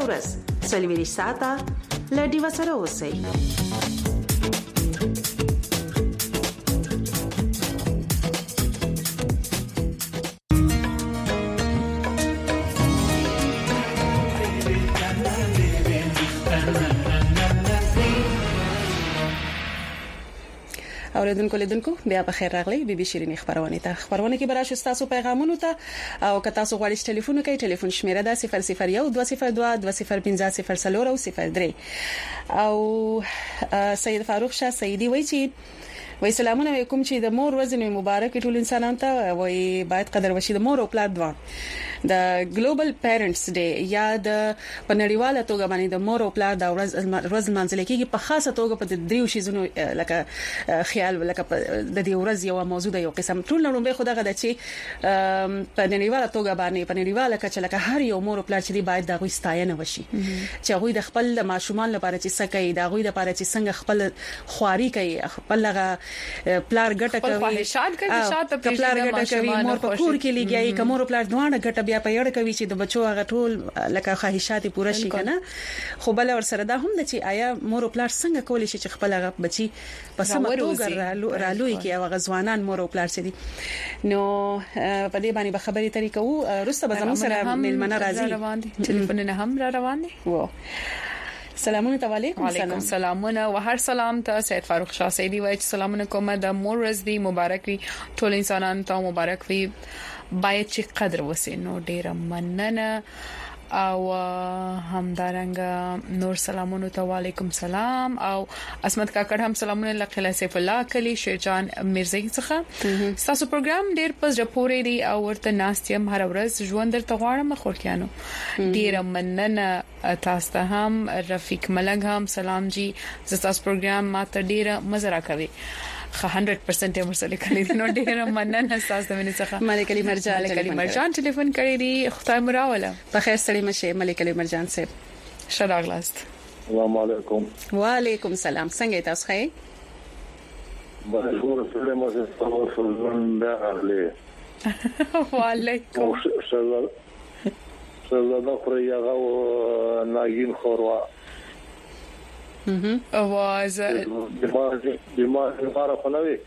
ورځ سلوي ساته لډي وسره اوسئ. اوریدونکو لیدونکو بیا په خیر راغلی بي بي شيرين خبرونه ته خبرونه کې براش تاسو پیغامونه ته او که تاسو غواړئ ټلیفون کوي ټلیفون شمیره ده 001 202 205 003 او سید فاروق شاه سیدی وایي چې وای سلامونه علیکم چې د مور ورځ مبارک ټول انسانانو ته وای باید قدر وشي د مور او پلار دوه د ګلوبل پیرنټس ډے یا د پنړیواله توګه باندې د مور او پلار د ورځ منځل کېږي په خاصه توګه په دریو شیزونو لکه خیال لکه د دې ورځ یو موضوع د یو قسم ټول نړۍ به خدای غدا چې پنړیواله توګه باندې پنړیواله کچ لکه هر یو مور او پلار چې باید د غوي ستاینه وشي چې غوي د خپل ماشومان لپاره چې سکه د غوي لپاره چې څنګه خپل خواري کوي خپل پلار ګټه کوي خواهشات کوي شاته پلار ګټه کوي مور په کور کې لګي کوم پلار دوانه ګټه بیا په یړ کوي چې د بچو هغه ټول لکه خواهشات پوره شي کنه خو بل ور سره دا هم د چې آیا مور او پلار څنګه کولی شي چې خپل هغه بچي په سمه توګه رالوي کې هغه ځوانان مور او پلار سي نو په دې باندې به خبرې طریقو رسته به زموږ سره ملمنه راځي ټلیفون نه هم را روان دي و سلامونه علیکم سلامونه او هر سلام ته سید فاروق شاه سیدی وایي سلامونه کومه د مور ورځ دی مبارک وي ټول انسانانو ته مبارک وي باید چې قدر وسي نو ډیره مننه او همدارنګ نور سلامونه ته وعلیکم سلام او اسمت کاکړ هم سلامونه لقلا سیف الله کلی شیرجان مرزي څخه تاسو پروګرام ډیر پس رپورې دی او ورته ناستیم هر ورځ ژوند درته غواړم خورکیانو ډیر مننه تاسو ته هم رفیق ملنګ هم سلام جی تاسو پروګرام ماته ډیر مزه راکوي 100% مرسله کړی نو ډیر مننه تاسو ته څخه ملک علي مرجان ټلیفون کړی دی خدای مراوله په خیر سړی مشه ملک علي مرجان صاحب شراغلاست السلام علیکم وعلیکم السلام څنګه تاسو ښه بخیر سره مو تاسو له وعلیکم سلام خو یو ناګین خوروا اواز بیمار خلوي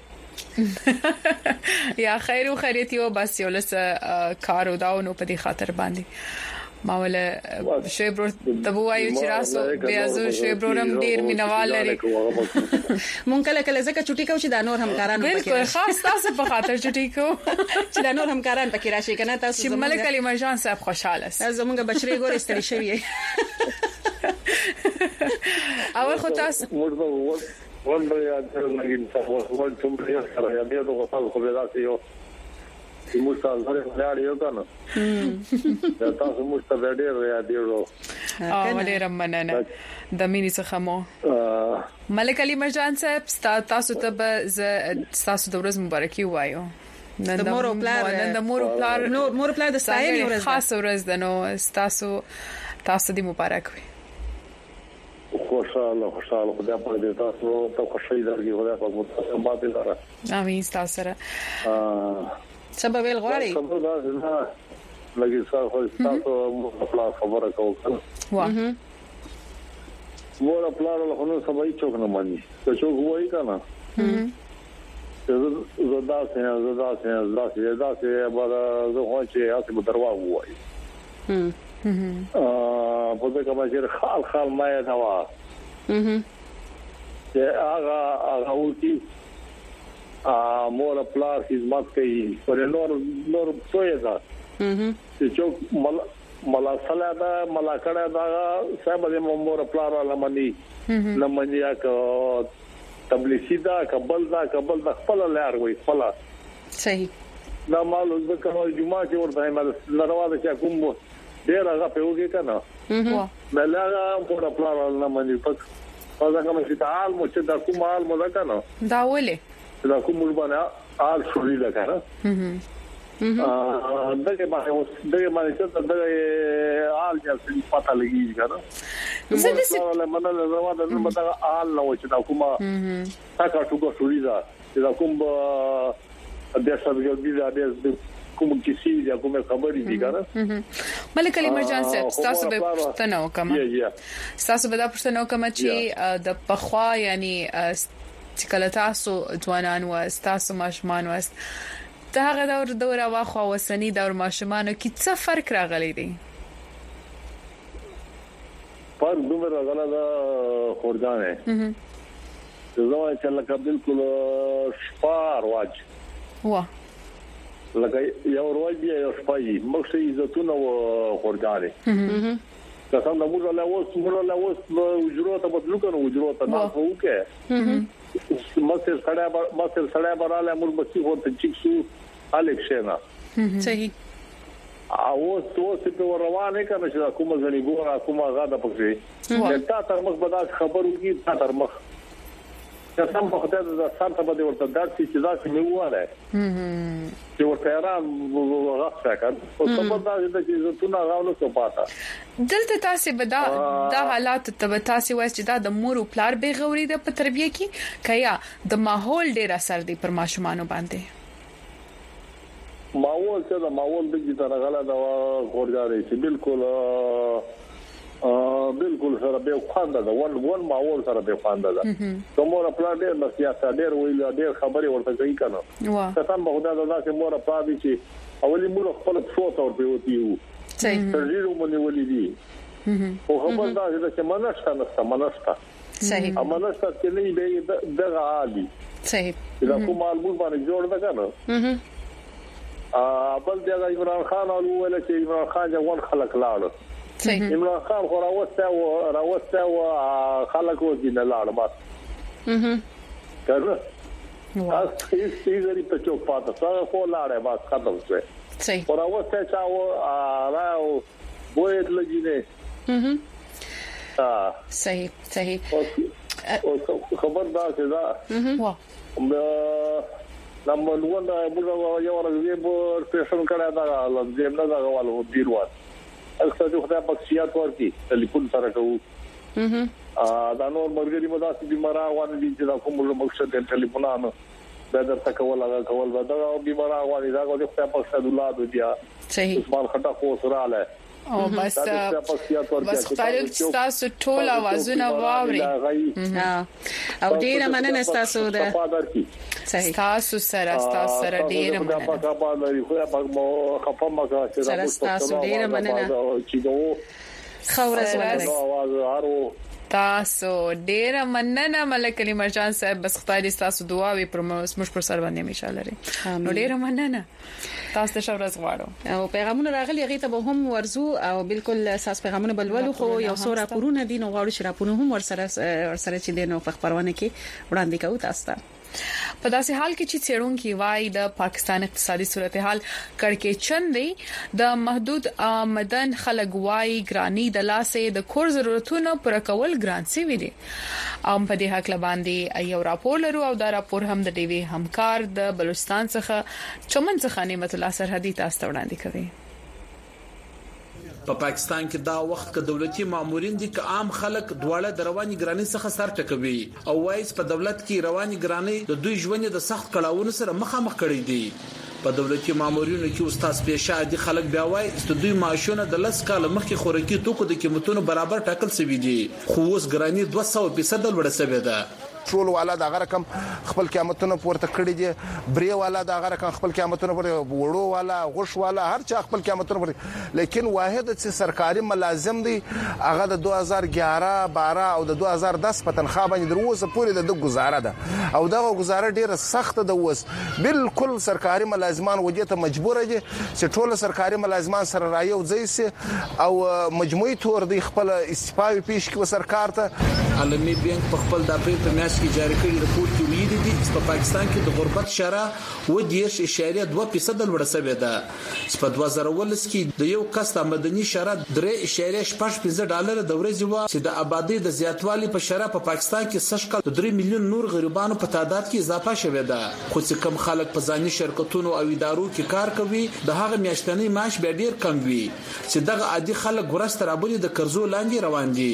یا خیر او خیریت یو بس یو لس کارو داونو په دې خاطر باندې ماوله شوی برو تبوایو چې راسو بیا زو شوی برورم ډیر مینوال لري مونږ کله کله ځکه چټي کو چې د نور همکارانو پکې بالکل خاص تاسو په خاطر چټي کو چې د نور همکاران پکې راشي کنه تاسو چې ملک علي مرجان صاحب خوشاله زمونږ بچری ګور استری شوی اول خو تاسو ولې یا دغه تاسو ول څوم یې سره یا بیا دغه تاسو خو به تاسو یو موږ سره غواړي یو کنه تاسو موږ ته ډېر یا دیرو او ډېر مننه د مینې څخه مو ملک علي مرجان صاحب تاسو ته تاسو د ورځ مبارکي وایو د مور او پلار د مور او پلار نو مور پلار د ستاینې ورځ خاص ورځ ده نو تاسو دې مبارک وي خوشاله خدای په دې تاسو ته خوشي درګي خدای په متصل باندې لاره امين تاسو سره سبب ویل غواړي لګي تاسو مو خپل خبره کوم واه مور خپل له خنو سبای چوک نه مانی ته چوک وای کنه زدا سه بار زه خو چې اسه په دروا وای په دې کې باندې خال ما دوا چې هغه ولتي مور پلار خدمت کوي پر نور توي دا چې څوک ملا سلا دا ملا کړه دا صاحب دې مور پلار ولا مني لمنیا کو تبلیغی دا قبل دا خپل لار وي خپل صحیح دا مال د کله جمعه کې ورته مال لرواده چې کوم ډیر هغه په وګه کنه بلغه مور پلار ولا مني پک دا کوم چې تعال مو چې دا کوم حال مو دا کنه دا ولې دا کوم باندې آل شوري دا کنه دغه باندې چې دا آل چې پتا لګي کنه زه منل زما د نوم دا آل نو چې دا کومه تا کا ټوګه شوري دا چې دا کوم د سبګل بي دا د کوم کیسې یا کوم خبرې دي کنه ملک علي مرجان صاحب تاسو به پښتنو کوم تاسو به دا پښتنو کوم چې د پخوا یعنی چې کله تاسو ځوانان و تاسو ماشومان و دا هغه دور واخوا وسنی دور ماشومان کې څه فرق راغلی دی پر دومره غلا دا خورځانه زما چې لکه بالکل شپار واج وا لکه یو ورځ یو شپای مخې عزتونه و خورځانه که څنګه موږ له اوس وجروته بدلو کنه وجروته نه وکه مصر سړی براله موږ بچي ورته چیکسو الکشنا صحیح اوس په روانه کنه چې کومه ځنی ګوره کومه غاده پکې تا تر مخ بداس خبرو کی تا تر مخ څنګه په خدای د سم ته بده ورته داسې چې داسې مې واره چې ورته را غوښته کړ او څه په داسې چې زتونه غاولو څه پاته دلته تاسو به دا حالات ته تاسو وایي چې دا د مور او پلار به غوري د په تربیه کې کیا د ماحول ډیر اثر دی پر ماشومان باندې ماحول څه د ماحول د دې طرح غلا دا ورګاري چې بالکل سره به خواند دا ون ماحول سره به خواند دا کومه پلان ډېر نصيحت ډېر ویل ډېر خبري ورته کوي کنه څنګه به خدای دا چې مور په دې چې اولی مور خپل څوت اور په وتیو صحیح ترجیح مونږ ولې دي او خبر دا چې منشتا صحیح منشتا چې نه دی دغه عادي صحیح دا کوم الګور باندې جوړ دا کنه بل دی عمران خان او ویل چې عمران خان ځوان خلک لاړ عمران خان خو راوسته او خلک وځي نه لاړ بس کنه تاسو هیڅ لري په چوک پاتې سره خو لاړ بس ختم شو صحیح راوسته چا راو بوید لګینه صحیح او خبردار چې دا نمبر 1 دا موږ یو ورځ به پېښن کړه دا لږه نه دا غواړو ډیروات اکثر خدای په سیاست ورکی ټلیفون سره کوو دا نور مرګري مداسي بیمارا وانه دي چې دا کوم مقصد ټلیفونانو دا درته کول دا بیمارا وانه دا د خدای په صدولات دي صحیح اسمان خټه خو سره له او بس خدای چې تاسو ټول اوازونه واوري او ډیره مننه تاسو د صحیح تاسو سره ډیره مننه تاسو ډیره مننه تاسو ډیره مننه ملک علي مرجان صاحب بس خدای دې تاسو دعاوي پر موږ پر سر باندې ان شاء الله لري نو ډیره مننه تاسو ته شورز غواړو او پیغامونه راغلي هغه ته به هم ورزو او بالکل اساس پیغامونه بلولو خو یو څو راپورونه دي نو غواړو چې راپورونه هم ورسره چې دینو په خبرونه کې وړاندې کوو تاسو ته په داسې حال کې چې څېړونکو وايي د پاکستان اقتصادي صورتحال کړکېچن دی د محدود آمدن خلک وايي ګرانی د لاسه د کور ضرورتونو پر کول ګران سي وي دي په دې حق لباندې یو راپور لرو او دا راپور هم د ډیوی همکار د بلوچستان څخه چمن څخه نعمت الله سرحدي تاسو ته وړاندې کوي په پاکستان کې دا وخت کې دولتي مامورین دي چې عام خلک دواړه د رواني ګرانی څخه سر ټکوي او وایي په دولت کې رواني ګرانی د دوی ژوند د سخت کړهونو سره مخامخ کړي دي په دولتي مامورینو کې استاد پیشه دي خلک بیا وایي چې دوی معاشونه د لس کال مخکې خوراکي توکو د قیمتونو برابر ټاکل شوی دي خو اوس ګرانی 200% لوړه شوې ده پټرول والا دا رقم خپل قیمتونه پورته کړی دي بری والا دا رقم خپل قیمتونه پورته وړو والا غوش والا هر چا خپل قیمتونه پورته لیکن واحد چې سرکاري ملازم دي هغه د 2011 12 او د 2010 په تنخواه باندې دروازه پورې د گزاره ده او دا گزاره ډیره سخت ده اوس بالکل سرکاري ملازمان وجه ته مجبور دي چې ټول سرکاري ملازمان سره رايو ځي او مجموعي تور دی خپل استعفا پیش کوي سرکار ته عالمي بانک په خپل د اپریل په میاشت کې جاری کړی رپورت کې ویلي دي چې په پاکستان کې د غربت شرح و 10.2% لوړه شوې ده په 2019 کې د یو کس آمدنی شرح 3.5 ډالر د ورځې و چې د آبادی د زیاتوالي په شرح په پاکستان کې سشکل 3 میلیون نور غریبانو په تعداد کې اضافه شوې ده خو چې کم خلک په ځاني شرکتونو او ادارو کې کار کوي د هغه میاشتنی معاش به ډیر کم وي چې دغه عادي خلک ورسته رابولي د قرضو لاندې روان دي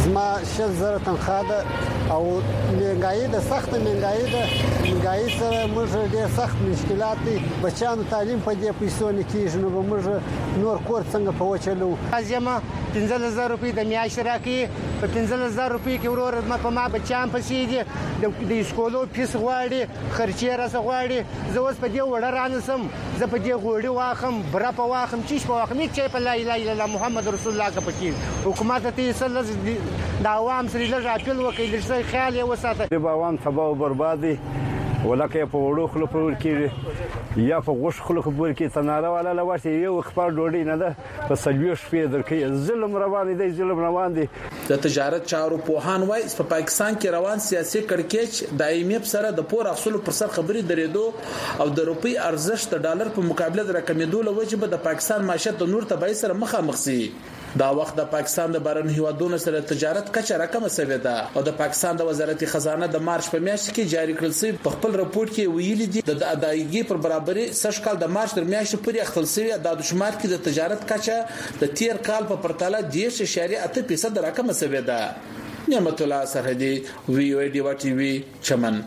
زما 6000 تنخواه ده او مهنګایي د سخت مهنګایي سره موږ ډېر سخت مشکلات دي بچانو تعلیم په دې پیسو نه کیږي نو موږ نور کور څنګه په وچلو ازما 15000 روپۍ د میاشتې راکې په 15000 روپۍ کې ورور ما بچان پسې دي د سکولو فیس غواړي خرچې راس غواړي زه اوس په دې وړه رانسم زه په دې غوړي واخم برا په واخم چیش په واخم چې په لا اله الا الله محمد رسول الله کا پکې حکومت ته صلی د عوام سره لږ اپیل وکړي د څه خیال یې وساته د عوام تباہ او بربادي ولکه په وړو خلکو پور کې یا په غوښ خلکو پور کې تناره والا لواشي یو خبر ډوډۍ نه ده په سلوي شپې درکې ظلم روان دي د تجارت چارو پوهان وایي په پاکستان کې روان سیاسي کړکېچ د IMF سره د پور اصول پر سر خبري درېدو او د روپی ارزښت د ډالر په مقابله د رقمېدو لوجه به د پاکستان معیشت د نور تبعی سره مخامخ شي دا وخت د پاکستان د بهرنیو هیوادونو سره تجارت کچه راکمه شوې ده او د پاکستان د وزارت خزانه د مارچ په میاشت کې جاری کړل شوی په خپل راپور کې ویلي دي د ادایګي پر برابرۍ سږ کال د مارچ تر میاشتې پورې اخیستل شوی د شمار کې د تجارت کچه د تیر کال په پرتله 10.8% راکمه شوې ده. نعمت الله سرحدي VOA ډیوا ټي وي چمن.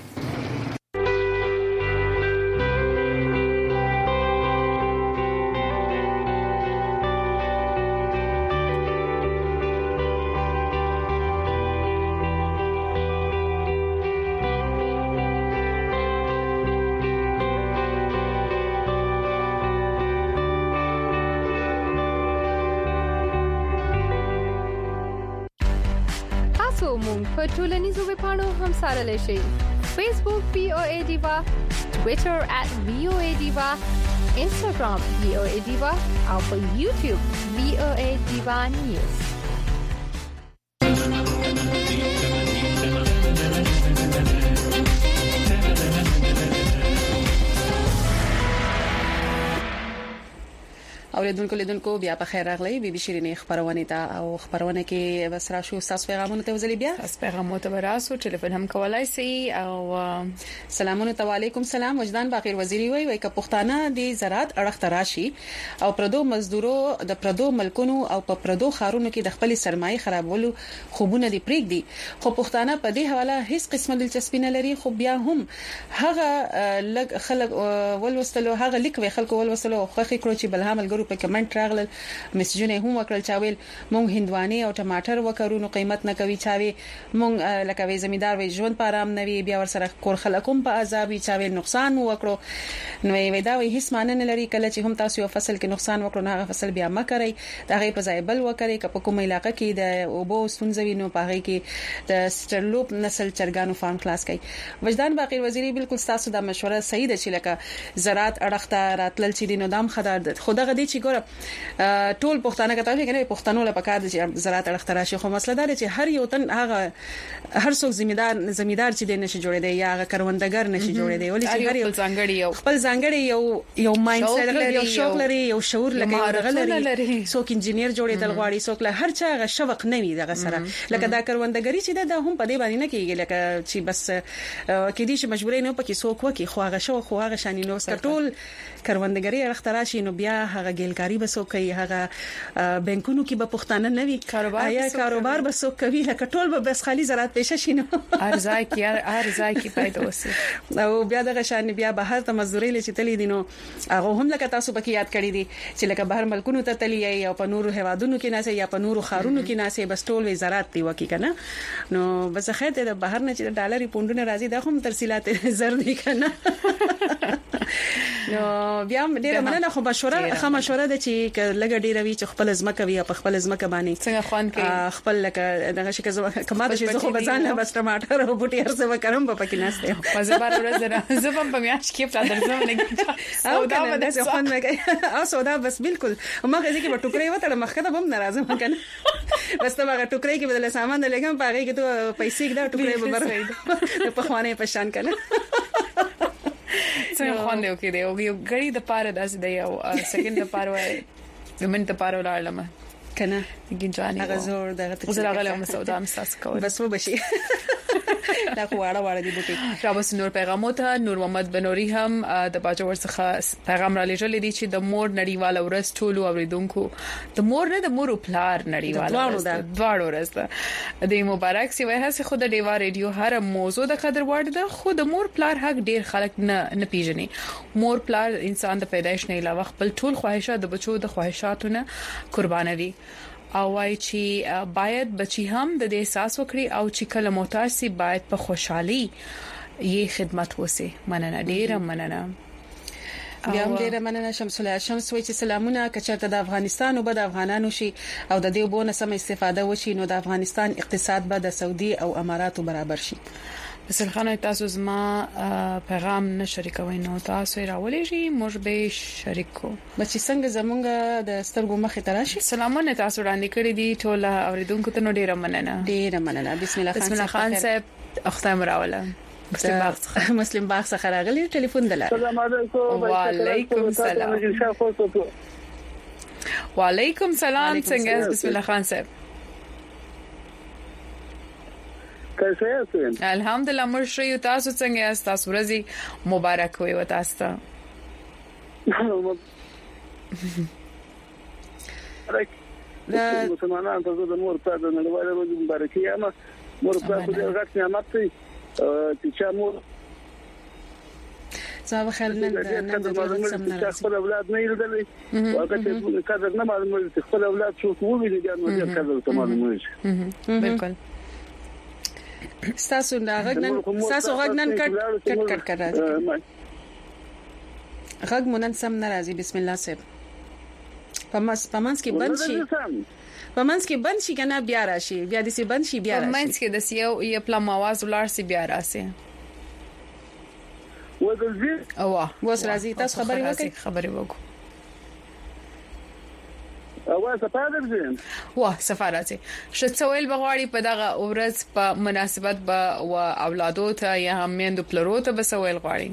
په ټولنیزو ویبپاڼو هم سره لشي Facebook VOA Diva, Twitter @VOA Diva, Instagram VOA Diva او په YouTube VOA Diva News. اوریدونکو لیدونکو بیا په خیر راغلی بي بي شيرين خبرونه ته او خبرونه کې وسرا شو تاسو پیغامونه ته وزلی بیا تاسو پیغامونه ته وراسو ټلیفون هم کولای شي او سلامونه علیکم سلام وجدان باقر وزیری وای ک پښتانه د زراعت اړخ تراشي او پردو مزدورو د پردو ملکونو او په پردو خارونو کې د خپل سرمایي خرابولو خوبونه دی پریک دي خو پښتانه په دې حواله هیڅ قسمه دلچسپي نه لري خو بیا هم هغه لګ خلک ولوستلو هغه لیک وی خلکو ولوستلو خو خې کړو چې بلها ملګرو په کمنټ راغل میسجونه هم وکړل چاویل مونږ هندواني او ټماټر وکړو نو قیمت نه کوي چاوي مونږ لکه وی زمیدار وی ژوند په آرام نه وی بیا ور سره کور خلکم په عذاب چاوي نقصان وکړو نو وی دا وی هیڅ معنی نه لري کله چې هم تاسو یو فصل کې نقصان وکړو نه هغه فصل بیا ما کوي دا غي په ځای بل وکړي که په کومه علاقې کې د اوبو ستونزې نو پاره کې د سټرلوپ نسل چرګانو فارم خلاص کړي وجدان باقر وزیری بالکل تاسو دا مشوره صحیح ده چې لکه زراعت اړخ ته راتلل چې دینو دام خدای خدای غدي چې ګوره ټول پښتانه کته چې کنه پښتنو له پکار دي چې زراعت اړخ تراشي خو مسله دا چې هر یو تن هغه هر څوک زمیدار چې د نشي جوړې دی یا هغه کروندګر نشي جوړې دی ولې چې هر یو خپل ځانګړي یو مایند سیټ لري یو شوق لري یو شعور لري څوک انجینیر جوړې دل غواړي څوک له هر چا غ شوق نه وي دغه سره لکه دا کروندګری چې دا هم په دې باندې نه کیږي لکه چې بس کې دي چې مجبورې نه پکې څوک وکي خو هغه شوق خو هغه شانینو سټول کروندګری اړخ تراشي نو بیا هغه ګیلکاری بسو کوي هغه بانکونو کې به پښتانه نه وي کاروبار بسو کوي لکه ټول به بس خالي زراعت پېښه شینو ارزای کی پیدا وسی او بیا دغه شان بیا بهر ته مزدوري لچې تللی دي نو هغه هم لکه تاسو پکې یاد کړی دي چې لکه بهر ملکونو ته تللی یا په نورو هوادونو کې ناسه یا په نورو خارونو کې ناسه بس ټول وی زراعت دی وکی کنه نو بس خیر ته بهر نه چې ډالر پوندونه راځي دا هم ترسیلات زر دي کنه نو بیا ډیره مننه خو مشوره ده چې لګ ډیره وی چې خپل ازمکه وی په خپل ازمکه باندې څنګه خوان کې خپل لکه دغه شي کما د شي خو بزانه بس ټماټر او بوټي هر څه وکړم په پکې نهسته په زبر ورځ زبم په میاش کې په درځم نه او دا به څه خوان مګي او سودا بس بالکل ما غږی کې په ټوکرې وته مخه ته بم ناراضه کنه بس ته هغه ټوکرې کې بدل سامان لګم په هغه کې ته پیسې دا ټوکرې به بر په خوانه په شان کنه څنګه خوان دی اوکې دی یو غړي د پاره داس دی او سکند د پاره وای ومن ته پاره ولالم کنه ګنجاني هغه زور دغه زراغله مسعود هم ساس کول بس و بشي دا واړه دي بوټي. را بس نور پیغامو ته نور محمد بنوري هم د باجوړ څخه پیغام را لېږل دي چې د مور نړیواله ورځ ټول اوریدونکو د مور نه د مور پلار نړیواله دواړو ورځ ده د مبارک سی وای هڅه خود د ډیوا ریډیو هر موضوع د قدر وړ ده. خو د مور پلار حق ډیر خلک نه پیژني. مور پلار انسان د پیدایش نه علاوه خپل ټول خواهشات د بچو د خواهشاتو نه قربانوي او وايي چې باید بچي هم د دې احساس وکړي او چې کله محتاج سي باید په خوشحالي یې خدمت وسی. مننه ډیره مننه. بیا هم ډیره مننه شمس الله شمس وای چې سلامونه کچته د افغانستان او د افغانانو شي او د دې بونه سم استفاده وشي نو د افغانستان اقتصاد به د سعودي او اماراتو برابر شي. بسل خانه تاسو زما پیغام نه شریکوي نو تاسو راولې شي موږ به شریکو بچی څنګه زمونږ د سترګو مخې ته راشي. سلامونه تاسو وړاندې کړی دي ټول اوریدونکو ته نو ډیره مننه. بسم الله خان صاحب اختر مراوله مسلم باغ څخه راغلی ټلیفون دلته. السلام علیکم. وعلیکم السلام. وعلیکم السلام. څنګه بسم الله خان صاحب کیسه یاست؟ الحمدلله مرشي تاسو څنګه یاست؟ تاسو ورځي مبارک وي و تاسو ته. مسلمانانو ته د مور په د نړیواله ورځ مبارکي یم. مور په دې غږ نعمت دی چې مور زما خیال نن د سم نه خپل اولاد نه یلدلې واګه چې قدر نه معلومه چې خپل اولاد شو کوو ویل دي نو ډېر قدر ته معلومه شي. بالکل تاسو غږ نن کټ راځي. غږ مونږ سم ناراضي. بسم الله صاحب پمنس کې بند شي کنه بیا راشي بیا د سی بند شي بیا راشي پمنس کې د سیو یو پلم आवाज ولار سي بیا راشي ودلځي او وس راځي. تاسو خبري وکړو اواز په درځین سفارتي شتویل بغواړي په دغه ورځ په مناسبت به او اولادو ته یا هم میندو پلرو ته به سویل غواړي.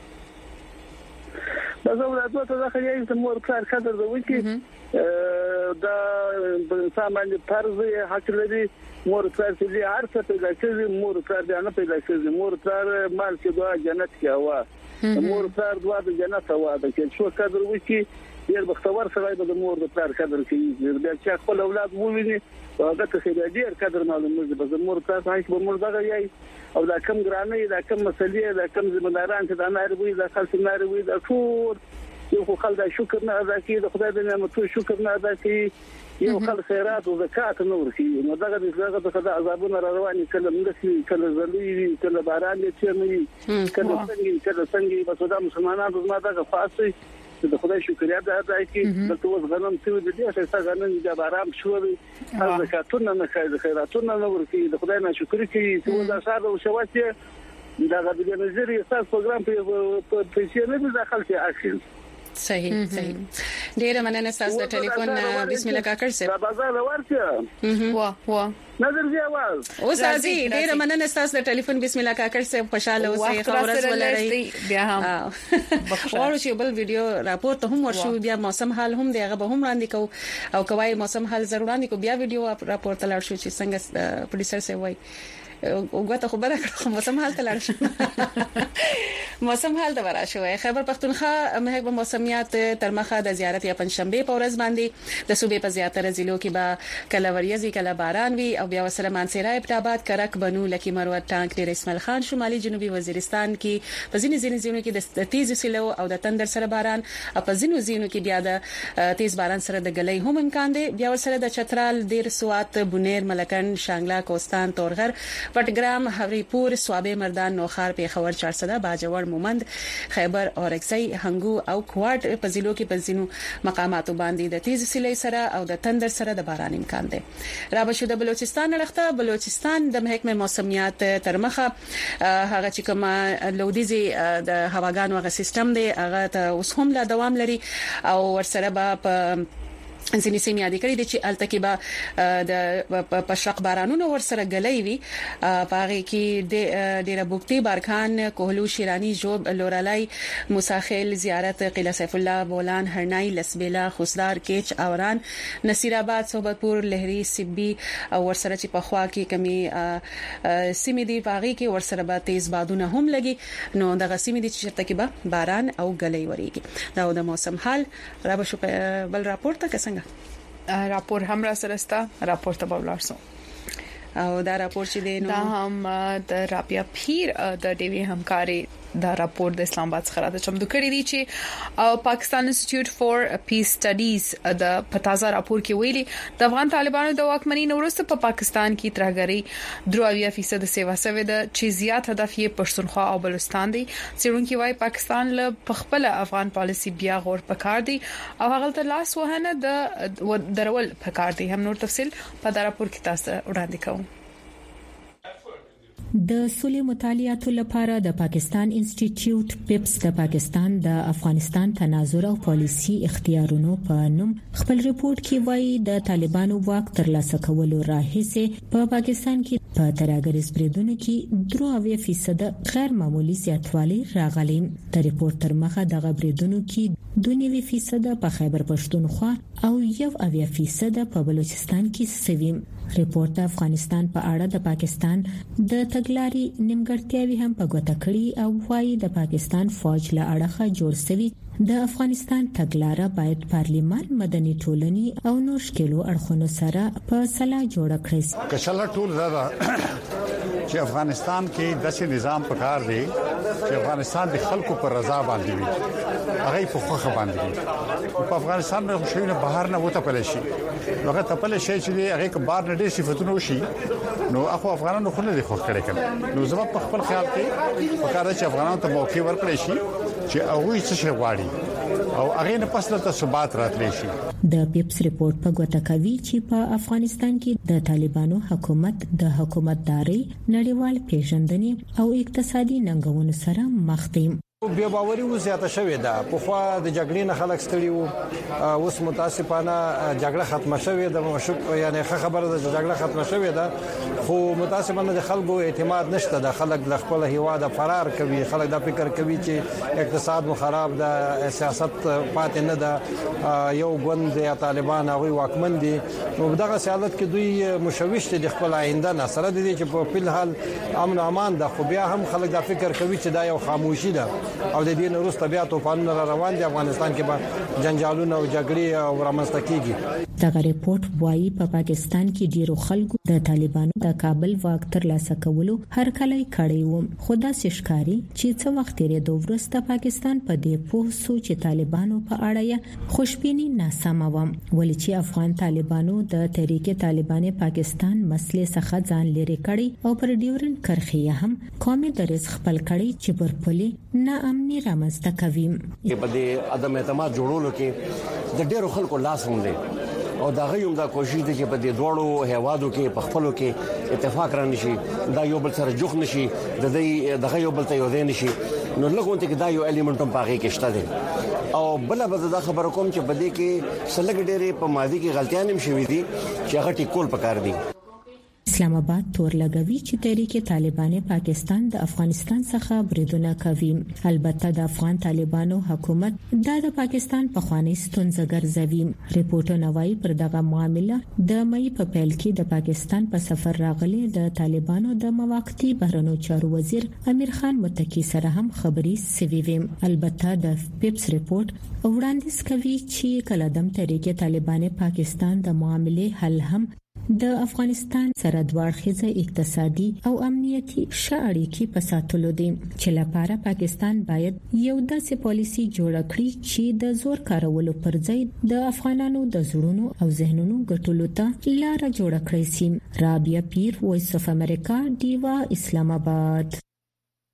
بس اولادو ته ځکه یې چې مور کار قدر دوی چې دا انسان باندې فرض حق لري. مور کار چې هر څه پیدا کوي مور کار نه پیدا کوي. مور کار مال کې دعا جنت کې هوا مور کار دعا د جنت هوا ده چې شو قدر وکي ډیر بختور سره د مور د پلار قدر کوي. بیا چې خپل اولاد وویني هغه ته ډیر قدر معلومه ده. د مور کار هیڅ به مور دغه یي او دا کم ګرانه دا کم مسلې دا کم ځمداران چې دا ناروي دا خلک ناروي دا ټول یو خلک شکر نه ادا کوي. د خدای د نعمتونو شکر نه ادا کوي. یو خلک خیرات او زکات نه ورکوي. نو دغه د عذابونو رواني کله موږ کله زلي کله باران چې نه کله څنګه بس دا مسلمانانو زما دغه خاصه د خدای شکریا ده چې د توس غنم څو د دې اساس غنم د بارام شو د زکاتونه نه خیراتونه نه ورکوي. د خدای نه شکر کوي چې دا ساده او شواته دا د نظریه اساس پروګرام په پیسې نه داخل شي اخیل. صحیح ډیره مننه تاسو د ټلیفون بسم الله کاکړ صاحب. دا بازار ورته وا نظر دی आवाज اوس راځي. ډیره مننه تاسو د ټلیفون بسم الله کاکړ صاحب. خوشاله اوسئ خبرس ولرئ. بیا هم ورو چې بل ویډیو راپور ته هم ورشو بیا موسم حال هم دغه به هم وړاندې کو او کوي موسم حال ضروري کو بیا ویډیو راپور ته لاړ شو چې څنګه پروډوسر سي وای وګته خبره کړم موسم حال ته لاړ شو. موسم حال ته ورشوي. خیبر پختونخوا مهک به موسمیات تر مخه د زیارت یا پنځشنبه په ورځ باندې د صوبې په زیاتره ضلعو کې به کله وریځي کله باران وي او بیا وسره مانسیرا ابټاباد کرک بنو لکی مروت ټانک ډیر اسماعیل خان شمالي جنوبي وزیرستان کې په ځینې ځینو کې د تیز سیلو او د تندر سره باران او په ځینو کې بیا د تیز باران سره د غلې هم امکان دی. بیا وسره د چترال دیر سوات بونیر ملکن شانګلا کوستان تورغر پټګرام هریپور سوابه مردان نوخار پیښور 400 باجوړ مومند خیبر اورکسي هنګو او کوټ په ضلعو کې په ځینو مقاماتو باندې د تیز سیلې سره او د تندر سره د باران امکان دی. را بشو د بلوچستان لخته بلوچستان د محکمه موسمیات تر مخه هغه چې کوم لودیزي د هواګانو غو سیستم دی هغه ته اوس هم لا دوام لري او ورسره به ځینې سیمې یاد کړې دي چې التکبه د پشق بارانونو ورسره غلې وي پاره کې د ډیره بوکتی بارکان کوهلو شیرانی جوب لورالای مساخیل زیارت قلعه سیف الله بولان هرنای لسبیلا خوسدار کیچ اوران نصیر آباد صوبتپور لهری سبي او ورسره چې په خوا کې کمی سیمې دي پاره کې ورسره به تیز بادونه هم لګي نو دغه سیمې دي چې التکبه باران او غلې وریږي دا د موسم حال را به شو بل راپورټ ته څنګه راپور هم را سره ستا راپور ته بولارسو او دا راپور چې دی نو دا هم د رابیا پیر د ډیوی همکاري دا راپور د اسلام آباد څخه راځي چې دوی کړی دي چې پاکستان انسټیټیوټ فور پیس سټډیز د پتازا راپور کې ویلي د افغان طالبانو د واکمنۍ وروسته په پاکستان کې ترهګری 23% سیوا سوي د چې زیات هدف یې پښتونخوا او بلوچستان دي څېړونکو وايي پاکستان له خپل افغان پالیسی بیا غور پکار دي او هغه ته لاس وهنه د درول پکار دي هم نور تفصيل په دا راپور کې تاسو وړاندې کوم د سولې مطالعاتو لپاره د پاکستان انسټیټیوټ پیپس د پاکستان د افغانستان تناظر او پالیسی اختیارونو په نوم خپل ریپورت کې وایي د طالبانو واک ترلاسه کولو راهیسې په پاکستان کې په ترهګریز بریدونو کې 3% غیر معمولی زیاتوالی راغلی. د ریپورت تر مخه د بریدونو کې 2% په خیبر پښتونخوا او 1% په بلوچستان کې سوي. ریپورت افغانستان په اړه د پاکستان د تګلاري نیمګړتیاوي هم په ګوته کړي او وايي د پاکستان فوج له اړخه جوړ شوی د افغانستان تګلارې باید پارلیمان مدني ټولنې او نور شکلو اړخونو سره په سلا جوړ کړي. کله ټول زړه چې افغانستان کې داسې نظام پکار دی چې افغانستان د خلکو پر رضا باندې وي هغه په خوخه باندې وي. په افغانستان باندې خوشاله بهر نه وته پلی شي هغه ته پلی شي چې هغه بار نه ډېر صفاتونه وشي نو اخو افغانانو خو نه دي خو کړی کړي نو زما په خپل خیال کې پکار دی چې افغانانو ته موقع ورکړي شي چې هغه څه شي غواړي او هغه نه پس له ثبات راتلی شي. د پیپس ریپورت په ګوته کوي چې په افغانستان کې د طالبانو حکومت د حکومتداري نړیوال پیژندنې او اقتصادي ننګونو سره مخ دي. بیا باوري وزیاته شوې ده په خوا د جګړې نه خلک ستړي وو اوس متاسفانه جګړه ختمه شوې ده یعنی خبره ده جګړه ختمه شوې ده خو متاسفانه د خلکو اعتماد نشته د خلک د خپل هیواد فرار کوي خلک دا فکر کوي چې اقتصاد مو خراب ده سیاست پاتې نه ده یو ګوند یا طالبان هغه واکمن دي نو دغه سیاست کې دوی مشوش دي د خپل آینده نه سره دي چې په فل حال امن امان ده خو بیا هم خلک دا فکر کوي چې دا یو خاموشي ده او د دې وروسته بیا طوفانونه روان دي افغانستان کې به جنجالونه او جګړې او رامنځته کیږي. دا ریپورت وايي په پاکستان کې ډیرو خلکو د طالبانو د کابل واک ترلاسه کولو هر کله کړی و خو دا ښکاری چې څو وخت لري وروسته پاکستان په دې پوه سو چې طالبانو په اړه خوشبینی ناسمه و ولې چې افغان طالبانو د تحریک طالبان پاکستان مسلې څخه ځان لري کړی او پر ډیورن کرخي هم قومي درس خپل کړی چې پر پلي نه امني رامنځته کوي. په دې عدم اعتماد جوړولو کې د ډیرو خلکو لاس هم دی او دا غيوم دا کوشش دي چې په دې دوړو هوادو کې په خپلو کې اتفاق را نشي دا یو بل سره جوخ نشي د دې دغه یو بل ته یو دی نشي نو لګون ته دا یو الیمنټ هم پاږي کې شته دي او بل به دا خبر کوم چې په دې کې سلګ ډېرې په ماضي کې غلطیاں هم شوې دي چې هغه ټیکول پکار دي. اسلام آباد تور لګوي چې تحریک طالبان پاکستان د افغانستان څخه بریدونه کوي. البته د افغان طالبانو حکومت د پاکستان په خواني ستونزه ګرځوي. ریپورتونه وايي پر دغه معاملې د مې په پیل کې د پاکستان په سفر راغلي د طالبانو د موقتی بهرنیو چارو وزیر امیر خان متکی سره هم خبري سوي. البته د پیپس ریپورت وړاندیز کوي چې کلادم تحریک طالبان پاکستان د معاملې حل هم د افغانستان سره دوړخیزه اقتصادي او امنیتي شاړې په ساتلو دي چې لپاره پاکستان باید یو داسې پالیسی جوړ کړي چې د زور کارولو پر ځای د افغانانو د زړونو او ذهنونو ګټلو ته لار جوړ کړي سي. رابیا پیر وایس اف امریکا دیوا اسلام آباد.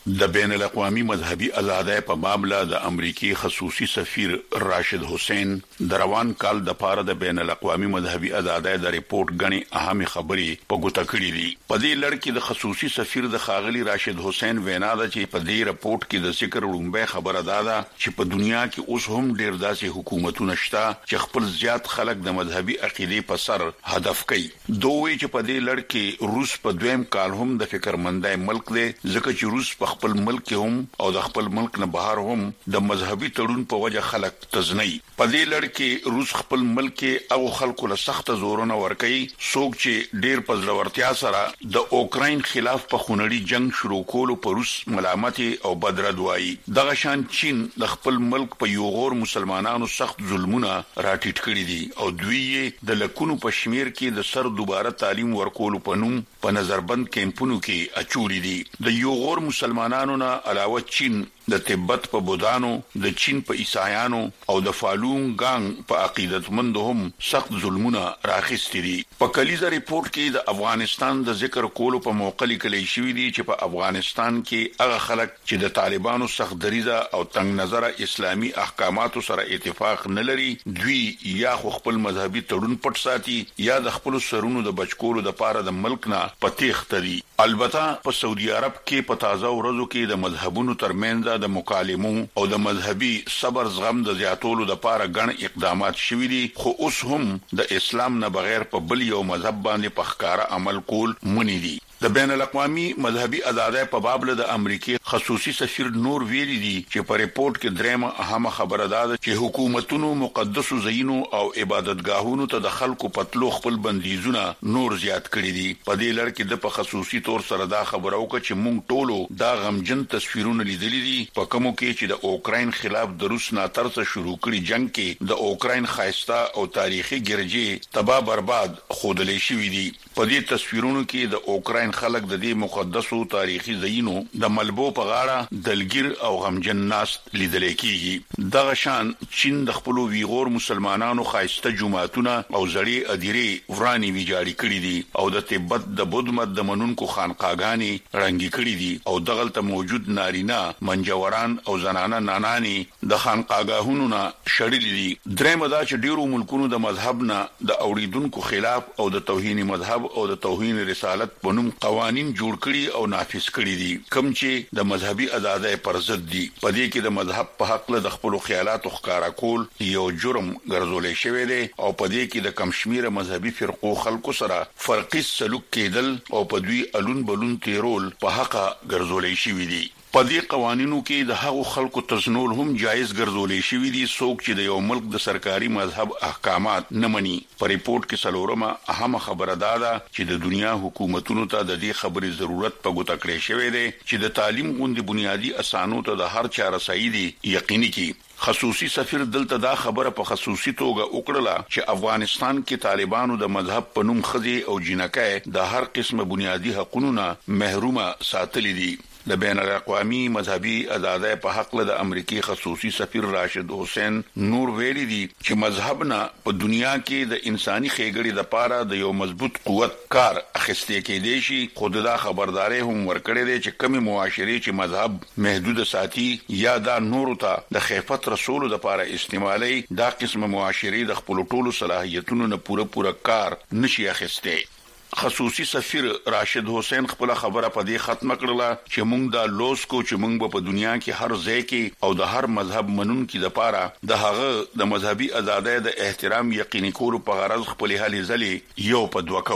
د بین الاقوامي مذهبي ازادۍ په معاملې د امریکای خصوصي سفیر راشد حسین د روان کال د پاره د بین الاقوامي مذهبي ازادۍ د ریپورت غني اهم خبرې په ګوته کړې دي. په دې لړ کې د خصوصي سفیر د خاغلی راشد حسین وینا ده چې په دې ریپورت کې د ذکر وړاندې خبره ده چې په دنیا کې اوس هم ډېر داسې حکومتونه شته چې خپل زیات خلک د مذهبي عقیدې په سر هدف کوي. دوی چې په دې لړ کې روس په دویم کال هم د فکرمندۍ ملک دی ځکه چې روس په خپل ملک هم او د خپل ملک نه بهر هم د مذهبي تړون په وجه خلک تزنی. په دې لړ کې روس خپل ملک او خلکو له سخت زورونه ورکي څوک چې ډیر په ضرورتیا سره د اوکراین خلاف په خونړي جنگ شروع کولو پر روس ملامت او بدردوایی. دغه شان چین د خپل ملک په یو غور مسلمانانو سخت ظلمونه راټیټ کړی دي او دوی د لکونو په شمیر کې د سر دوباره تعلیم ورکولو په نوم په نظربند کیمپونو کې اچولې دي. د یو غور مسلمانانو نه علاوه چین د تبت په بودانو د چین په عیسایانو او د فالون ګانګ په عقیدتمندو هم سخت ظلمونه راخستې دي. په کلیزه ریپورت کې د افغانستان د ذکر کولو په موقع لیکل شوی دی چې په افغانستان کې هغه خلک چې د طالبانو سخت دریزه او تنگ نظر اسلامي احکاماتو سره اتفاق نه لري دوی یا خپل مذهبي تړون پټ ساتي یا د خپل سرونو د بچکولو د پاره د ملک نه پتیخت دي. البته په سعودي عرب کې په تازه ورځو کې د مذهبونو ترمنځ د مکالمو او د مذهبي صبر زغم د زیاتولو د پاره غن اقدامات شوي دي خو اوس هم د اسلام نه بغیر په بل یو مذهب باندې په ښکارا عمل کول منی دي. د بین الاقوامي مذهبي ازادۍ په باب له د امریکای خصوصي سفیر نور ویلي دي چې په ریپورت کې درېمه اهمه خبره ده چې حکومتونو مقدسو ځایونو او عبادتګاهونو ته د خلکو پتلو خپل بندیزونه نور زیات کړی دي. په دې لړ کې د په خصوصي تور سره دا خبره وکړه چې مونږ ټولو دا غمجن تصویرونه لیدلي دي په کومو کې چې د اوکراین خلاف د روس ناترڅ شروع کړي جنگ کې د اوکراین خایسته او تاریخي ګرځي تباہ برباد خودلې شوې دي. په دې تصویرونو کې د اوکراین خلک د دې مقدسو تاریخي ځایونو د ملبو په غاړه دلګیر او غمجن ناس لیدل کېږي. دغه شان چین د خپل ویغور مسلمانانو خایسته جماعتونه او زړې اديري وراني ویجاړي کړې دي او د تبت د بودھ مت د منونکو خانقاګانی رنګي کړې دي او دغلته موجود نارینه منجوران او زنانه نانانی د خانقاګاهونو نه شړلې دي. درېمه دا چې ډیرو ملکونو د مذهب نه د اوریدونکو خلاف او د توهین مذهب او د توهین رسالت په نوم قوانين جوړ کړي او نافذ کړي دي کوم چې د مذهبي ازادۍ پر ضد دي. په دې کې د مذهب په حق له د خپل خیالاتو ښکارا کول یو جرم ګرځولې شوی دی او په دې کې د کمشمیره مذهبي فرقو خلکو سره فرقي سلوک کېدل او په دوی الون بلون تیرول په حق ګرځولې شوی دی. په دې قوانینو کې د هغو خلکو تزنول هم جایز ګرځولې شوی دي څوک چې د یو ملک د سرکاري مذهب احکامات نه مني. په ریپورت کې څلورمه اهمه خبره ده چې د دنیا حکومتونو ته د دې خبرې ضرورت په ګوته کړی شوی دی چې د تعلیم غوندي بنیادی اسانو ته د هر چا رسایي دي یقیني کړي. خصوصي سفیر دلته دا خبره په خصوصي توګه وکړه چې افغانستان کې طالبانو د مذهب په نوم خزي او جنکه د هر قسمه بنیادی حقوقونه محرومه ساتلې دي. د بین الاقوامي مذهبي ازادۍ په حق له د امریکای خصوصي سفیر راشد حسین نور ویلي دي چې مذهب نه په دنیا کې د انساني خېګړې د پاره د یو مضبوط قوت کار اخیستې کېدې شي. خود دا خبرداري هم ورکړې ده چې کمی معاشري چې مذهب محدود ساتي یا دا نور ته د خیفت رسول د پاره استعمالي دا قسم معاشري د خپل ټولو صلاحیتونو نه پوره کار نشي اخیسته. خصوصي سفیر راشد حسین خپل خبره په دې ختم کړله چې موږ دا لوس کو چې موږ په دنیا کې هر ځای کې او د هر مذهب منونکو د پاره د هغه د مذهبي ازادۍ د احترام یقیني کولو په غرض خپل هلي ځلې یو په دوکو.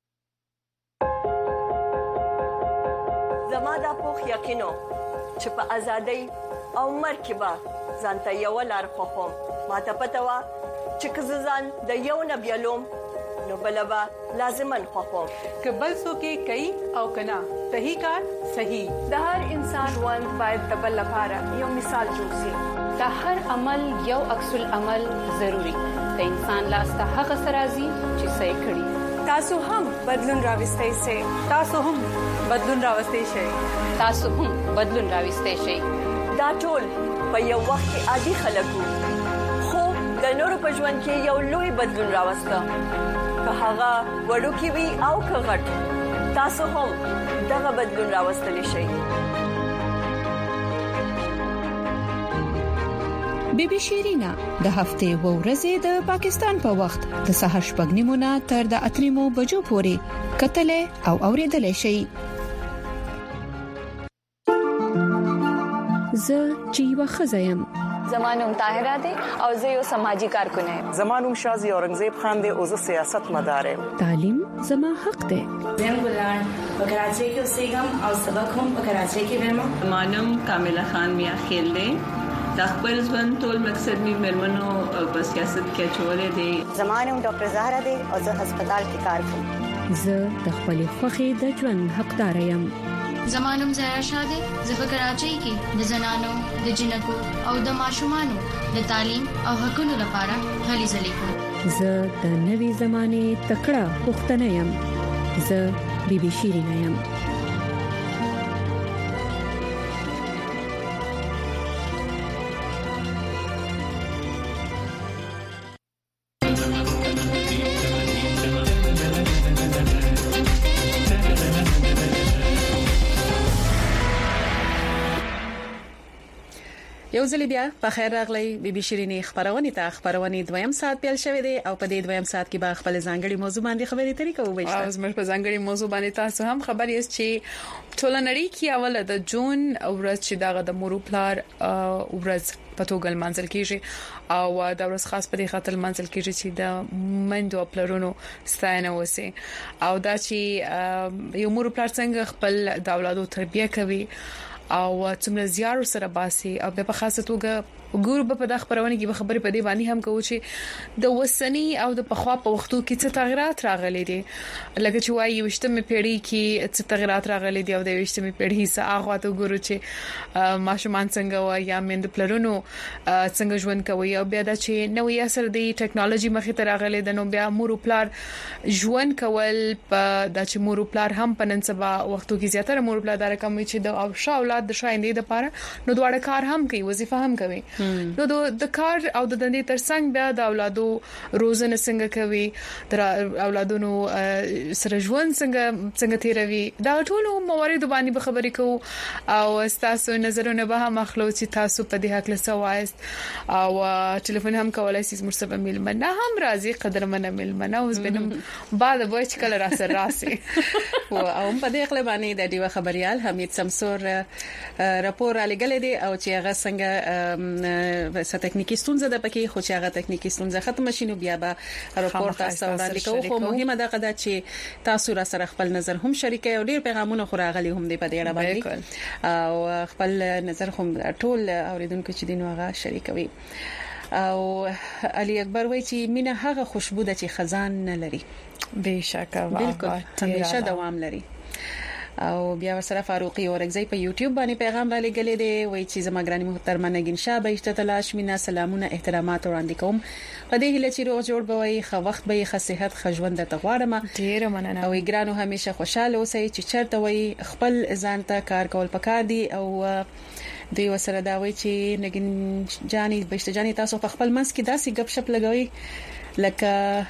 زما د پوخ یقینو چې په ازادۍ او مرکبه ځانته یو لار خوخم ماته پته وا چې کززان د یو نبیلوم نو بلبا لازمن خوخم که بل څوک کوي او کنا صحیح کار صحیح. د هر انسان ژوند باید د بل لپاره یو مثال جوړ شي. د هر عمل یو عکس العمل ضروری. د انسان لاس ته هغه سرازي چې صحیح کړي. تاسو هم بدلون راوستئ شئ. تاسو هم بدلون راوستئ شئ. تاسو هم بدلون راوستئ شئ. دا ټول په یو وخت کې عادي خلکو خو د نورو په ژوند کې یو لوی بدلون راوسته. که هغه وړوکی وي او که غټ تاسو هم دغه بدلون راوستلی شئ. بیبي شیرینا د هفته و ورځې د پاکستان په وخت د سحر شپږ نه تر د 8 بجو پورې کتلې او اوریدلې شي. زه جیوا خزایم. زمانوم طاهره ده او زه یو سماجی کارکون یم. زمانوم شازی اورنګزیب خان ده او زه سیاست مدار یم. تعلیم زما حق ده. زم ګلان په کراچۍ کې اوسېږم او سبق هم په کراچۍ کې وایم. زمانوم کامله خان میا خیل ده. د خپل ژوند ټول مقصد می مرمنو په سیاست کې چولې دي. زمانوم ډاکټر زهرا ده او زه هسپتال کې کار کوم. زه د خپل خوخي د ژوند حقدار یم. زمانوم زهرا شاده زه په کراچۍ کې د زنانو د جنکو او د ماشومانو د تعلیم او حقوقو لپاره هلې ځلې کوم. زه د نوي زمانه تکړه پښتنه یم. زه بیبي شیرینا یم. یو ځل بیا په خیر راغلی بیبي شیرینی خبرونه دویم ساعت پیل شوه دی او په دې دویم ساعت کې به خپل ځانګړي موضوع باندې خبرې ترې کوو. او زموږ په ځانګړي موضوع باندې تاسو هم خبر یاست چې ټولنړۍ کې اوله د جون ورځ چې دغه د مورو پلار ورځ په توګه منځل کیږي او دا ورځ خاص په دې خاطر منځل کیږي چې د مندو پلرونو ستاینه وسی او دا چې یو مورو پلار څنګه خپل د اولادو تربیه کوي او څومره زیار سره باسي او په خاصه توګه ګورو په د خبرونه کې خبرې په دې باندې هم کوو چې د وسنی او د پخوا په وختو کې څه تغیرات راغلي دي لکه چې وایي وشتمه پیړۍ کې څه تغیرات راغلي دي او د وشتمه پیړۍ سره هغه ته ګورو چې ماشومان څنګه وایي یا مند پلرونو څنګه ژوند کوي او بیا د چې نوې اثر دی ټکنالوژي مخې ته راغلي د نو بیا مورو پلار ژوند کول په د چې مورو پلار هم په نن سبا وختو کې زیاتره مورو پلار د رقم چې د اولاد د شایندې لپاره نو دواړه کار هم کوي وظیفه هم کوي. نو د کار او د دندې ترڅنګ بیا د اولادو روزنه څنګه کوي تر اولادونو سره ژوند څنګه تیروي دا ټول موارد باندې خبرې کوو او تاسو نظرونه به هم اخلو چې تاسو په دې حق له سوایست او ټلیفون هم کولای شئ مرسبه ملمنه هم راځي قدرمنه ملمنه اوس بنم بعد به چې کله راسه راسي او هم په دې خپل باندې د دیو خبريال حمید سمسور راپور علی ګل دی او چې هغه څنګه څه ټکنیکی ستونزه ده پکې خو چې هغه ټکنیکی ستونزه ختم شینو بیا به راپورټ تاسو وړاندې کوو. خو مهمه ده چې تاسو را سره خپل نظر هم شریکه او ډیر پیغامونه خو راغلي هم دی په دې اړه باندې او خپل نظر هم ټول اوریدونکو چې دینو هغه شریکوي. او علي اکبر وایي چې مینه هغه خوشبو ده چې خزان نه لري. بهشکه بالکل همیشه دوام لري. او بیا سره فاروقي اورګزی په یوټیوب باندې پیغام را لګلې دی وایي چې زما ګرانی محترمه نگین شاه به اشتتلاش مینا سلامونه احترامات وړاندې کوم په دې هله چې روغ جوړ بوي خو وخت به ښه صحت خژوند ته غواړم. ډیر مننه او ګرانو همیشه خوشاله اوسئ چې چرته وي خپل ځان ته کار کول پکار دي. او دوی وسره دا وایي چې نگین جانی بهشته جانی تاسو په خپل منځ کې داسې غب شپ لګوي لکه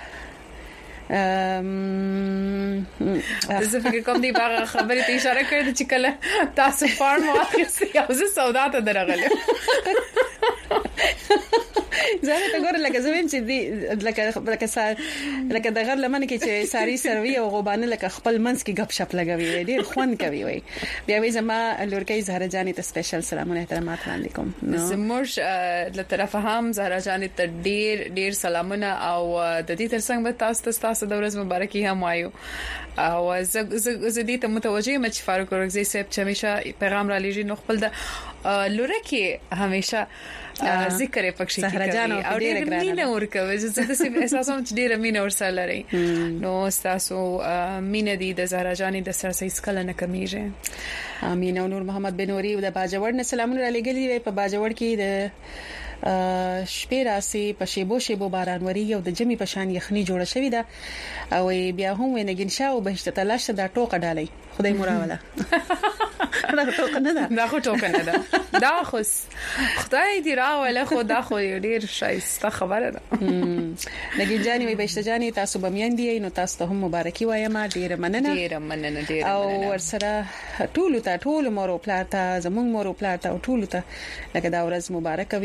زه فکر کوم دی باغ خبرې ته اشاره کړې چې کله تاسو فارم واخیستي او زه سودا ته درغله زه ته ګور لکه زوین چې دی لکه د غر لمن کې چې ساری سروي او غوبانه لکه خپل منځ کې غب شپ لګوي ډیر خوند کوي وي. بیا وې زما لورکۍ زهرا جانې ته سپیشل سلامونه احترامات وړاندې کوم. زموږ له طرفه هم زهرا جانې ته ډیر سلامونه او د دې ترڅنګ به تاسو د ورځ مبارکي هم وایو. او زه دې ته متوجه یم چې فاروق اورګزی صاحب چې همیشه پیغام را لېږي نو خپل د لورکۍ همیشه ذکر پکې کوي او ډېر مینه ورکوي چې زه د احساسوم چې ډېر مینه ورسره لري. نو تاسو مینه دي د زهرا جانې د سر سې سکل نه کمیږي. امین. او نور محمد بنوري د باجوړ نه سلامونه را لګلې په باجوړ کې د شپې راسي په شیبو باران وری او د جمی په شان یخني جوړه شوې ده او بیا هم ونګین شاو بهشته تلاش د ټوکه ډالۍ خدای مراوله دا ټوکه نه ده دا خو خدای دې راوله خو دا خو ډیر شایسته خبره ده. نګین جانې وي بهشته جانې تاسو به میندې نو تاسو ته هم مبارکي وایم. ډیر مننه او ورسره ټول مورو پلاټه زموږ مورو پلاټه او ټول ته لکه دا ورځ مبارک وي.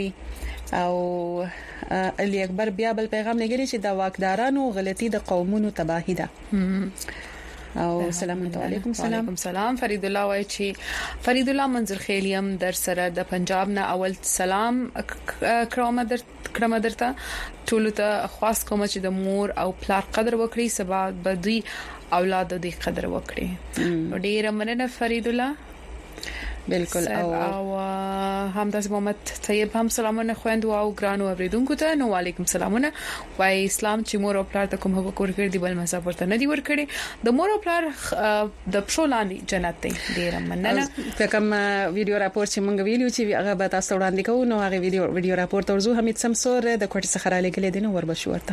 او علي اکبر بیا بل پیغام لګلی چې د واکدارانو غلطي د قومونو تباہی ده. او سلام علیکم. سلام فرید الله وای چې فرید الله منظر خیلیم در سره د پنجاب نه اول سلام کرام درته ټول ته خاص کوم چې د مور او پلار قدر وکړي سبا بدوی اولاد د قدر وکړي. ډیر مننه فرید الله. بالکل او همداس محمد طیب هم سلامونه خويندو او ګرانو اوریدونکو ته. نو وعلیکم سلامونه. وای اسلام چې مور او پلار ته کوم حقوق ورکړي دی بل مذهب ورته نه دی ورکړي. د مور او پلار د پښولاني جنت دی. ډیر مننه. کوم ویډیو راپور چې مونږ ویلو چې هغه به تاسو وړاندې کوو نو هغه ویډیو راپور ترزو حمید سمسور د کوټه څخه را لګلې دي نو وربشو ورته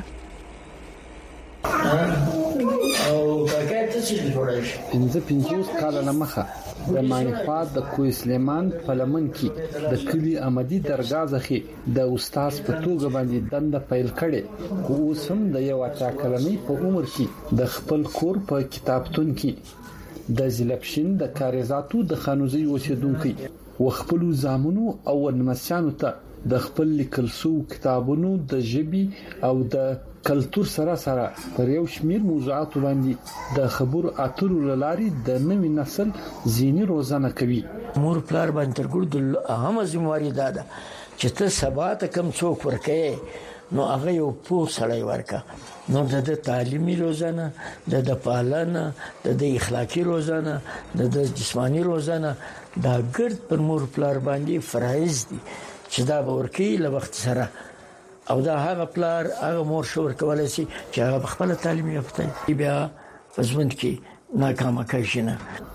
او پاکټ څه جوړای 50 کال لمخه د مانفات د کوی سلیمان په لمن کې د کلی احمدي درگاه ځخه د استاد په توګه باندې دنده پیل کړي خو اوس هم د یو اتاکلنی په عمر کې د خپل کور په کتابتون کې د زلپشین د کاریزاتو د خانوزي اوسیدونکو وخپل زامنو او نمسیانو ته د خپل لیکل شو کتابونو د ژبي او د کلتور سره پر یو شمیر موضوعات باندې د خبرو اترو لاري د نوې نسل زینی روزانه کوي. مور پلار باندې ترګور د اهم ذمہواری ده چې ته سبا ته کم څوک ورکې نو هغه یو پوه سړی ورکا نو د تعلیمي روزانه د پالنه د اخلاقی روزانه د جسمانی روزانه دا ګرد پر مور پلار باندې فرایض دي چې دا ورکی له وخت سره او دا هغه پلار هغه مور شور کولای شي چې هغه خپل تعلیم یافته بیا ژوند کې ناکامه کیږي.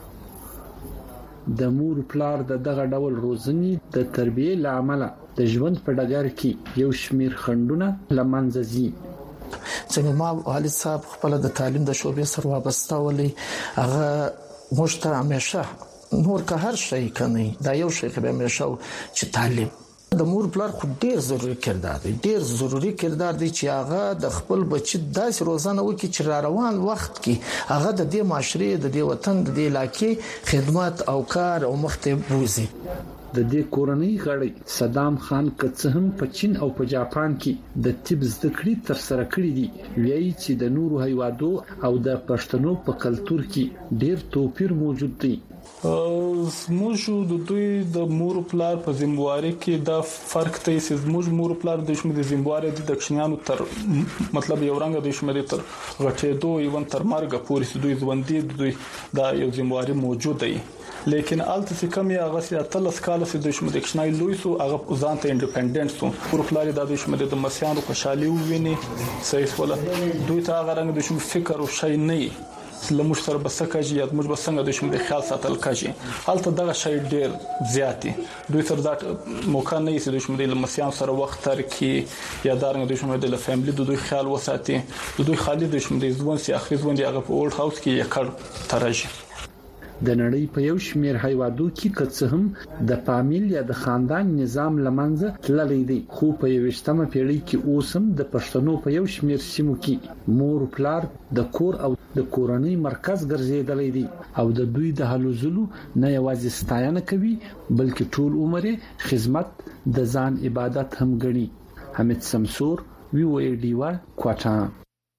د مور پلار دغه ډول روزنی د تربیه لامل د ژوند په ډګر کې یو شمیر خندونه لمنځه ځي. څنګه ما والد صاحب خپل د تعلیم د شوبې سره وابسته ولې هغه مشته همیشه نور که هر شي کني دا یو شي به همیشه چې تعلیم د مور پلار خو ډیر ضروری کردار دی چې هغه د خپل بچی داسې روزانه وکړي چې را روان وخت کې هغه د دې معاشري د دې وطن د دې علاقې خدمت او کار او مخته بوزي. د دې کورنۍ غړي صدام خان که هم په چین او په جاپان کې د طب زده کړې تر سره کړې دي وایي چې د نورو هیوادو او د پښتنو په کلتور کې ډیر توپیر موجود دی. زموږ د دوی د مور پلار په ذمہواری کې دا فرق دی چې زموږ مور پلار د شمه د ذمہواری د دښنیانو تر مطلب یو رنګ د شمه تر غټېدو ایون تر مرګ پورې دوی ژوندۍ دوی دا یو ذمہواری موجود دی. لیکن الته چې کم یا غسه تلس کال سه د شمه د کښنای لوی سو هغه ځان ته انډیپندنت سو مور پلار د شمه د مسیانو خوشالي وویني صحیح ولا دوی ته هغه رنګ د شمه فکر او شي نه لمش سره بسکاجي یا موږ بسنګ د شمه د خیال ساتل کاجي حالت دغه شی ډیر زیاتی دوی تر دا موقع نه یې د شمه د مسیان سره وخت تر کې یا دارنګ د شمه د فیملی د دوی خیال وساتي د دوی خالد د شمه د ځوان سي اخري ځوان دی هغه په اولډ هاوس کې یې کړ ترجه. د نړۍ په یو شمیر هیوادو کې که هم د فامیل یا د خاندان نظام لمنځه تللی دی خو په 20مه پیړۍ کې اوس هم د پښتنو په یو شمیر سیمو کې مور پلار د کور او د کورنۍ مرکز ګرځیدلی دی او د دوی د هلو ځلو نه یوازې ستاینه کوي بلکې ټول عمر خدمت د ځان عبادت هم ګڼي. حمید سمسور وی او ای ډی وا کوټا.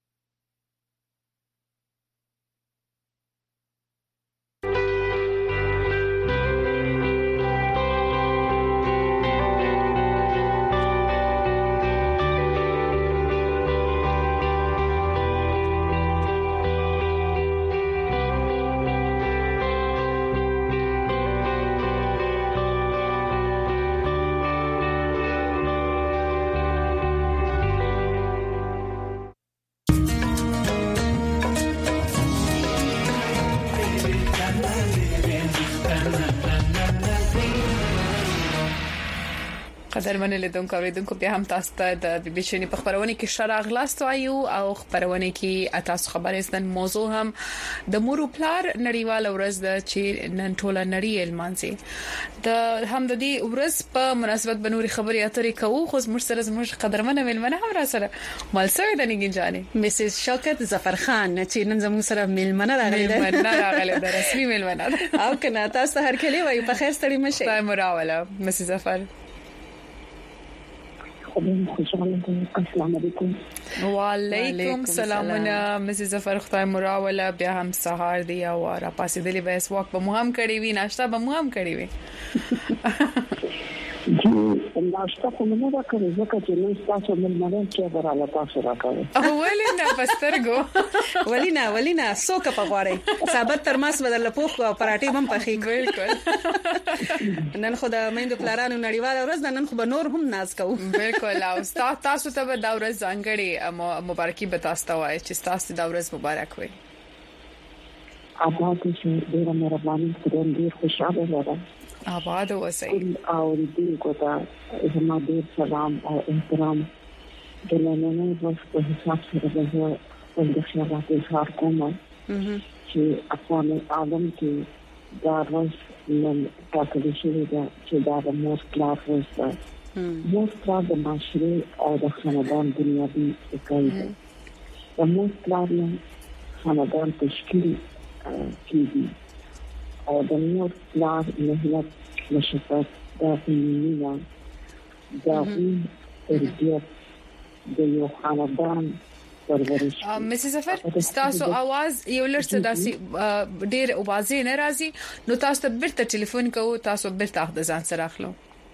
قدرمن لیدونکو اوریدونکو بیا هم تاسو ته د بي بي شنی په خبرونه کې شراغ لاست وایو او خبرونه کې تاسو خبرې ستن موضوع هم د مور پلار نړیوال ورځ د چې نن ټوله نړۍ المانځي د هم د دې ورځ په مناسبت بنوري خبرې اترې کوو خو زموږ قدرمن ملمنه هم را سره مالسوي د نګین جانې مسز شوکت ظفر خان چې نن زموږ سره ملمنه راغله د رسمي ملمنه او کنه تاسو هر کله وایي په خیر ستړي مشه مراوله مسز ظفر السلام علیکم. وعلیکم السلام. مسز ظفر خدای مراوله بیا هم سهار دی او را پاسېدلې به اس وخت به مو هم کړی وي ناشته به مو هم کړی وي. جی ناشته کوم نه راکړې ځکه چې نو تاسو ملمنه کې براله تاسو راکړې. ولینا پسترګو ولینا سوکه په غوړې ثابت تر ماس بدل پوخ او پراټي هم پخې. بالکل. نن خو د میندو پلارانو نړیواله ورځ ده نن خو به نور هم ناز کوو. بالکل. او تاسو ته به دا ورځ ځانګړي مبارکي به تاسو ته وایي چې تاسو دا ورځ مبارک وي. آباد شي ډیر مهرباني ډیر خوشاله وره. آباد اوسئ. او دې کوته زما ډیر سلام او احترام دلته اوس په حساب سره د خیالات اظهار کوم چې افغان عالم کې دا ورځ نن ټاکل شوې ده چې دا د مور پلار ورځ ده. مور پلار د معاشرې او د خاندان بنیادي اکای ده. د مور پلار نه خاندان تشکیل کیږي او د مور پلار مهلت مشقت دا فنیه دا تربیت د یو خاندان پرورش. مسز ظفر تاسو आवाज یو لړ څه داسي ډېر اوازې ناراضي نو تاسو ته بیرته ټلیفون کوو تاسو بیرته د ځان سره اخلو.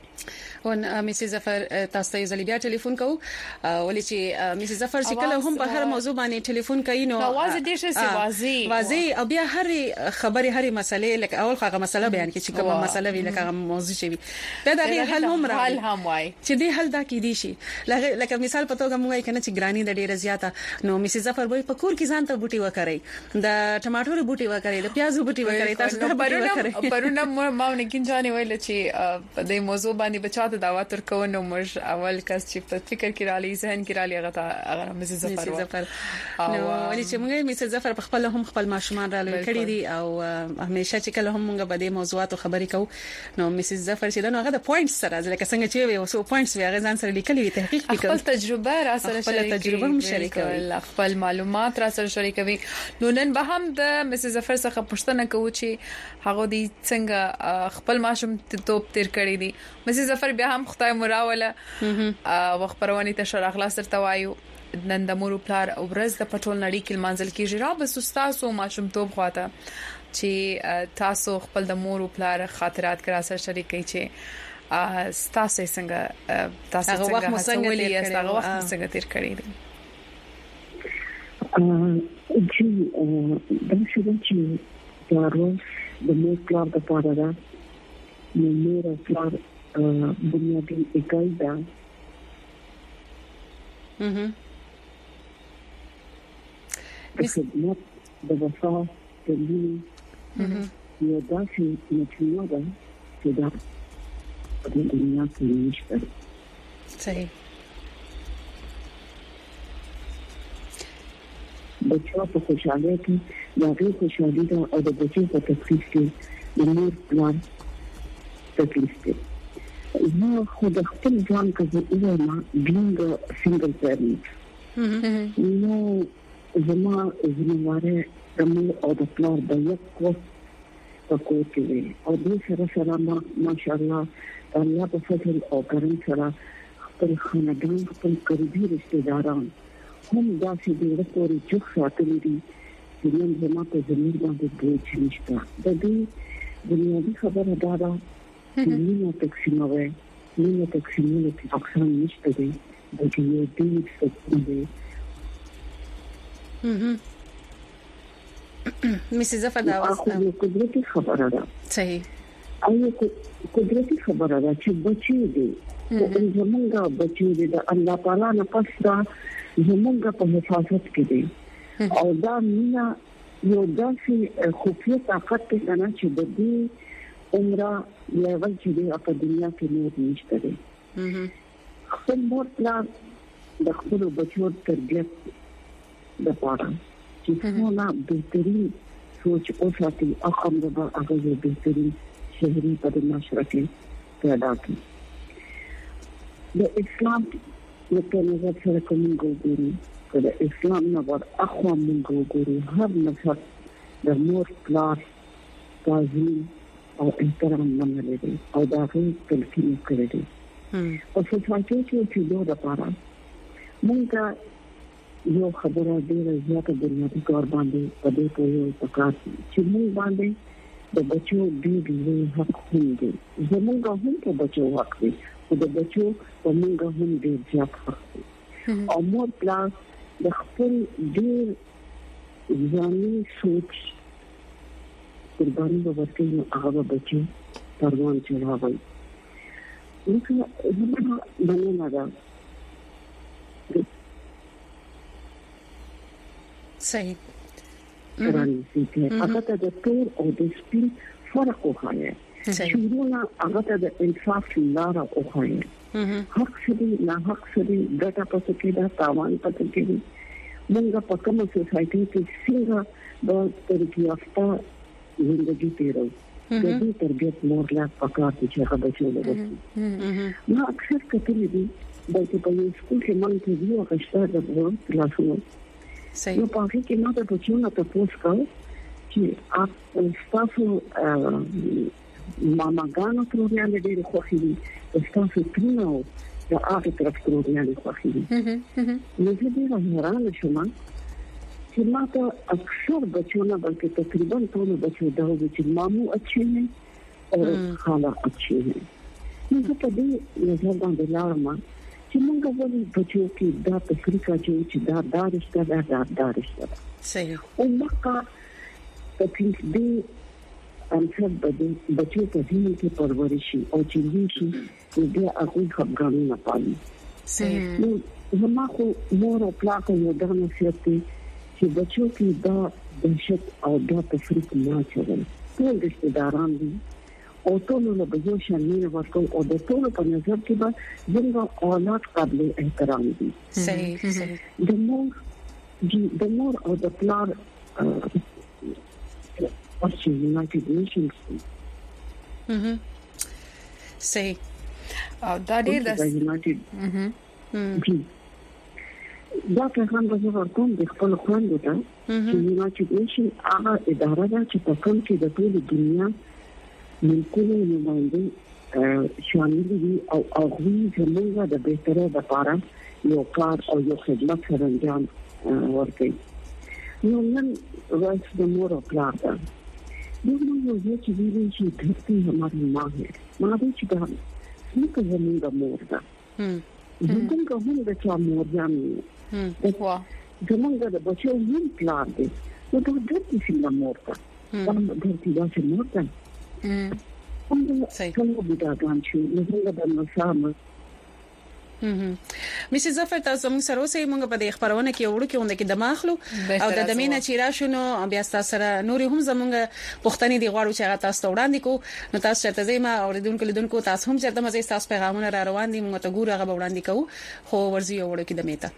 ون مسز ظفر تاسو ته زلیبیا ټلیفون کوو ولې چې مسز ظفر چې کله هم په هر موضوع باندې ټلیفون کوي نو आवाज ډېر څه واضح او بیا هر خبري هر مسلې لکه اول هغه مسله بیان کې چې کومه مسله وی لکه موضوع شي دا د حل هم وای چې دې حل دا کې دي شي لکه مثال په توګه موږ کنه چې ګرانی د ډېر زیاته نو مسز ظفر وای په کور کې ځان ته بوټي وکړي د ټماټو بوټي وکړي د پیازو بوټي وکړي تاسو ته پرونه ما نګین ځانې ویل چې په دې موضوع باندې بچا ته دعوت ورکو نو موږ اول کس چې په فکر کې را لې ذهن کې را لې هغه مسز ظفر نو ولې چې موږ مسز ظفر په خپل هم خپل ماشومان را لې کړی دي او همیشه چې کله هم موږ په دې موضوعاتو خبرې کوو نو مسز ظفر چې دا هغه د پوینټس سره ځکه څنګه چې یو څو پوینټس وی هغه ځان سره لیکلي تحقیق وکړ خپل تجربه را سره شریکوي خپل معلومات را سره شریکوي نو نن به هم د مسز ظفر څخه پوښتنه کوو چې هغه دې څنګه خپل ماشوم توپ تیر کړی دي. مسز ظفر بیا هم خدای مراوله وخبرونی ته شر اخلاص تر توایو نن د مور پلار او ورځ د پټول نړۍ کې منځل کې جرا بس تاسو ماشوم توپ خواته چې تاسو خپل د مور پلار خاطرات کرا سره شریکي چې تاسو څنګه هغه وخت څنګه تیر کړی دي. چې دا چې دا ورځ د مور پلار د پاره ده نو مور پلار بنیادی اکای ده. د خدمت د وفا د مینې یو داسې مجموعه ده چې دا په دنیا کې نشته. صحیح. بچو په خوشاله کې دا غي خوشالي ده او د بچو په تکلیف کې د مور پلان تکلیف ده. زه خود خپل ځان کې زما being a single parent نو زما زمواره د مور او د پلان د یو کو په کوټه وي او د سره ماشاءالله الله په فضل او کرم سره خپل خاندان خپل قریبي رشتہ داران هم داسې ډېر پورې چوک ساتلي دي چې نن زما په زمير باندې بوج نشته. د دې بنیادی خبره دا ده چې مینه تقسیموي کې اکثر نشته دي د یو دې څه دي. مسز ظفر دا واسطه قدرتي خبره ده. صحیح. ايو قدرتي خبره ده چې بچي دي او زمونږه بچي دي د الله تعالی نه پس دا زمونږه په حفاظت کې دي او دا مینا یو داسې خفیه طاقت ته نه چې د دې عمره لیول چې په دنیا کې نور نشته دي. خپل مور پلان د خپل بچو تربیت د پاره چې څنګه بهترین سوچ او ساتي اخم د هغه بهترین شهري په معاشره کې پیدا کړي. د اسلام په نظر سره کوم ګوري د اسلام نه ور اخوا موږ ګوري هر مذهب د مور پلان تعظیم او احترام منل دي او دا غي تلقین کړی دي او سوسایټي کې چې دوه لپاره مونږه یو خبره ډیره زیاته بنیادی کار باندې په دې پوهه پکار چې مونږ باندې د بچو ډېر حق دی زمونږ هم په بچو حق دی او د بچو په مونږ هم ډېر زیات حق دی او مور پلان د خپل ډېر ځاني سوچ قرباني ورکوي هغه بچي پروان چلاوي نو زموږ باندې نه صحیح رانیسي ته هغه ته د تور او د سپین فرق وخایي شروعنا هغه ته د انصاف لاره وخایي حق سړي نه حق سړي ګټه پته کې دا تاوان پته کې موږ په کومه سوسایټي کې څنګه د ترقی یافته ژوندۍ تیرو د دې تربیت مور لا پکار چې هغه بچو لري نو اکثر کتلې دي چې په یو سکول کې مونږ ته یو غشتار د کلاسونو نو په هغه کې ما ته بچو نه تاسو کوم چې تاسو ماماګانو پروګرام ډېر خوښي دي تاسو ترنو د هغه طرف پروګرام خوښي دي نو زه ډېر حیران شوم چې ما ته اکثر بچو نه بلکې تقریبا ټول بچو دا و چې مامو اچھے ہیں او خالا اچھے ہیں نو په دې نظر باندې لاړم چې موږ ولې بچو کې دا تفریقه چې دا دارشته دا صحیح او مکه تکلیف دې انسان بچو په دې کې پرورشي او چې دې دې هغه خبرونه نه پالي صحیح نو زما خو مور او پلار یو دغه نصیحت چې بچو کې دا دهشت او دا تفریق نه چلن ټول رشتہ داران دي او ټول له بجو شامل ورکو او د ټول په نظر کې به زموږ اولاد قابل احترام دي صحیح صحیح د مور او د پلار چې یونایټډ نیشنز صحیح او دا ډېر دا پیغام به زه ورکوم د خپل خويندو ته چې یونایټډ نیشن هغه اداره ده چې په کوم کې د ټول دنیا ملکونو نمائندې شامل دي او هغه زموږ د بهترۍ لپاره یو کار او یو خدمت سره انجام ورکوي نو نن ورځ د مور او پلار ده دوی یو چې ویلي چې دھرتی हमारी मां है मां دې چې دا څنګه زموږ مور ده زموږ هم د چا مور ځامي زموږ د بچو هم پلار دی نو دا دې څنګه مور ده دا دې چې مور ده څنګه بډاګان شو نو څنګه د مسامه مسز ظفر تاسو موږ سره اوسئ موږ په دې خبرونه کې وړو کې اونده کې دماغلو او د دمینه چې راشنو بیا تاسو سره نور هم زموږ پښتني دی غواړو چې هغه تاسو وړاندې کو نو تاسو چرته زما اوریدونکو لیدونکو تاسو هم چرته مزه تاسو پیغامونه را روان دي موږ ته ګور هغه وړاندې کوو خو ورزي وړو کې دمیته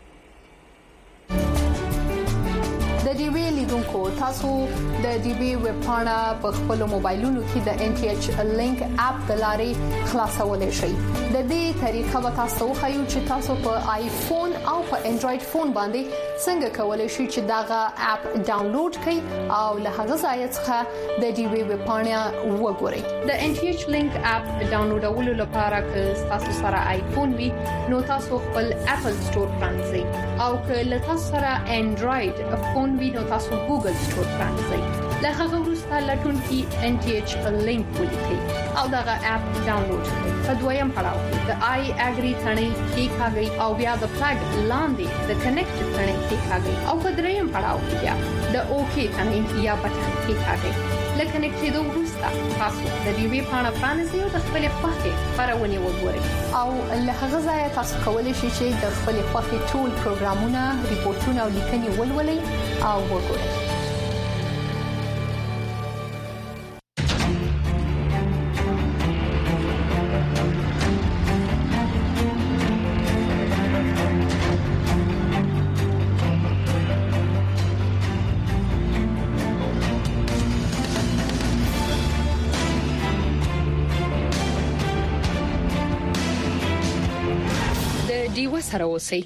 د ډي وی لیدونکو تاسو د ډي وی ویب پاڼه په خپل موبایلونو کې د ان ټي ایچ لینک اپ د لارې خلاصولای شئ د دې طریقه به تاسو خو چې تاسو په آیفون او په انډراید فون باندې څنګه کولای شئ چې داغه اپ ډاونلوډ کړئ او له هغه ځای څخه د ډي وی ویب پاڼه وګورئ د ان ټي ایچ لینک اپ ډاونلوډولو لپاره که تاسو سره آیفون وي نو تاسو خپل اپل سٹور پرانځئ او که له تاسو سره انډراید فون وینو تاسو ګوګل سٹور پرانځئ له هغه وروسته لټون کې ان ټي ایچ لینک ولیکئ او دغه اپ ډاونلوډ کړئ په دویم پړاو کې د آی اګری ثنې کې کاږي او بیا د فلګ لاندې د کنیکټ ثنې کې کاږي او په دریم پړاو کې بیا د اوکی ثنې یا بټن کې کاږي لکه نکټېدو وروسته تاسو د دې وی پاڼه پرانځئ او د خپل خوښې خبرونه وګورئ او له هغه ځای تاسو کولی شئ چې د خپل خوښې ټول پروګرامونه ریپورتونه او لیکنې ولولئ او وګورئ دیو سره اوسئ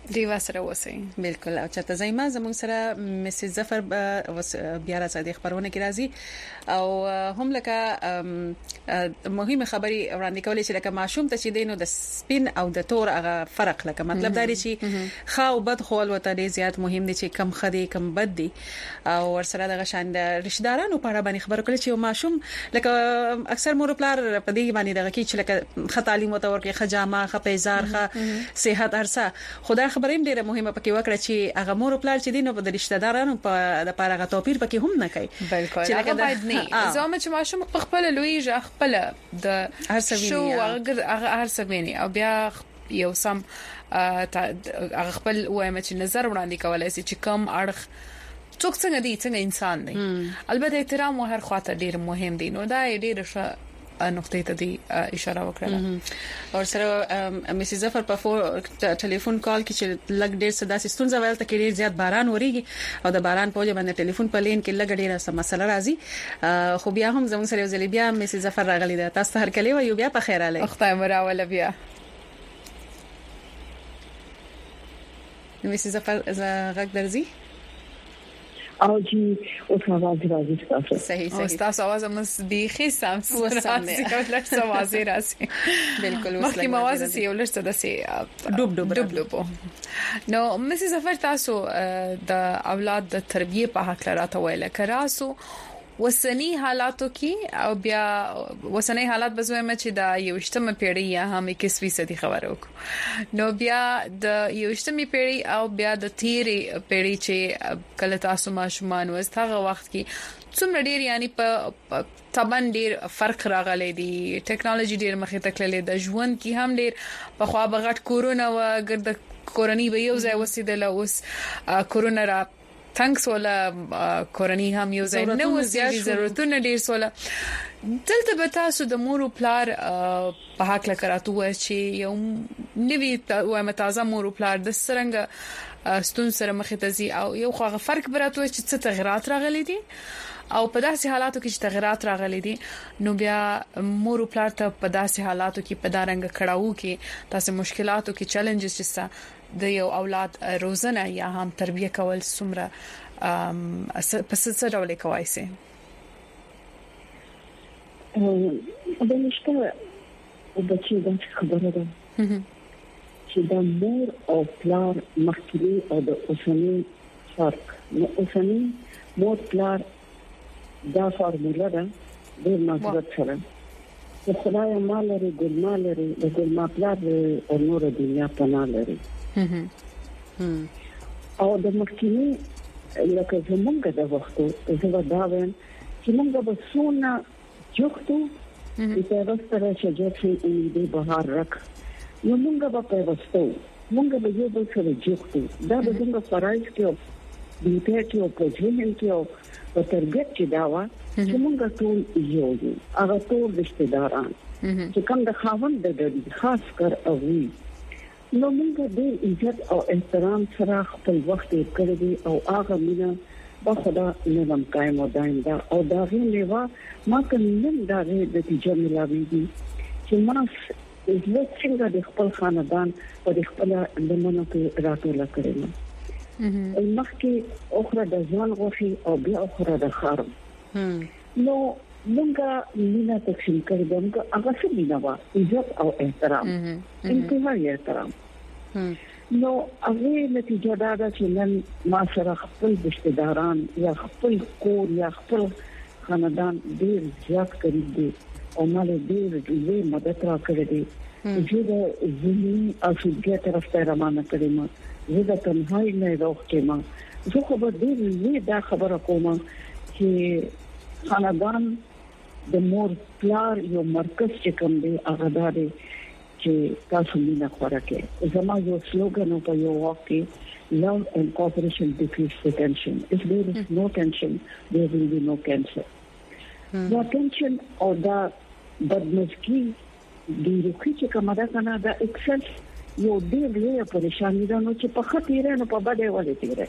دیوا سره وسی بالکل او چته زایما زمون سره مسز ظفر بیا را صادق خبرونه کی راځي او هم لکه مهمه خبري وړاندې کولې چې لکه ماشوم ته چې دینو د سپین او د تور هغه فرق لکه مطلب دا دی چې خاو بد خول وته ډیر زیات مهم دي چې کم خدي کم بد دي او ورسره د غشان د رشدارانو په اړه باندې خبرو کړل چې ماشوم لکه اکثر مور پلار په دې باندې دغه کې چې لکه خ تعلیم وته ورکه خجامه خ پیزار خ صحت ارسه خدای خبرې ډیره مهمه پکې وکړه چې هغه مور پلار چې دینو په رشتہدارانو په د پاره غو توپیر پکې هم نه کوي بالکل هغه باید نه زما چې ماشوم خپل لوی خپل د شو هغه هرڅویني او بیا یو سم هغه خپل وایم چې نظر وړاندې کولای شي چې کم اړخ څوک څنګه دي څنګه انسان دی البته احترام او هر خواته ډیر مهم دي نو دا ډیر ښه نقطه ته دی اشاره وکړه او سره مسز ظفر په ټلیفون کال کې چې لګ ډیر صدا ستونزه ولته کې ډیر زیات باران وریږي او د باران په وجه باندې ټلیفون په لین کې لګ ډیر سم مسله راځي خو بیا هم زموږ سره ځلې بیا مسز ظفر راغلی ده تاسو هر کله وي بیا په خیر علي اخته مراوله بیا مسز ظفر غږ درځي او جی او आवाज راځي تاسو صحیح او تاسو आवाज هم بیخي سم راځي کوله आवाज راځي بالکل مخکې आवाज سي ولرته د سي ډوب نو مسز ظفر تاسو د اولاد د تربیه په حق راته ویل کراسو وسنی حالاتو کې او بیا وسنی حالات بزویم چې د یوشتمه پیړۍ یا هم 21 خبرو نو بیا د یوشتمه پیړۍ او بیا د تیرې پیړۍ چې کله تاسو ماشومان وستغه وخت کې څومره ډیر یعنی په طبعا ډیر فرق راغلی دی ټیکنالوژي ډیر مخې ته کړلې د ژوند کې هم ډیر په خوا بغټ کورونا و ګرد کورنۍ به یو ځای وسیدل اوس کورونا را تانکس ولا کورنۍ هم یو ځای نه وزي ضرورتونه ډیر سوله دلته به تاسو د مور او پلار په حق لکراتو چې یو نوی وایم تازه مور او پلار د سرنګ ستون سره مخ ته زی او یو خو فرق براتو چې څه تغیرات راغلي دي او په داسې حالاتو کې چې تغیرات راغلي دي نو بیا مور او پلار ته په داسې حالاتو کې په دارنګ کړهو کې تاسو مشکلاتو کې چیلنجز چې د یو اولاد روزنه یا هم تربیه کول څومره پس څه ډول کوي سي د مشکله او بچي د خبره ده چې د مور او پلار مخکې او د اوسنی فرق نو اوسنی مور پلار دا فارموله ده د مزرعت سره د خدای مال لري ګل مال لري د ګل مال پلار او نور دنیا پناه لري او د مخکینی لکه زمونږ د وختو زه دا وایم چې موږ به سونه جوړو چې راستره شجاعت دې بهار رک نو موږ به په وستو موږ به یو بل سره جوړو دا به څنګه فرایض کې او دې کې او په ځین کې او په تربیت کې دا و چې موږ ټول یو یو هغه ټول رشتہ داران چې کوم د خاوند د خاص کر او نو موږ د عزت او احترام سره خپل وخت کړی او هغه مینا په خدا نظم قائم او دائم دا او دا غوښنه ما کوم دا د نتیجه ملاويږي چې ما عزت څنګه د خپل خاندان او د خپل لمنو کې راټول کړم مخکې اخره د ځان غوښي او بیا اخره د خارم نو موږ مینا تقسیم کړو موږ هغه څه مینا وا عزت او احترام انتهایی احترام نو هغه نتیجه دا ده چې نن ما سره خپل رشتہ داران یا خپل کور یا خپل خاندان ډیر زیات کړی دي او مال ډیر دې مدد را کړې دي چې د ځینې افسوسګه طرف ته روانه کړم زه د تنهایی نه راوښتم زه خو به دې دا خبره کوم چې خاندان د مور پلار یو مرکز چې کوم دی هغه دی چې تاسو مینا خوراکه زما یو سلوګان په یو وخت کې love and cooperation decrease the tension if there is no tension there will be no cancer the tension or the بدمزګي د روحي چې کومه ده کنه دا اکسس یو ډېر لوی پریشانی ده نو چې په خطر نه په بده ولې تیرې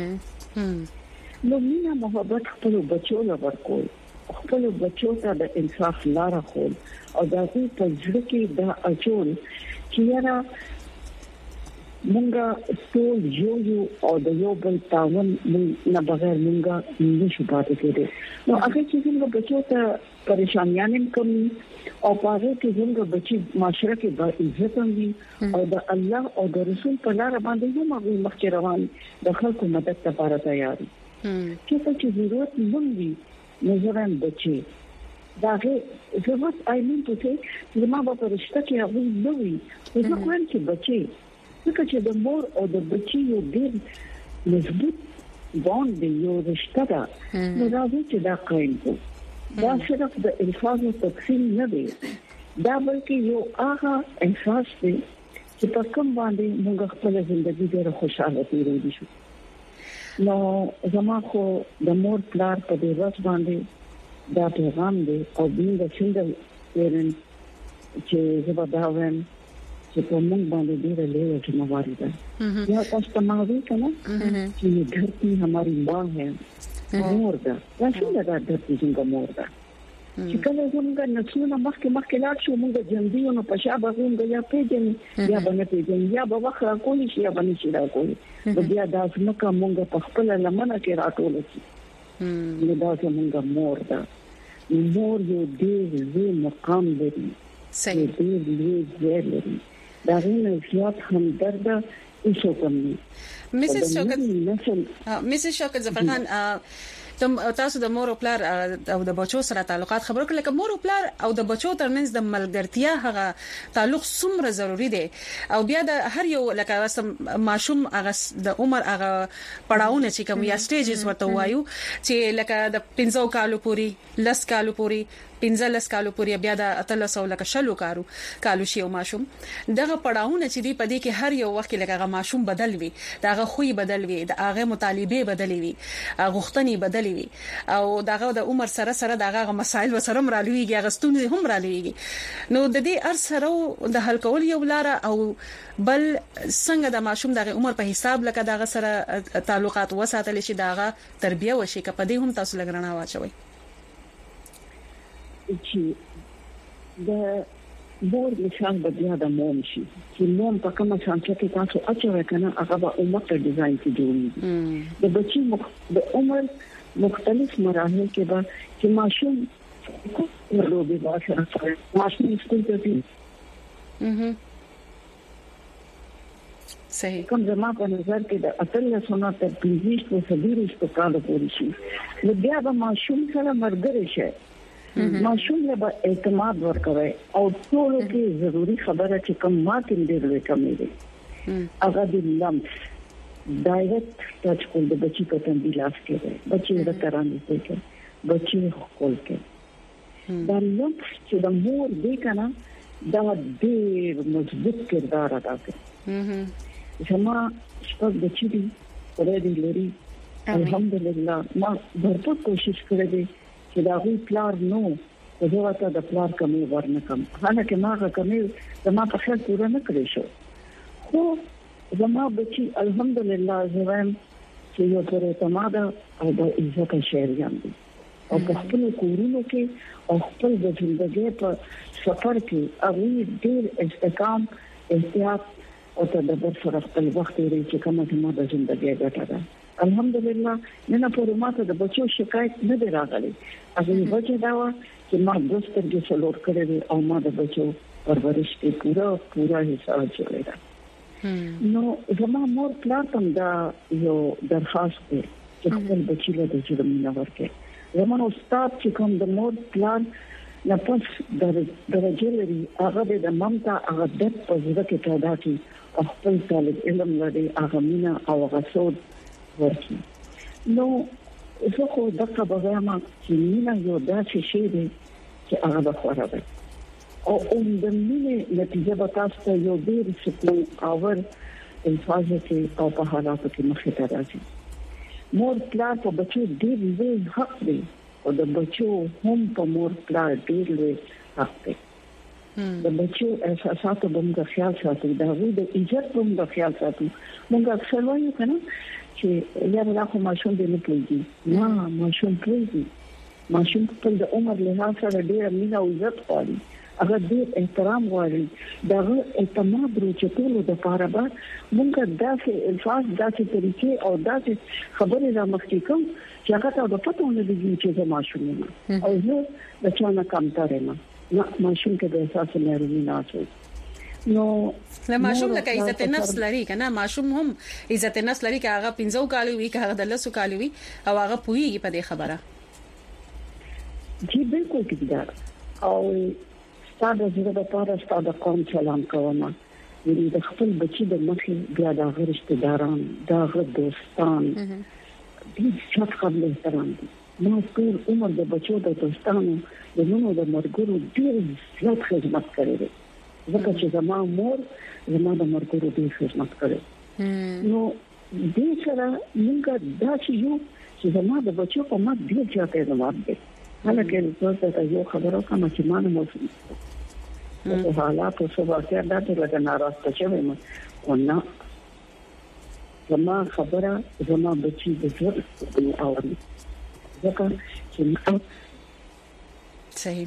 نو مینا محبت خپل بچو له ورکول خپل بچو ته د انصاف لار خول او دا په ځل کې دا اچول چې یاره مونږه ټول یو او د یو بل تعاون نه بغیر مونږه نشو پاتې کېدای. نو هغه چې موږ بچو ته پریشانیاں کم او پاره کې څنګه بچي معاشره کې با عزت هم او د الله او د رسول په لار باندې هم موږ مخکې روان د خلکو مدد لپاره تیار یو. چې ضرورت مونږ وي نظران بچي داغه ضرورت آیمن ته چې ما په رشتہ کې هغه نه وي زه کوم چې بچي ځکه چې د مور او د بچي یو ډېر مضبوط بوند دی یو رشتہ ده نو راځي چې دا قائم کو دا صرف د الفاظ او تقسیم نه دی دا بلکې یو هغه احساس دی چې په کوم باندې موږ خپل ژوندۍ ډېر خوشاله تیرې شو. نو زما خو د مور پلار په دې ورځ باندې دا پیغام دی او د سنگل پیرنټ چې زما دا وایم چې په موږ باندې ډېر لوی ذمہواری ده. یا تاسو ته معلومه کنا چې دھرتی हमारी मां है مور ده دا څنګه دا دھرتی څنګه مور ده چې کله زموږ نسلونه مخکې لاړ شو موږ جنديونو په شابه غونډه یا پیژنې یا باندې پیژنې یا به وخت کولی شي یا باندې شي راکوي بیا دا څنګه موږ په خپل لمنه کې راټول شي نو دا څنګه مور ده مور یو ډېر لوی مقام لري صحیح ډېر لوی ځای لري دا غوښنه زیات هم درد ایشو کوي. مسز شوکت ظفر خان تاسو د مور او پلار او د بچو سره تعلقات خبرو کړل چې مور او پلار او د بچو ترمنځ د ملګرتیا هغه تعلق څومره ضروری دی او بیا د هر یو لکه ماشوم هغه د عمر هغه پړاوونه چې کوم یا سټیجز ورته وایو چې لکه د 15 کالو پوري 10 کالو پوري 15 کالو پورې بیا د 1300 لکه شلو کالو شي او ماشوم دغه پړاوونه چې دی په دې کې هر یو وخت کې لکه ماشوم بدل وي دغه خوې بدل وي دغه مطالبه بدل وي غوښتنې بدل وي او دغه د عمر سره دغه مسائل وسره مرالويږي غستون هم مرالويږي نو د دې ار سره د حل کول یو لار او بل څنګه د ماشوم دغه عمر په حساب لکه دغه سره تعلقات وساتل شي دغه تربیه وشي کپدې هم تاسو لګرانه واچوي چې د مور نشان بدیا د موم شي چې موم په کومه څنګه کې تاسو اچوي کنه هغه به عمر ته ډیزاین کې جوړي د بچي د عمر مختلف مراحل کې به چې ماشوم ورلوبي باسه ماشوم سکول ته ځي صحیح کوم زما په نظر کې د اتل سنت تر 20 او 30 کال پورې شي نو بیا به ماشوم سره مرګري شي ماشوم له اعتماد ورکوي او ټول کې ضروری خبره چې کوم ماته دې لوي کمې دي هغه د لمس ډایرکټ ټچ کول د بچی په تندي لاس کې بچی د ترانې کې بچی خپل کې دا لمس چې د مور دې کنه دا ډېر مضبوط کردار ادا کوي زما شپږ بچی دي ورته لري الحمدلله ما ډېر کوشش کړې چې دا غوي پلار نو زه واته د پلار کمی ورنه کم حالکه ما کمی زما په خیر پوره نه کړی شو خو زما بچي الحمدلله زویم چې یو پر اعتماد او د عزت شهريان دي او په خپل کورونو کې او خپل د ژوندۍ په سفر کې هغه ډېر استقام احتیاط او تدبر سره خپل وخت لري چې کومه زما د ژوندۍ ګټه ده الحمدلله نن په روماته د بچو شکایت نه دی راغلی هغه وجه دا و چې ما دوستر کې څلور کړې او ما د بچو پرورش کې پورا حساب چلېدا نو زما مور پلار تم دا یو درخواست دی چې خپل بچی له دې ژوند ورکړي زما استاد چې کوم د مور پلان نه پس درجه لري هغه د مامتا هغه د پوزره کې پیدا کی خپل طالب علم لري هغه مینا او هغه سود ورکی نو زه خو دغه بغاما چې مینا یو داسې شی دی چې هغه بخوره او د مینې نتیجه به تاسو ته یو ډېر سکون اور الفاظ کې او په حالاتو کې مخې ته راځي مور پلار په بچو ډېر لوی حق دی او د بچو هم په مور پلار ډېر لوی حق دی د بچو احساساتو باندې خیال ساتي دا وی د عزت باندې خیال ساتي موږ اکثر وایو کنه چې یا له خو ماشوم دې نه کېږي نه ماشوم کېږي ماشوم په د عمر له سره ډېر مینه او عزت غواړي هغه دې احترام غواړي دا اعتماد روچتلو د لپاره به موږ داسې الفاظ داسې طریقې او داسې خبرې را مخکې کوم چې هغه ته د پته نه دی چې زما شومه او زه د چا نه کم ترم نه ماشوم کې د احساس لري نه اچي نو ماشوم لکه عزت نفس لري کنه ماشوم هم عزت نفس لري که هغه 15 کال وي که هغه 10 کال وي او هغه پويږي په دې خبره جی بالکل ټیک او ستاسو د لپاره ستاسو قوم سلام کوم یعنی د خپل بچی د مخې بیا د غرشت داران دا غر دوستان دې څه قبل احترام دي ما ټول عمر د بچو د دوستانو د نونو د مرګرو ډیر زیات خدمت کړی دی ځکه چې زما مور زما د مرګرو ډیر خدمت کړی نو دې سره موږ دا چې یو چې زما د بچو په ما ډیر زیات خدمت دي هلکه زه یو خبرو کوم چې ما نه مو په حالات او صباحه دا ته لږ ناراسته شوم او نه زما خبره زما بچی د ژوند او ځکه چې صحیح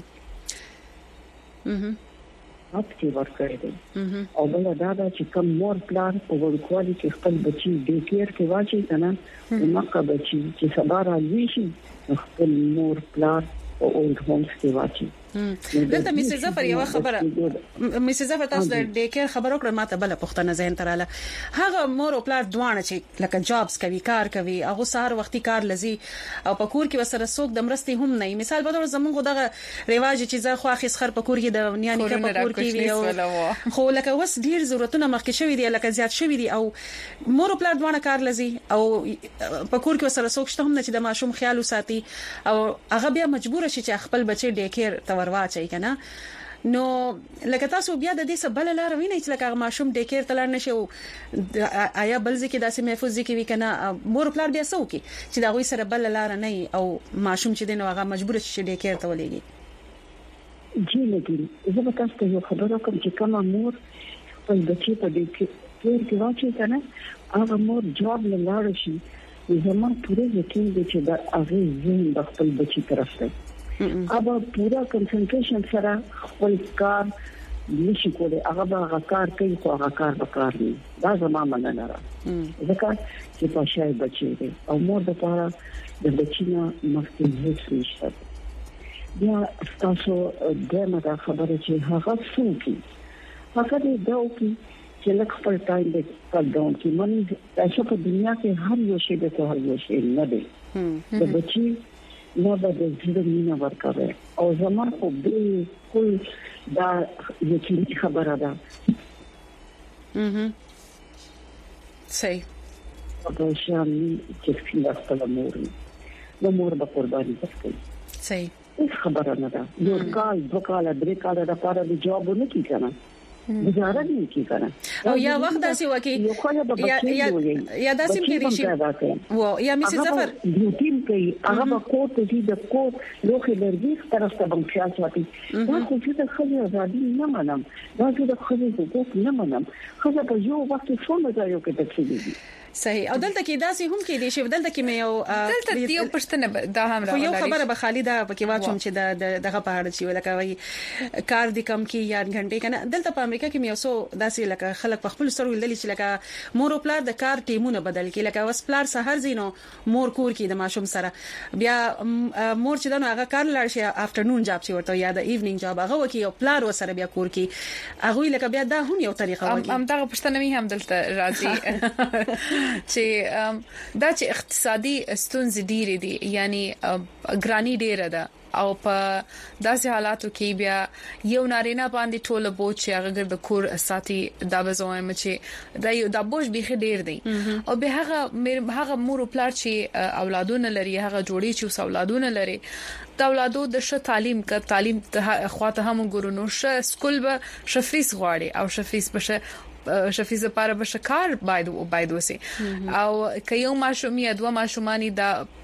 اپتی ورکړی دی او بل دا چې کوم مور پلان او ورکوالي چې خپل بچي د کیر کې واچي کنه مکه بچي چې سبا راځي شي خپل مور پلان او اولډ هومز کې واچي دلته میسز ظفر یو خبره میسز ظفر تاسو د ډیکر خبرو کړم ماته بل پښتنه ذهن تراله هغه مور او پلار دوانه چې لکه جابز کوي کار کوي هغه سهار وختي کار لذي او پکور کې وسره څوک د مرستي هم نه مثال به تر زمونږ دغه ریواج چې ځا خو اخیس خر پکور کې د نیانی کې پکور کې وی خو لکه وس ډیر ضرورتونه مخکې شوی دي لکه زیات شوی دي او مور او پلار دوانه کار لذي او پکور کې وسره څوک شته هم نه چې د ماشوم خیال وساتي او هغه بیا مجبور شي چې خپل بچي ډیکر ورواچي کنه نو لکه تاسو بیا د دې سبل لار وینئ چې لکه ماشوم ډیکر تلار نشي او آیا بل ځکه داسې محفوظ ځکه وی کنه مور پلار بیا سو کی چې دا غوي سره بل لار نه او ماشوم چې دنه هغه مجبور شي ډیکر ته ولېږي جی لګي زه به تاسو ته یو خبره کوم چې کومه مور خپل بچی په ډیکر کې واچي کنه هغه مور جواب نه لار شي زموږ پوره یقین دي چې دا هغه زین د خپل بچی طرف ته ابا پورا کنسنټریشن سره خپل کار نشي کولای هغه کار کوي خو هغه کار وکړ نه دا زموږ مننه را ځکه چې په شای بچي دي او مور د پاره د بچینا مخکې هیڅ نشته بیا تاسو دغه خبره چې هغه څوکي هغه دې دوکي چې لکه خپل ټایم دې کډون چې منځ تاسو په دنیا کې هر یو شی د هر یو شی نه دی د بچي نو د دې مینه ورکوي او زموږ په دې کول دا یقیني خبره ده صحیح او شان چې څنګه خپل مور به قرباني ورکړي صحیح هیڅ خبره نه ده یو کال دوه کال درې کال د لپاره د جواب نه کیږي گزاره دي کی کنه او یا وخت داسې وکی یا داسې کې ریشي و یا میسز ظفر ډیوټیم کوي هغه کوټ دې د کوټ لوخي لرګي طرف ته بم خیال ساتي دا خو چې د خځې ازادي نه منم دا چې د خځې حقوق نه منم خځه په یو وخت څومره ځایو کې تکلیف صحیح او دلته کې داسې هم کې دي چې دلته کې مې یو دلته یو پښتنه دا هم راغلی یو خبره به خالده پکې واچوم چې دغه په اړه چې لکه وایي کار دي کم کې یا غنټې کنه دلته په امریکا کې مې اوسو داسې لکه خلک په خپل سره وللی چې لکه مور او پلار د کار ټیمونه بدل کې لکه وس پلار سحر زینو مور کور کې د ماشوم سره بیا مور چې دنو هغه کار لاړ شي افټرنون جاب چې ورته یا د ایوننګ جاب هغه وکي او پلار وسره بیا کور کې هغه لکه بیا دا هم یو طریقه وایي هم دغه پښتنه هم دلته راځي چې دا چې اقتصادي ستونزې ډېرې دي یعنی ګرانی ډېره ده او په داسې حالاتو کې بیا یو نارینه باندې ټوله بوج چې هغه د کور ساتي دا بزوم چې دا بوج به ډېر دی او به هغه مور او پلار چې اولادونه لري هغه جوړي چې اولادونه لري د اولادو د ښه تعلیم خواته هم ګورونو ښه سکول به شفیس غواړي او شفیس بشه شفیز لپاره به شکار باید وسی او که یو ماشوم یا دوه ماشومانی دا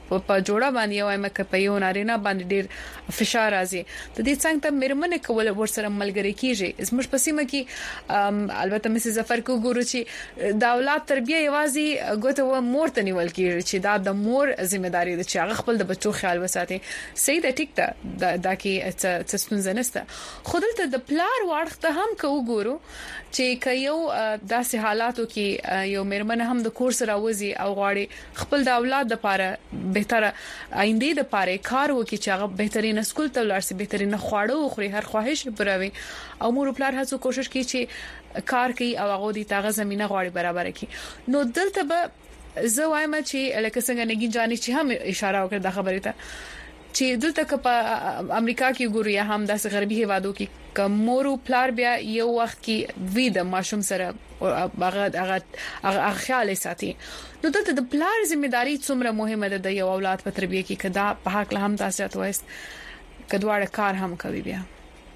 په جوړه باندې وایم ک په یو نارینه باندې ډیر فشار راځي د دې څنګه ته مرمنه کول ورسره ملګری کیږي زموږ په سیمه کې البته مس ظفر کو ګورو چې د اولاد تربیه یوازې ګوته و مور ته نیول کیږي چې دا د مور ځمېداري ده چې هغه خپل د بچو خیال وساتي صحیح ده ټیک ده دا کې څه ستونزه نشته خو دلته د پلار واړخته هم کو ګورو چې یو داسې حالاتو کې یو مرمنه هم د کورس راوځي او غواړي خپل د اولاد لپاره بهتره آینده لپاره کار وکړي چې هغه بهترین سکول ته لاړ شي بهترین خواړه خوري هر خواهش پوروي او مور پلار هڅه کوشش کوي چې کار کوي او هغه د تاغه زمينه غواړي برابر کړي نو دلته به زه وایم چې لکه څنګه نګین جاني چې هم اشاره وکړه د خبرې ته چې دلته په امریکا کې ګوري هم داسې غربي هیوادو کې کومورو پلار بیا یو وخت کې وی د ماشوم سره هغه خیال ساتي نو دلته د پلار ځمېداري څومره مهمه ده د یو اولاد په تربیه کې کدا په حق له هم تاسو ته وایست کډواړه کار هم کوي بیا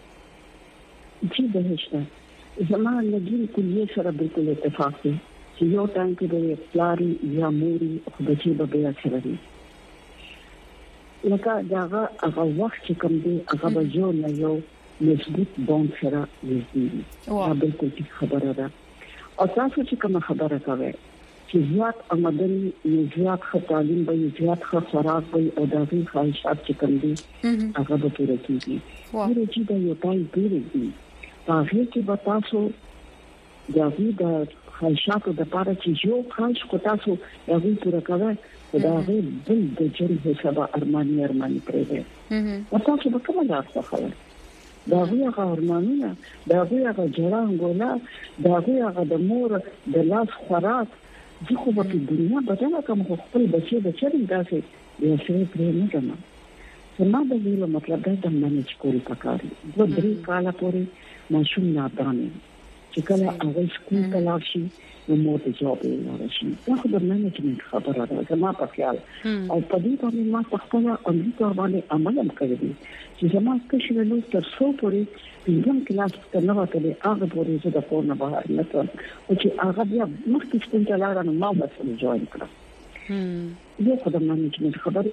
جی بهشته زموږ لګین کلیه سره بالکل اتفاق دی چې یو ټایم کې د پلار یا موري خو بچي به بیا سره دي لکه هغه وخت چې کوم دی هغه به یو نه یو مضبوط بوند سره وي دا بالکل خبره ده او تاسو چې کوم خبره کوي چې زیات آمدن زیات تعلیم به زیات خوراک به او د دې خواهشات چې کوم دي هغه به پوره کیږي ورته چې دا یو ټایم دی هغه کې به تاسو د خواهشاتو د لپاره چې یو خواهش کو تاسو هغه پوره کوئ دا غي بل د جن حساب ارماني پرې ده تاسو به کومه لاسه خبر دا غي ارمانونه دا غي جران ګولا دا غي د مور د لاس خوراک د خو په دنیا بدله کوم خپل بچي داسې یو څه پرې نه کوم زما د ویلو مطلب دا د منځ کول پکاري د درې کاله پورې ماشوم نادانه چې کله هغه سکول ته لاړ شي نو مور ته جواب ورکړي شي دا خو د منیجمنت خبره ده زما په خیال او په دې باندې ما خپل امریکا باندې عمل کړی چې زما کښې له تر څو پورې پنځم کلاس ته نه وته هغه پورې چې د کور نه بهر نه ته او چې هغه بیا مخکې سکول ته لاړ نو ما بس جوائن کړم دا خو د منیجمنت خبره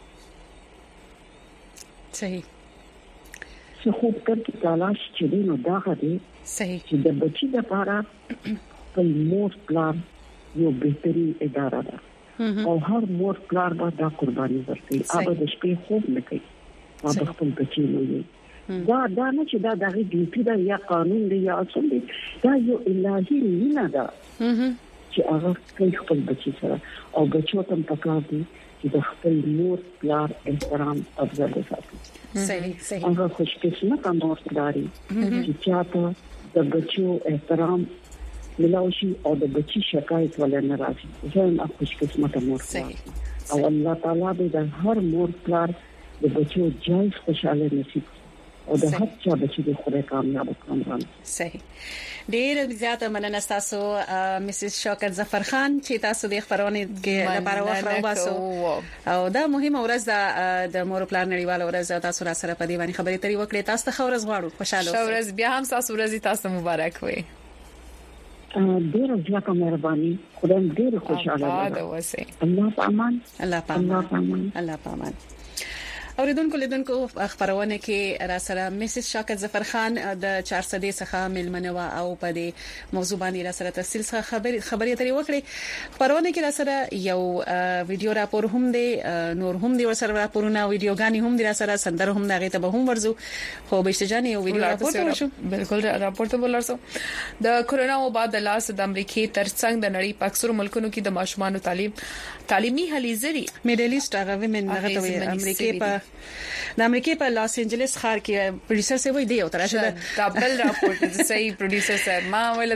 صحیح څه خو کړي تلاش چې نو دا غدي صحیح چې د بچی لپاره په مور پلان یو بهتري اداره ده او هر مور پلان به دا قرباني ورکړي هغه د شپې خوب نه کوي هغه خپل بچی لوي دا نه چې دا دغه ډیوټي دا یا قانون دی یا اصل دی دا یو الهي نه ده چې هغه کوي خپل بچی سره او بچو ته پکار دي چې د خپل مور پلان احترام افضل وساتي صحیح هغه خوشقسمت مور پلاري چې چاته د بچو احترام ملاوي او د بچي شکایت ولر نه راځي زه خوش قسمت مور او الله تعالی دې د هر مور پلار د بچو جایز خوشاله نصیب او د هر چا بچي د خدای کامیاب کړي صحیح ډیر زیاته مننه تاسو مسز شوکت ظفر خان چې تاسو د خبرونه کې لپاره وخت راوباسو او دا مهمه ورځ د مور پلان نړیواله ورځ تاسو را سره په دې باندې خبرې ترې وکړې تاسو ته ورځ غواړو خوشاله ورځ بیا هم تاسو ورځ تاسو مبارک وي ډیر زیاته مهرباني خدای ډیر خوشاله وي الله پامان الله پامان اوریدونکو لیدونکو خبرونه کې را سره مسز شوکت ظفر خان د 400 څخه ملمنوا او په دې موضوع باندې را سره تفصیل څخه خبرې اترې وکړي خبرونه کې را سره یو ویډیو راپور هم دی نور هم دی ورسره راپورونه ویډیوګانی هم دی را سره سندره هم دغه ته به هم ورزو خو بشتجاني یو ویډیو راپور شو بالکل راپور ته ولرسو د کورونا وبا د لاس د امریکای ترڅنګ د نړۍ په اکثر ملکونو کې د ماشومان تعلیمي هلې زری میډل ایست هغه ومن هغه ته امریکای په د امریکای په لاس انجلس ښار کې پروډوسر سوي دی او ترشه د بل راپورټ د صحیح پروډوسر سره ما ول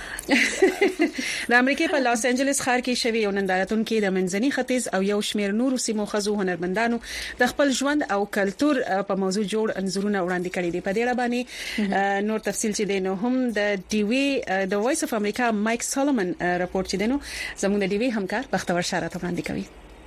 د امریکای په لاس انجلس ښار کې شوی نندارتون کې د منځني ختیځ او یو شمېر نورو سیمو خزو هنرمندانو د خپل ژوند او کلچر په موضوع جوړ انځورونه وړاندې کړي دي په دې اړه باندې نور تفصیل چې دینو هم د ټي وي د وایس اف امریکا مایک سولومن راپورټ چې دینو زموږ د ټي وي همکار بختور شارات وړاندې کوي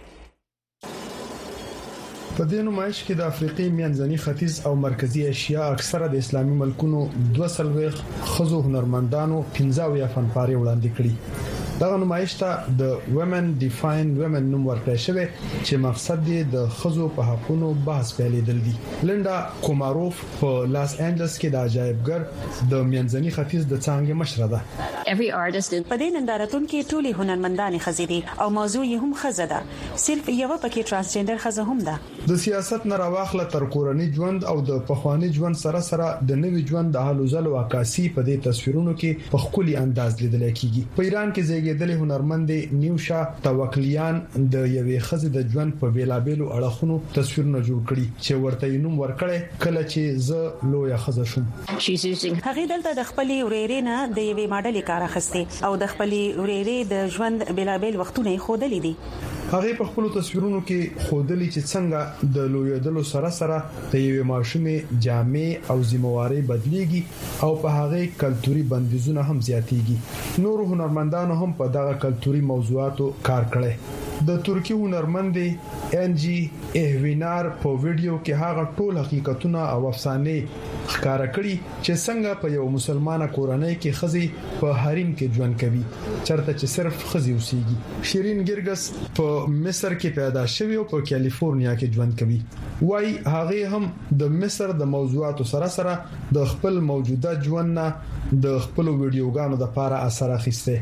په دې نمایش کې د افریقي منځني ختیځ او مرکزی اسیا اکثره د اسلامي ملکونو 200 خزو هنرمندانو 15 فنپارې وړاندې کړي دغه نمایش ته د Women Define Women نوم ورکړل شوی چې مقصد یې د خزو په حقوقو بحث پیلېدل دي. لیندا کوماروف په لاس انجلس کې د عجایبګر د منځني ختیځ د څانګې مشره ده. په دې نندارتون کې ټولي هنرمندانې خزې دي او موضوع یې هم خزه ده. صرف یو پکې ترانسجندر خزه هم ده. د سیاست نه راوخله تر کورنۍ ژوند او د پخوانی ژوند سره د نوي ژوند د حالو ځلو عکاسي په دې تصویرونو کې په خولي انداز لیدل کېږي. په ایران کې زیږیدلې هنرمند نیوشا توکلیان د یوې خزې د ژوند په بیلابېلو اړخونو تصویرونه جوړ کړي چې ورته نوم ورکړي کله چې زه لویه خزه شوم. هغه دلته د خپلې ورېرې نه د یوې ماډلې کار اخیسته او د خپلې ورېرې د ژوند بیلابېل وختونه خودلې دي. هغه په خپل تصویرونو کې خودلی چې څنګه د لویدلو سره د یوې ماشومې جامې او ذمہواری بدلیږي او په هغه کلتوري بندیزونه هم زیاتېږي. نور هنرمندانو هم په دغه کلتوري موضوعاتو کار کړی. د ترکی هنرمند انجی ایوینار په ویډیو کې هغه ټول حقیقتونه او افسانې ښکارا کړي چې څنګه په یو مسلمانه کورنۍ کې خزي په حریم کې ژوند کوي چرته چې صرف خزي اوسېږي. شیرین ګرګس په مصر کې پیدا شوی او په کالیفورنیا کې ژوند کوي. وای هغه هم د مصر د موضوعاتو سره د خپل موجوده ژوند نه د خپل ویډیوګانو د لپاره اثر اخیسته.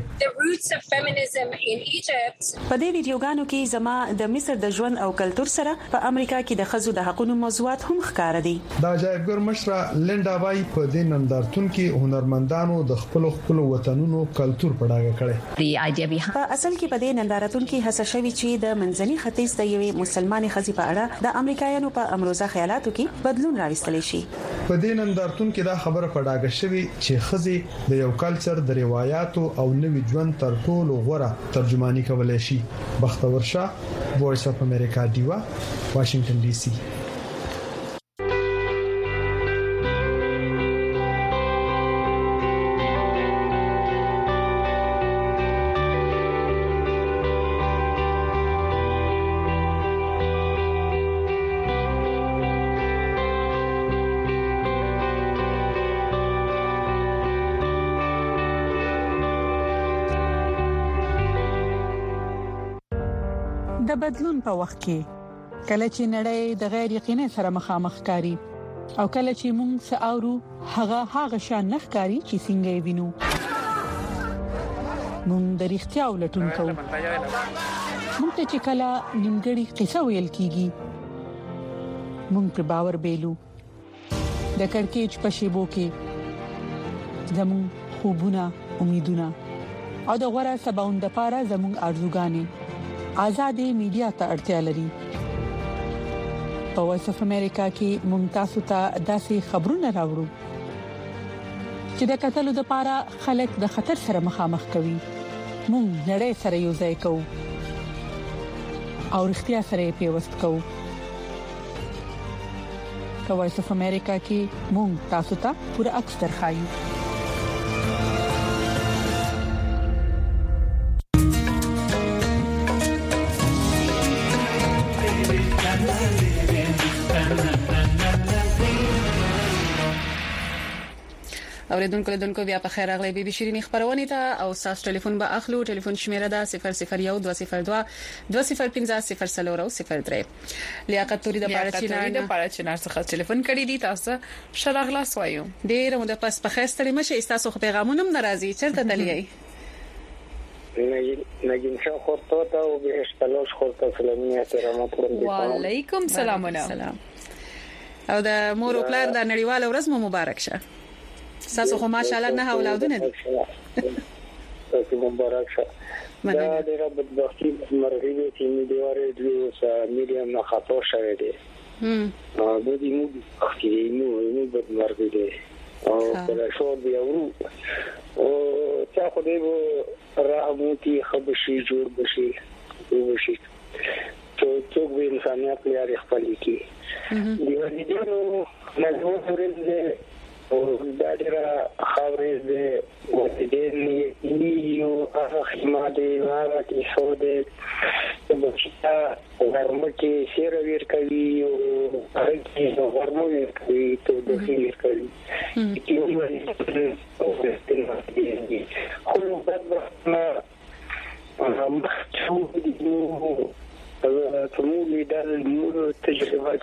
په دې ویډیوګانو کې زما د مصر د ژوند او کلچر سره په امریکا کې د خزو د حقوقو موضوعات هم ښکار دي. دا عجایبګر مشره لیندا وای په دې نندارتون کې هنرمندانو د خپل وطنونو کلچر په ډاګه کړي. په اصل کې په دې نندارتون کې هڅه شوی چې د منځني ختیځ د یوې مسلمانې خزې په اړه د امریکایانو په امروزه خیالاتو کې بدلون راوستل شي. په دې نندارتون کې دا خبره په ډاګه شوی چې خزې د یو کلچر د روایتو او نوي ژوند تر ټولو غوره ترجمانی کولای شي. بختور شاه، وایس اف امریکا دیوا، واشنگټن ډي سي. د بدلون په وخت کې کله چې نړۍ د غیر یقیني سره مخامخ کاری او کله چې موږ ساورو هغه شان نه ښکاری چې څنګه وینو موږ د اړتیا ولټون کوو. موږ ته چې کله نیمګړی قصه ویل کیږي موږ په باور بیلو د کړکېچ په شیبو کې زموږ خوبونه امیدونه او د غوړه سباوند لپاره زموږ ارزوګانې آزادې میډیا ته اړتیا لري. په وایس اف امریکا کې ممتاز ته داسې خبرونه راوړو چې د قتل لپاره خلک د خطر سره مخامخ کوي. موږ نړۍ سره یو ځای کوو او اړتیا سره پیوست کوو. په وایس اف امریکا کې موږ تاسو ته پوره عکس درخایو. اوریدونکو بیا په خیر راغلی. بي بي شيرين خبرونه ته او ساس ټلیفون به اخلو. ټلیفون شمیره ده 001 202 205 003. لیاقت توري د پارچینار څخه ټلیفون کړی دی. تاسو شرغ لاس وایو ډیر مو د پس په خستړی مشه تاسو خو پیغامونه ناراضي چرته تللی نگین شاه خورتو تا و به اشتلاش خورتا سلامی احترامات و علیکم سلامونه. سلام او د مور او پلار د نړیوال ورځ مو مبارک شه. تاسو خو ماشاءالله نه اولادونه دي. تاسو مبارک شه. دا د رب بختي مرغوبه چې می دیواره دوی سره میډیم نه خطا شوه دي. د دې مو اخیری نو بد مرغوبه او کله شو دی او چا خو دې راغوتی خبشي جوړ بشي وشي څوک به انسانيت لري خپل کی دی ورته نو ورته او دا ډیره خبرې ده او دې نیو هغه خدمات هغه چې شو ده چې ورمکه سیر ویر کوي او هغه چې ورموي کوي ته د خیر کوي چې یو خو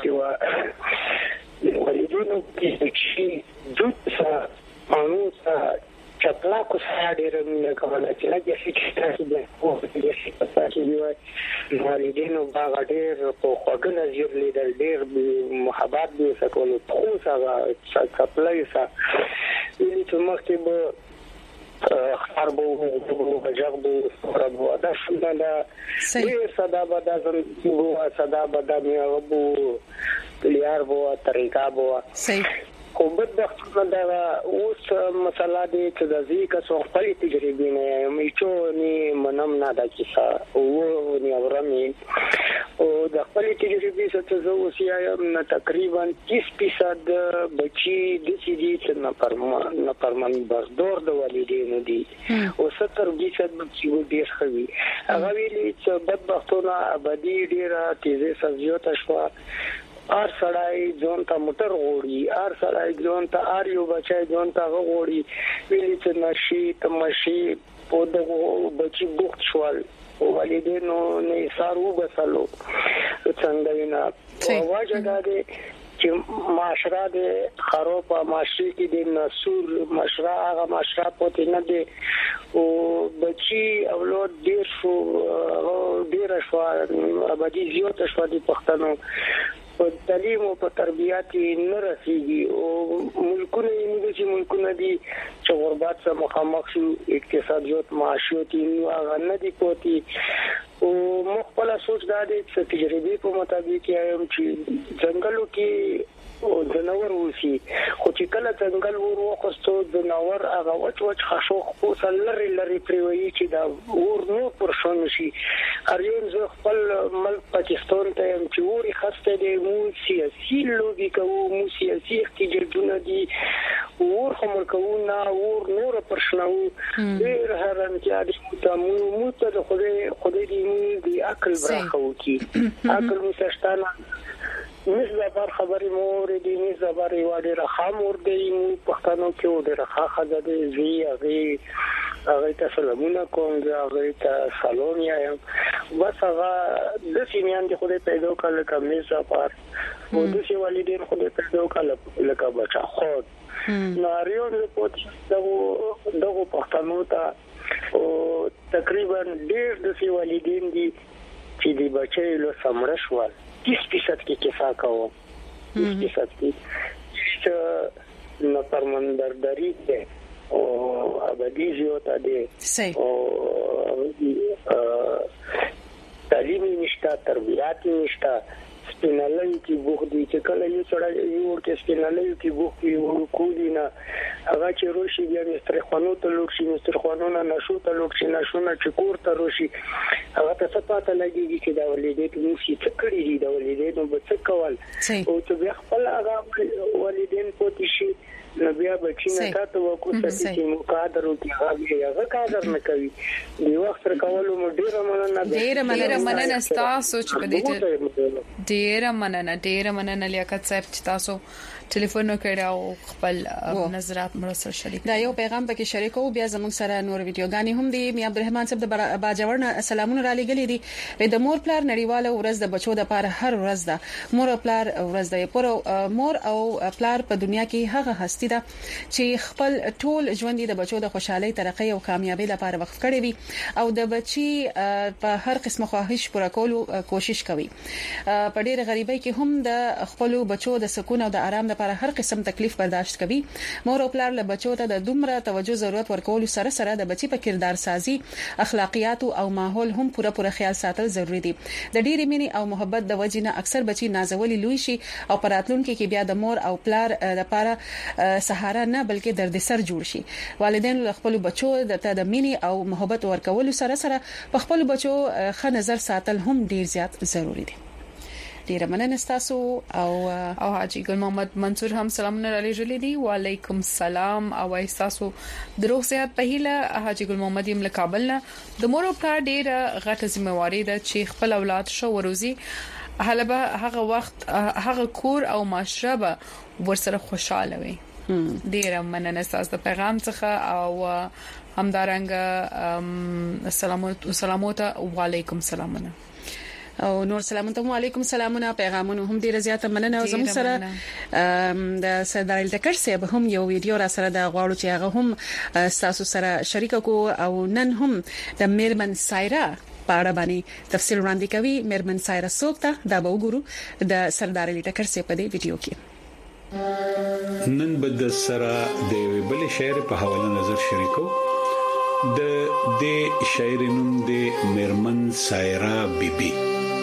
کې و والدینو چې دوسه مانوسه چپلا کو سره ډېر مینه کوله چې لږه شي چې تاسو به په دې شي په تاسو دی والدینو باغ ډېر په خوګنه زیر لیدل ډېر محبت دي سکول خو سره چپلا یې سره چې مخکې به خربو بجغبو ربو دا شنه دا صدا بدا زمو صدا بدا میابو لیار بو طریقہ بو صحیح خو بدبختانه دا اوس مسله دې چې د ځکه څو خپل تجربې نه میچو ني منم نه دا کیسه او ني اورمي او د خپل تجربې څخه زه وسیایم نه تقریبا 30% بچي د سيدي چې نه پرمن بردور د والدینو دي او 70% بچي ډیر خوي هغه ویلي چې بدبختانه ابدي ډیره تیزه سزیوته شو ار سړای ځون ته موټر غوړي ار سړای ځون ته ار یو بچای ځون ته غوړي ویلي چې نشي تمشي په دغه بچي بوخت شوال والدینو نه سارو بسلو څنګه وینا واجه ده چې معاشره د خراب معاشري کې د نسور معاشره هغه معاشره پته نه دي او بچي اولاد ډیر شو ابدي زیات شو د پښتنو په تعلیم او په تربیات نه رسیږي او ملکونه دي چې غربت سره مخامخ شو اقتصادیات معاشيات هغه نه دي پوتي او مخبل سوچ دا دي چې تجربه په مطابق یم چې ځنګلو کې او جنور وسی خو چې کله څنګه ورخصو جنور هغه وچ خشو خو لری پریوي چې دا ور نو پر شون شي اریون زه خپل ملک پاکستان ته هم چې وري خسته دي مو سیاسي لوبي کوو مو سیاسي احتجاجونه دي ور هم کوونه ور نور پر شنو ډیر هرن چې د مو ته خدای دې عقل برخو کی عقل مستشتانه نسبه بر خبري موردي نسبه بر وړي رخام ورده مو پښتنو کې وړي رخا خدای دې زی هغه ته سلامونه کوم هغه ته سلام یم بس هغه د سیمیان دي خدای پیدا کړل کومې سفر او د سی والدین خدای پیدا کړل لکه بچا خود ناریون په دغه پښتنو ته او تقریبا ډېر د سی والدین دي چې دی بچي له سمرشوال 30% کې کیسه کوو 30% کې چې نو پرمندرداري ده او ابدي زیاته ده او تعلیم نشته تربیات نشته سپینالي کې بوخدي چې کله یو سره یو ورته سپینالي کې بوخدي ورکودي نه هغه چې روشي بیا مسترخوانو ته لوکشي مسترخوانو نه نشو ته لوکشي نشو نه چې کور ته روشي هغه ته صفاته لګيږي چې دا ولېدې موږ چې کړی دي دا ولېدې نو به څه کول او چې بیا خپل هغه والدین پوتې شي نو بیا بچینه تاسو وکړئ چې مقادر او هغه قادر نه کوي دی وخت کولو مو ډیره مننه تاسو چې په دې ډیره مننه لیاقت صاحب چې تاسو ټلیفون وکړ او خپل نظرات مرسل شریک دا یو پیغام پکې شریکو بیا زموږ سره نور ویډیوګانی هم دي میا عبدالرحمن صاحب د باجوړ سلامونه را لګلې دي د مور پلار نړیواله ورځ د بچو د لپاره هر ورځ ده مور او پلار ورځ ده پر مور او پلار په دنیا کې هغه هستی ده چې خپل ټول ژوند د بچو د خوشحالي ترقۍ او کامیابی لپاره وقف کړی وي او د بچي په هر قسمه خواهش پوره کولو کوشش کوي په ډېر غریبۍ کې هم د خپل بچو د سکون او د آرام لپاره هر قسم تکلیف برداشت کوي مور او پلار له بچو ته د دومره توجه ضرورت ورکول سره د بچي په کردار سازي اخلاقیات او ماحول هم پوره خیال ساتل ضروری دي د ډېرې مینې او محبت د وجې نه اکثر بچي نازولي لوي شي او پراتلونکو کې بیا د مور او پلار لپاره سهارا نه بلکې دردسر جوړ شي والدین له خپل بچو د مینې او محبت ورکول سره په خپل بچو ښه نظر ساتل هم ډیر زیات ضروری دي ډیره مننه تاسو او حاجی ګل محمد منصور هم سلامونه را لېږلي دي وعلیکم السلام او تاسو دروغ صحت په هیله حاجی ګل محمد یم له کابل نه د مور او پلار ډیره غټه ذمہواری ده چې خپل اولاد شو وروزي هلبه هغه وخت هغه کور او معاشره به ورسره خوشاله وي ډیره مننه تاسو د پیغام څخه او همدارنګ سلامات وعلیکم السلام او نور سلام علیکم سلامونه پیغامونه هم ډیر زیاته مننه او زموږ سره د سردار الټکر صاحب هم یو ویډیو را سره د غواړو چې هغه هم تاسو سره شریک کو او نن هم د میرمن سایرا پاړه باندې تفصیل وړاندې کوي. میرمن سایرا سوکتا دا به وګورو د سردار الټکر صاحب په دې ویډیو کې. نن بد سره د بل شعر په حواله نظر شریکو د شاعر نوم د میرمن سایرا بیبي.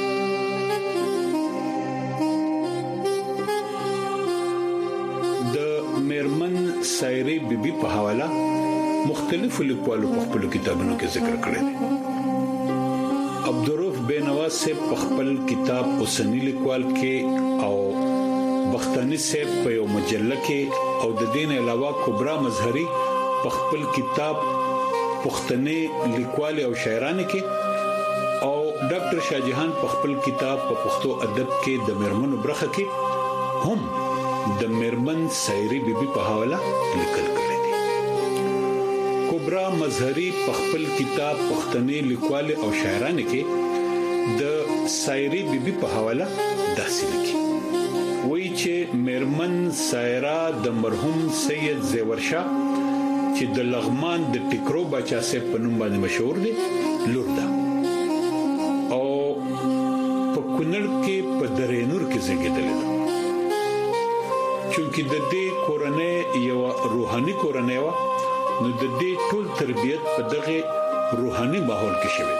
میرمن سایری بیبي په حواله مختلفو لیکوالو په خپل کتابونو کې ذکر کړی دی. عبدالرؤف بینواز سے خپل کتاب اوسنی لیکوال کې او بختانی سے په یو مجله کې او د دین علاوه کبرا مظهری په خپل کتاب پښتني لیکوال او شاعرانه کې او ډاکټر شاهجهان په خپل کتاب په پښتو ادب کې د میرمنو برخه کې هم د میرمن سایری بیبي په حواله لیکل کړی دی. کبرا مظهری په خپل کتاب پښتني لیکوال او شاعرانه کې د سایری بیبي په حواله داسې لیکي وایي چې میرمن سایرا د مرحوم سید زیور شاه چې د لغمان د ټیکرو بچا سه په نوم باندې مشهور دی لور ده او په کونړ کې په درېنور کې زیږیدل ده. چونکی د دې کورنۍ یو روحاني کورنۍ و نو د دې ټول تربيت په دغه روحاني ماحول کې شوه.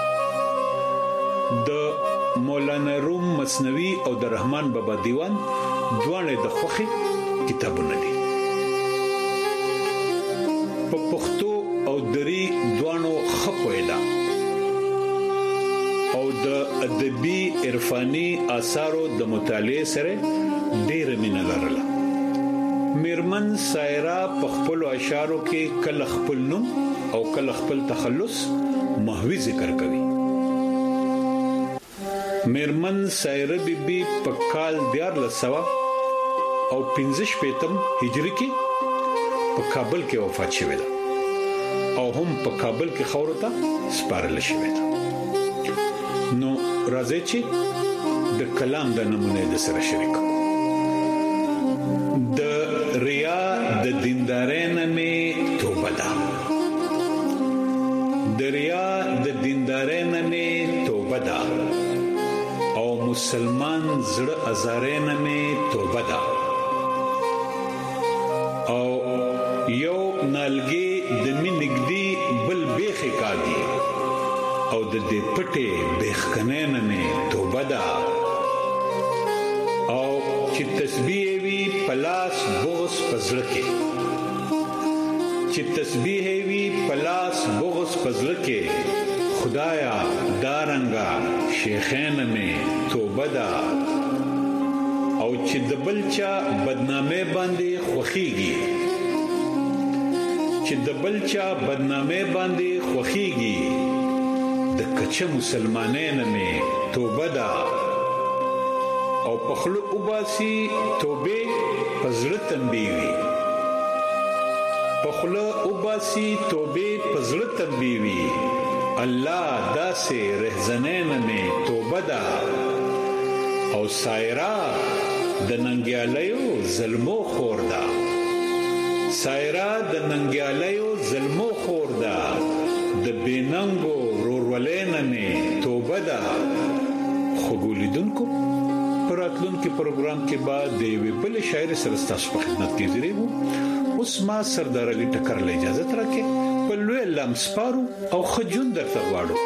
د مولانا روم مثنوي او د رحمان بابا دیوان دوانه د خوخي کتابونه دي. په پښتو او دري دوانو خپویلا او د ادبي عرفاني آثارو د مطالعه سره ډېر مینه لرله. میرمن سایرا په خپل اشعارو کې کله خپل نوم او کله خپل تخلص محوی ذکر کوي. میرمن سایرا بیبي په کال 1400 او 15 هجری کې په کابل کې وفات شوه او هم په کابل کې خورته سپارل شوه. نو راځي چې د کلام د نمونه د سره شریکو. د ریا د دیندارانه می توبه ده. د ریا د دیندارانه می توبه ده او مسلمان زړه ازارانه می توبه ده او یو نالګي د منګدي بل بیخي کاږي او د دې پټه بیخکنه نه توبه ده او چې تسبیح وی پلاس بغض پزړه کې چې تسبیح وی پلاس بغض پزړه کې خدایا دارنګا شیخین می توبه ده او چې د بلچا بدنامه باندې خوخيږي چې د بلچا بدنامه باندې خوخيږي د کچه مسلمانانه می توبه ده او پخلو وباسي توبه پزړه تنبیوي پخلو وباسي توبه پزړه تنبیوي الله داسې رهزنانه می توبه ده او سایرا د ننګیالیو ظلمو خوردا سایرا د ننګیالیو ظلمو خوردا د بیننګو رورولینه می توبه ده. خوګولیدونکو پراتلونکو پروګرام کې بعد د وی بل شاعر سره تاسو په خدمت کې زیرو. اوس ما سردار علي ټکر له اجازه ترکه په لوی لمسپارو او خجون درته غواړو.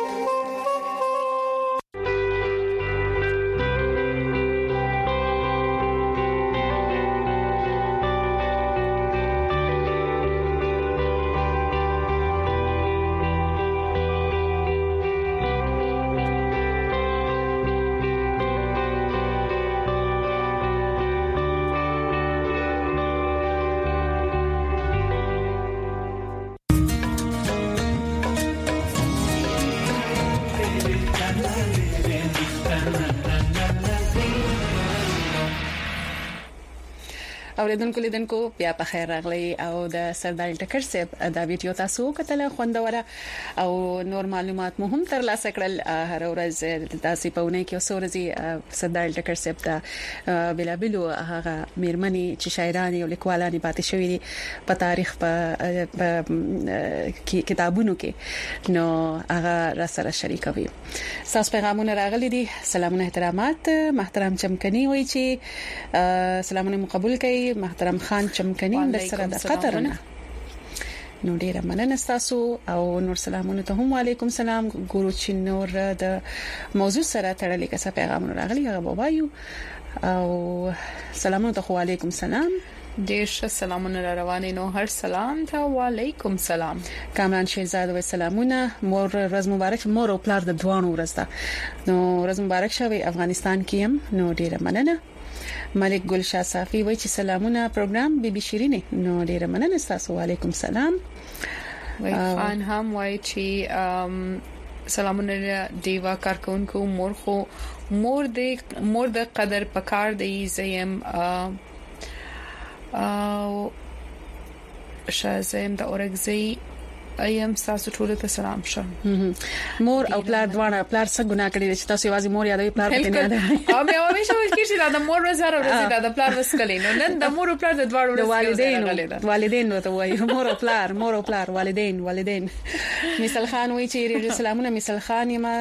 اوریدونکو لیدونکو بیا په خیر راغلی او د سردار ټکر صاحب دا ویډیو تاسو کتل خوندوره او نور معلومات مهم تر لاسه کړل. هر ورځ تاسو په ونه کې اوسورځي سردار ټکر صاحب دا بلابلو هغه میرمنې چې شاعرانی او لیکوالانی پاتې شوې دي په تاریخ په کتابونو کې نو هغه را سره شریکوي. تاسو پیغامونه راغلي دي. سلامونه احترامات. محترم چمکني وایي چې سلامونه مقبول کړئ. محترم خان چمکني د سره د قطر نه نو ډیره مننه تاسو او نور سلامونه ته هم وعلیکم سلام. ګورو چې نور د موضوع سره تړلې کیسه پیغامونه راغلي هغه بوایو او سلامونه ته وعلیکم سلام. ډیر سلامونه روانه نو هر سلام ته وعلیکم سلام. کامران شهزاد و سلامونه. مور ورځ مبارک. مور او پلار د دوانو ورځ ده نو ورځ مبارک شوی افغانستان کې هم نو ډیره مننه. ملک ګل شاه صافي وایي چې سلامونه پروګرام بي بي شيرينه نو ډیره مننه تاسو. وعلیکم سلام. وای خان هم وایي چې سلامونه دیوا کارکونکو مور د قدر پکار دی زیم او شازم د اورګزي ایم تاسو ټول ته سلام شه. مور او پلار دوانه پلار څه ګناه کړی چې تاسو یوازې مور یادوي پلار پکې نه ده. او مې همیشه وایي چې دا مور ورځ هر د پلار وسکلی نو نن د مور او پلار د دواړو والدین ته وایي مور او پلار والدین. مثال خان وایي چې سلامونه مثال خان یم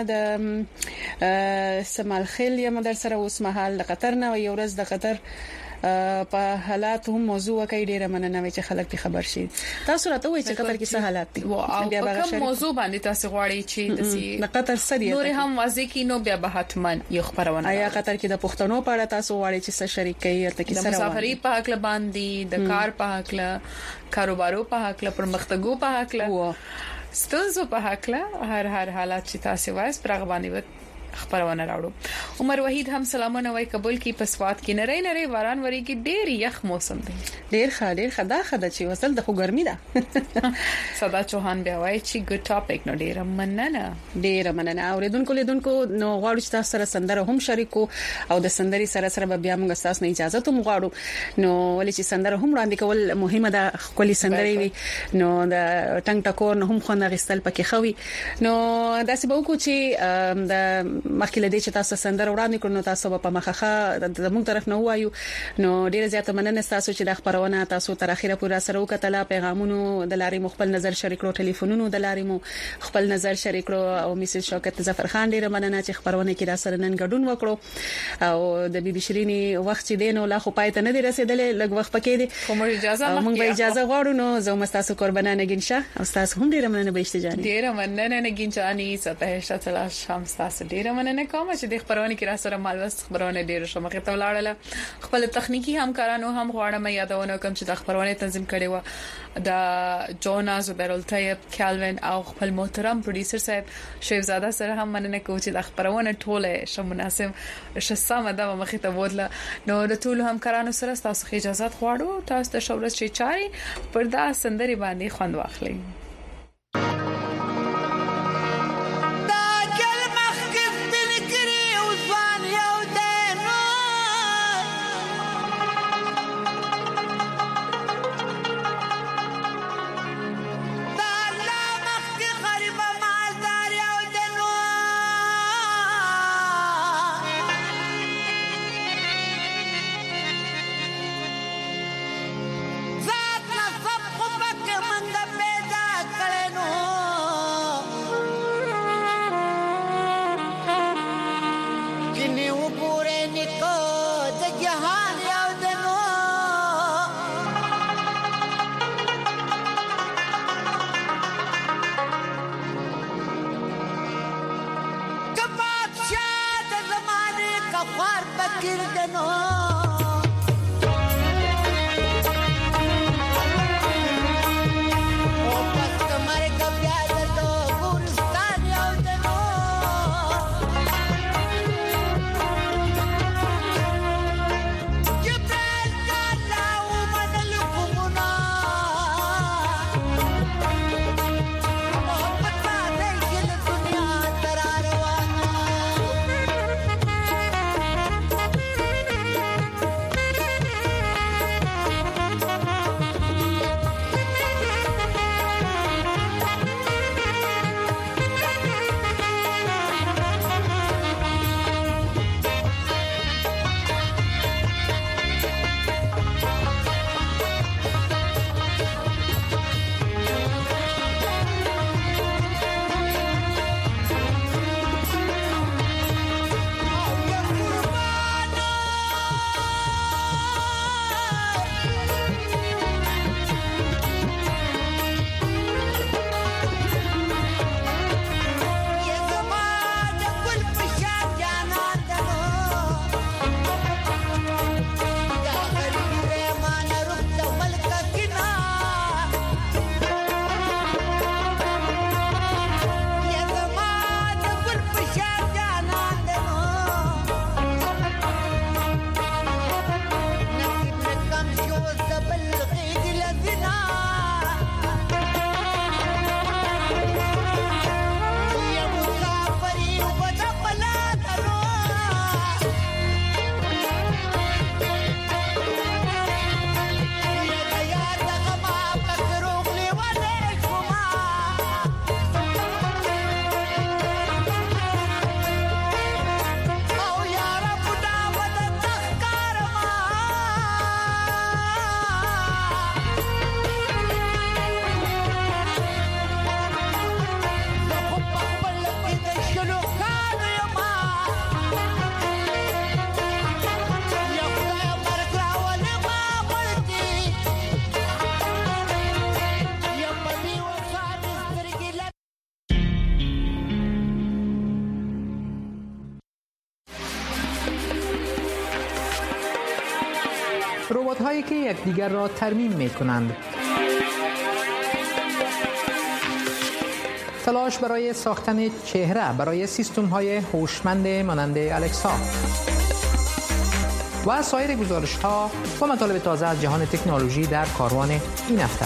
د سمال خل یم در سره اوس مهال د قطر نه یو ورځ د قطر په حالات هم موضوع کوي. ډیره مننه چې خلک ته خبر شي. تاسو راته وایئ چې قطر کې څه حالات دي بیا به کوم موضوع باندې تاسو غواړئ چې د قطر سړي نور هم واضح کینو بیا به حتمان یو خبرونه. آیا قطر کې د پښتنو په اړه تاسو غواړئ چې څه شریکي ته کې سره مسافرۍ په حق باندې د کار په حق کاروبارو په حق پرمختګو په حق ستاسو په حق هر حالات چې تاسو وایس پر غوښنه خبرونه راوړو. عمر وحید هم سلامونه وای قبول کی پسوات کې نری باران وری کې ډیر یخ موسم دی. ډیر خدا چې وصل د خو ګرمي ده. صدا چوهان بیا وای چې ګډ ټاپک نو ډیر مننه اوریدونکو لیدونکو نو غواړو چې تاسو سره سندره هم شریکو او د سندري سره بیا موږ تاسو نه اجازه ته غواړو نو ولې چې سندره هم وړاندې کول مهمه ده. خولي سندري وي نو د ټنګ ټکور نه هم خو نه غستل پکې خوي نو داسې به وکړو چې د مخکې لدې چې تاسو سندره وړاندې کړو تاسو په مخه د موږ طرف نه وایو نو ډیره زیاته مننه تاسو چې د خبرونه تاسو تر اخره پورې سره وکټله. پیغامونو د لارې مخبل نظر شریک کړو ټلیفونونو د لارې مو خپل نظر شریک کړو او میسج شوکت ظفر خان ډیره مننه چې خبرونه کې را سره نن ګډون وکړو او د بي بي شيريني وخت چې دینو لا خو پای ته نه دی رسیدلې لږ وخت پکې دی موږ به اجازه غواړو نو زه مستاسو قربانانه ګنشه او تاسو هم ډیره مننه به استجاني. ډیره مننه نه ګنجاني سپه شتلا شام تاسو ډیره مننه کوم چې د خبرونه کې را سره مالوس خبرونه ډیره شمخه ته ولاړله. خپل تخنیکی همکارانو هم غواړم یادونه کوم چې د خبرونه تنظیم کړي و د جونا زبیرل طیب کالوین او خپل محترم پروډوسر صاحب شیخزاده سره هم مننه کوم چې د خبرونه ټوله ش مناسب شسامه د مخه ته ودله نو د ټول همکارانو سره تاسو اجازه غواړو تاسو د شورس چې چاري پردا سندري باندې خوند واخلئ. هایی که یکدیگر را ترمیم می‌کنند. تلاش برای ساختن چهره برای سیستم‌های هوشمند مانند الکسا و سایر گزارش‌ها و مطالب تازه از جهان تکنولوژی در کاروان این هفته.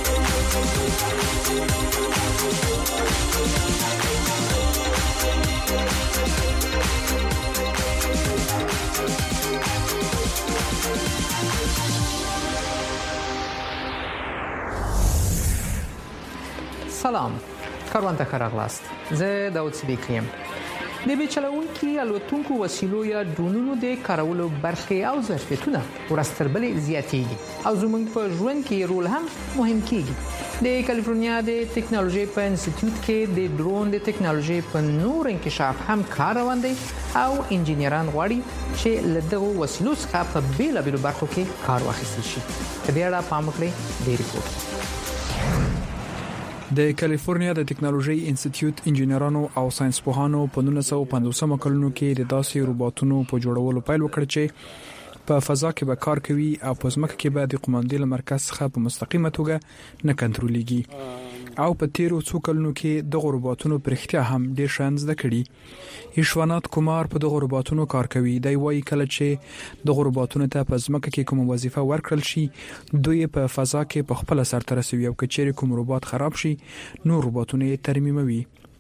سلام، کاروان ته راغلاست. زه داود صدیقی یم. د بیچلونکي الوتونکو وسیلو یا ډرونونو د کارولو برخې او ظرفیتونه ورستربلې زیاتېږي او زموږ په ژوند کې رول هم مهم کیږي. د کالیفورنیا د ټیکنالوژي په انسټیټیوټ کې د ډرون د ټیکنالوژي په نور انکشاف هم کار روان دی او انجینران غواړي چې له دغه وسیلو څخه په بیلابیلو برخو کې کار واخیستل شي. په دې اړه پام وکړئ د ریپورت. د کالیفورنیا د ټیکنالوژي انسټیټیوټ انجینرانو او ساينس پوهانو په 1950 کلونو کې د داسې روبوټونو په جوړولو پیل وکړ چې په فضا کې به کار کوي او په ځمکه کې به د قوماندې مرکز څخه په مستقیمه توګه نه کنټرولېږي. او په تیرو څو کلونو کې د روبوټونو پرختیا هم ډیر شان زده کړي. ایشوانات کومار په دغه روبوټونو کار کوي. دی وايي کله چې د روبوټونو ته په ځمکه کې کوم وظیفه ورکړل شي دوی په فضا کې په خپل سر تر رسوي او کچېر کوم روبوټ خراب شي نو روبوټونه یې ترمیموي.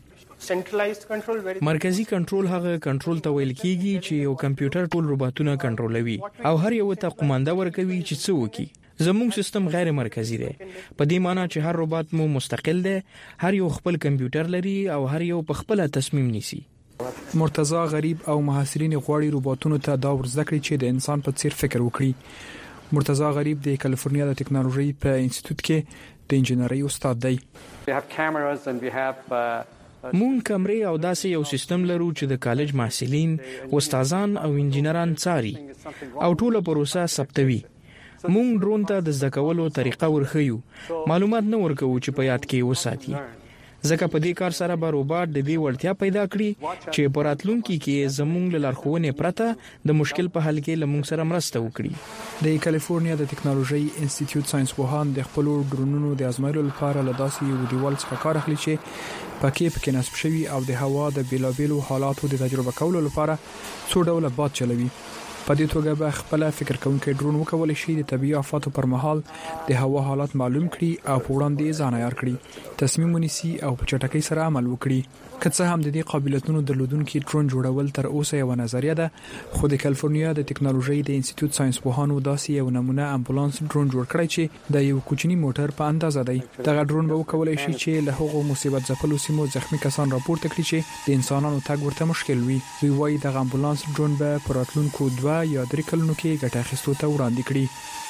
مرکزی کنټرول هغه کنټرول ته ویل کیږي چې یو کمپیوټر ټول روبوټونه کنټرولوي او هر یو ته قومانده ورکوي چې څه وکړي. زموږ سیستم غیر مرکزی دی په دې معنی چې هر روبوټ مو مستقل دی، هر یو خپل کمپیوټر لري او هر یو په خپل تصمیم نیسي. مرتضی غریب او محصلین غواړي روبوټونو ته دا ورزده کړي چې د انسان په څیر فکر وکړي. مرتضی غریب د کالیفورنیا د ټیکنالوژي په انسټیټیوټ کې د انجینرۍ استاد دی. مونږ کمرې او داسې یو سیستم لرو چې د کالج محصلین، استادان او انجینران څاري او ټوله پروسه ثبتوي. مونږ ډرون ته د زده کولو طریقه ورخیو، معلومات نه ورکوو چې په یاد کې وساتي. ځکه په دې کار سره به روبوټ د دې وړتیا پیدا کړي چې په راتلونکي کې زموږ لارښوونې پرته د مشکل په حل کې لمونږ سره مرسته وکړي. د کالیفورنیا د ټیکنالوژي انسټیټیوټ ساينس پوهان د خپل ډرونونو د ازمایلو لپاره له داسې یو دیوال څخه کار اخلي چې پکې نصب شوی او د هوا د بیلابیلو حالاتو د تجربه کولو لپاره څو ډوله باد چلوي. په دې توګه به خپل فکر کوونکي ډرون وکولای شي د طبيعي آفاتو پر مهال د هوا حالات معلوم کړي او په وړاندې ځان عیار کړي، تصمیم ونیسي او په چټکۍ سره عمل وکړي. که څه هم د دې قابلیتونو درلودونکي ډرون جوړول تر اوسه یو نظریه ده، خو د کالیفورنیا د ټیکنالوژي د انسټیټیوټ ساينس پوهانو داسې یو نمونه امبولانس ډرون جوړ کړی چې د یو کوچني موټر په اندازه دی. دغه ډرون به وکولای شي چې له هغو مصیبت ځپلو سیمو زخمی کسان راپورته کړي چې د انسانانو تګ ورته مشکل وي. دوی وايي دغه امبولانس ډرون به پر راتلونکو 2 یا 3 کلونو کې ګټه اخیستو ته وړاندې کړي.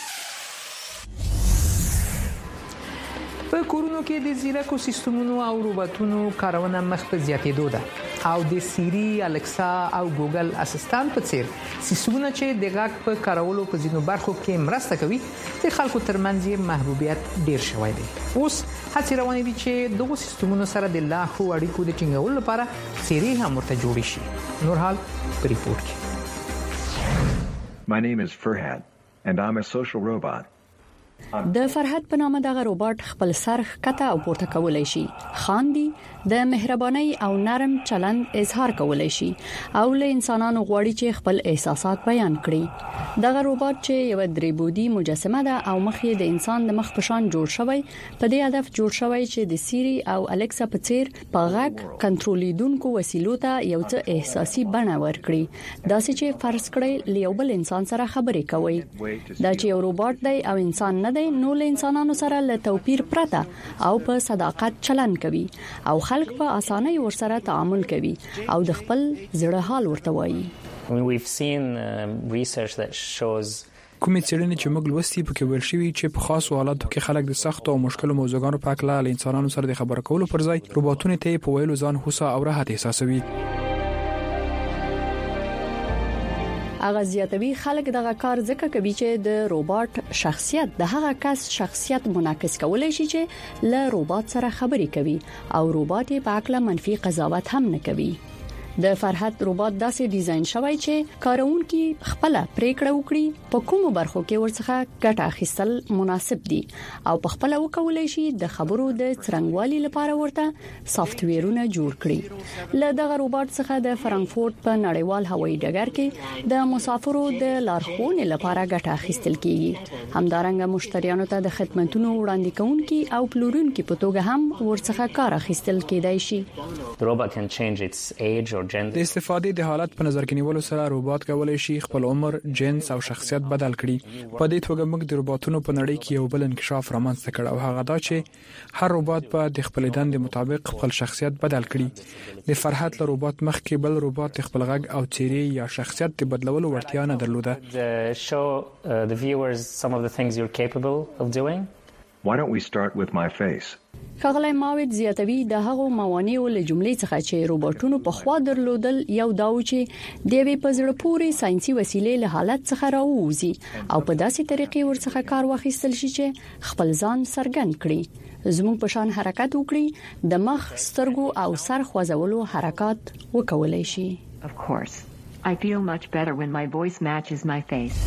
په کورونو کې د زیرکو سیستمونو او روبوټونو کارونه مخ په زیاتېدو ده او د سیری، الکسا او ګوګل اسسټانټ په څیر سیستمونه چې د غږ په کارولو په ځینو برخو کې مرسته کوي د خلکو ترمنځ محبوبیت ډیر شوی دی. اوس هڅې روانې دي چې دغه سیستمونو سره د لا ښو اړیکو د ټینګولو لپاره سیری هم ورته جوړ شي. نور حال په ریپورت کې. My name is Farhad and I'm a social robot. د فرحت په نامه دغه روبوټ خپل سر ښکته او پورته کولای شي، خاندي، د مهرباني او نرم چلند اظهار کولای شي او له انسانانو غواړي چې خپل احساسات بیان کړي. دغه روبوټ چې یو درې مجسمه ده او مخ یې د انسان د مخ په شان جوړ شوی، په دې هدف جوړ شوی چې د سیری او الکسا په څیر په غږ کنټرولیدونکو وسیلو ته یو څه احساسي بڼه ورکړي، داسې چې فرض کړئ له یو بل انسان سره خبرې کوي. دا چې یو روبوټ دی او انسان نه دی، نو له انسانانو سره له توپیر پرته او په صداقت چلند کوي او خلک په اسانۍ ورسره تعامل کوي او د خپل زړه حال ورته وایي. We've seen research that shows کومې څېړنې چې موږ لوستي پکې ویل شوی چې په خاصو حالاتو کې خلک د سخت او مشکل موضوعاتو په اړه له انسانانو سره د خبرو کولو پر ځای روبوټونه ته په ویلو ځان هوسا او راحت احساسوي. هغه زیاتوي خلک دغه کار ځکه کوي چې د روبوټ شخصیت د هغه کس شخصیت منعکس کولای شي چې له روبوټ سره خبرې کوي او روبوټ په اړه منفي قضاوت هم نه کوي. د فرحت روبوت داسې ډیزاین شوی چې کارونکي خپل پریکړه وکړي په کومو برخو کې ورڅخه ګټه اخیستل مناسب دي او په خپل وکولای شي د خبرو د څرنګوالي لپاره ورته سافت ویرونه جوړ کړي. له دغه روبوت څخه د فرانکفورت په نړیوال هوایي ډګر کې د مسافرو د لارښوونې لپاره ګټه اخیستل کیږي. همدارنګه مشتریانو ته د خدماتو وړاندې کوونکي او پلورونکي په توګه هم ورڅخه کار اخیستل کېدای شي. د استفادې د حالت په نظر کې نیولو سره روبوت کولای شي خپل عمر، جنس او شخصیت بدل کړي. په دې توګه موږ د روبوتونو په نړۍ کې یو بل انکشاف رامنځته کړ او هغه دا چې هر روبوت په د خپل دندې مطابق خپل شخصیت بدل کړي. د فرحت له روبوت مخکې بل روبوت خپل غږ او څیرې یا شخصیت د بدلولو وړتیا نه درلوده. Why don't we start with my face? ښاغلی ماوید زیاتوي د هغو موانعو له جملې څخه چې روبوټونو په خوا درلودل یو داو چې د وی په زړه پورې ساينسي وسیلې له حالت څخه راووزي او په داسې طریقې ورڅخه کار واخیستل شي چې خپل ځان څرګند کړي، زموږ په شان حرکت وکړي، د مخ، سترګو او سر خوځولو حرکات وکولای شي. Of course. I feel much better when my voice matches my face.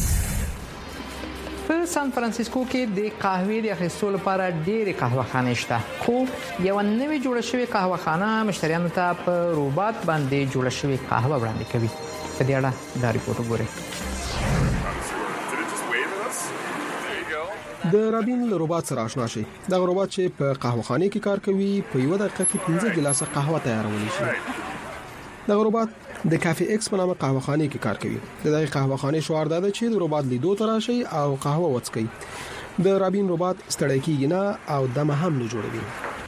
په سان فرانسیسکو کې د قهوې د اخیستلو لپاره ډېرې قهوهخانې شته، خو یو نوې جوړه شوې قهوهخانه مشتریانو ته په روبوت باندې جوړه شوې قهوه وړاندې کوي. په دې اړه دا ریپورت وګورئ. د رابین له روبوت سره آشنا شئ. دا روبوت چې په قهوهخانه کې کار کوي په یو دقیقه کې 15 ګیلاسه قهوه تیارول شي. دا روبوت د کافي ایکس په نامه قهوهخانه کې کار کوي. د دغه قهوهخانه شعار دا ده چې د روبوت لیدو ته راشي او قهوه وڅکي. د رابین روبوت ستړی کیږي نه او دمه هم نه جوړوي.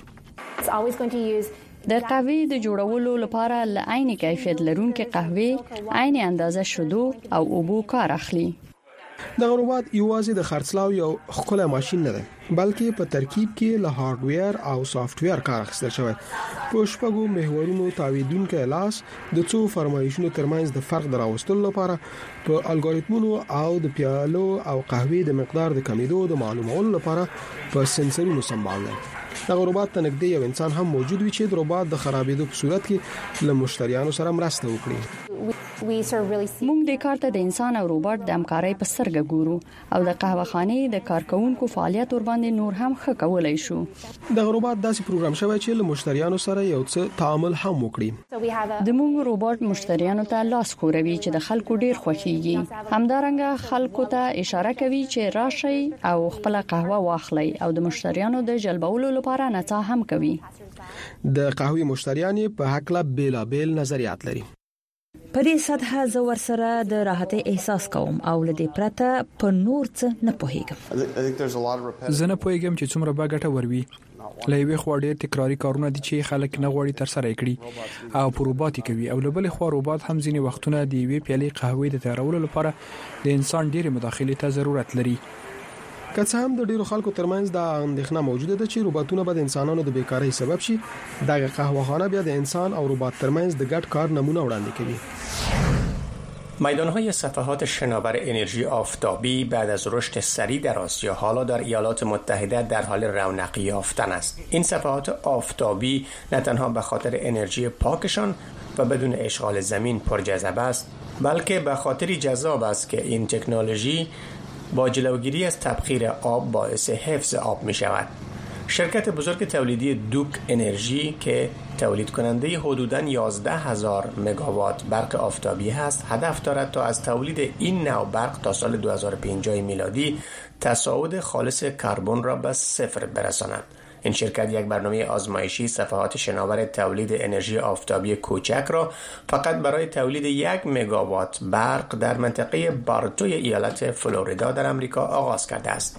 د قهوې د جوړولو لپاره ل عین کیفیت لرونکي قهوې، عین اندازه شیدو او اوبو کار اخلي. دغه روبوت یوازې د خرڅلاو یو ښکلی ماشين نه دی، بلکې په ترکیب کې له هارډویر او سافت ویر کار اخیستل شوی. په شپږو محورونو تاویدونکي لاس د څو فرمایشونو ترمنځ د فرق دراوستلو لپاره په الګوریتمونو او د پیالو او قهوې د مقدار د کمیدو د معلومولو لپاره په سنسرونو سمبال دی. دغه روبوت ته نږدې یو انسان هم موجود وي چې د روبوت د خرابېدو په صورت کې له مشتریانو سره مرسته وکړي. موږ د کار ته د انسان او روبوت د همکارۍ په سترګه ګورو او د قهوهخانې د کارکونکو فعالیت ور باندې نور هم ښه کولای شو. دغه روبوت داسې پروګرام شوی چې له مشتریانو سره یو څه تعامل هم وکړي. د موږ روبوت مشتریانو ته لاس خوروي چې د خلکو ډیر خوښيږي. همدارنګه خلکو ته اشاره کوي چې راشي او خپل قهوه واخلي او د مشتریانو د جلبولو لپاره نڅا هم کوي. د قهوې مشتریان په حق لا بیل نظریات لري. په دې سطح زه ورسره د راحت احساس کوم او لدې پرته په نور څه نه پوهیږم. زه نه پوهیږم چې څومره به ګټه وروي. لایوي خو ډېر تکراری کارونه دي چې خلک نه غواړي تر سره کړي او په روبوت کوي او له بل خوا روبوت هم ځینې وختونه د یوې پیالې قهوې د تیارولو لپاره د انسان ډېر مداخله ته ضرورت لري. که څه هم د ډیرو خلکو ترمنځ دا اندېښنه موجوده ده چې روبوتونه به د انسانانو د بیکاری سبب شي، دغه قهوهخانه بیا د انسان او روبوت ترمنځ د ګډ کار نمونه وړاندې کوي. میدان‌های صفحات شناور انرژی آفتابی بعد از رشد سریع در آسیا حالا در ایالات متحده در حال رونق یافتن است. این صفحات آفتابی نه تنها به خاطر انرژی پاکشان و بدون اشغال زمین پرجذب است، بلکه به خاطری جذاب است که این تکنولوژی با جلوگیری از تبخیر آب باعث حفظ آب می شود. شرکت بزرگ تولیدی دوک انرژی که تولید کننده حدوداً 11,000 مگاوات برق آفتابی است، هدف دارد تا از تولید این نوع برق تا سال 2050 میلادی تصاعد خالص کربن را به صفر برساند. این شرکت یک برنامه آزمایشی صفحات شناور تولید انرژی آفتابی کوچک را فقط برای تولید 1 مگاوات برق در منطقه بارتوی ایالت فلوریدا در آمریکا آغاز کرده است.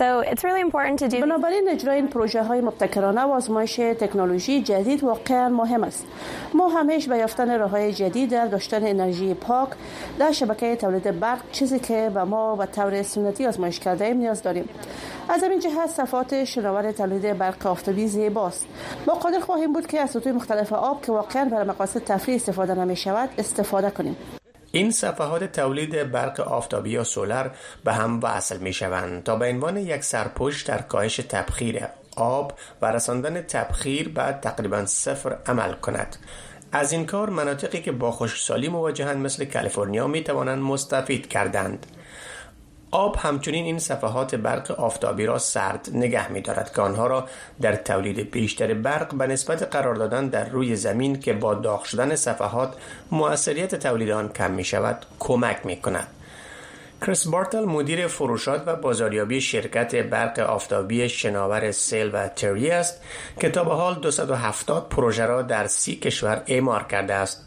بنابراین اجرای این پروژه های مبتکرانه و آزمایش تکنولوژی جدید واقعا مهم است. ما همیشه به یافتن راه‌های جدید در داشتن انرژی پاک در شبکه تولید برق، چیزی که به ما به طور سنتی آزمایش کرده ایم نیاز داریم. از همین جهت صفحات شناور تولید برق آفتابی زیباست. ما قادر خواهیم بود که از سطوح مختلف آب که واقعا برای مقاصد تفریح استفاده نمی شود استفاده کنیم. این صفحات تولید برق آفتابی یا سولر به هم وصل می شوند تا به عنوان یک سرپشت در کاهش تبخیر آب و رساندن تبخیر به تقریبا صفر عمل کند. از این کار مناطقی که با خشکسالی مواجهند مثل کالیفرنیا می توانند مستفید کردند. آب همچنین این صفحات برق آفتابی را سرد نگه می دارد که آنها را در تولید بیشتر برق به نسبت قرار دادن در روی زمین که با داغ شدن صفحات موثریت تولید آن کم می شود کمک می کند. کریس بارتل مدیر فروشات و بازاریابی شرکت برق آفتابی شناور سیل و تری است که تا به حال 270 پروژه را در 30 کشور اعمار کرده است.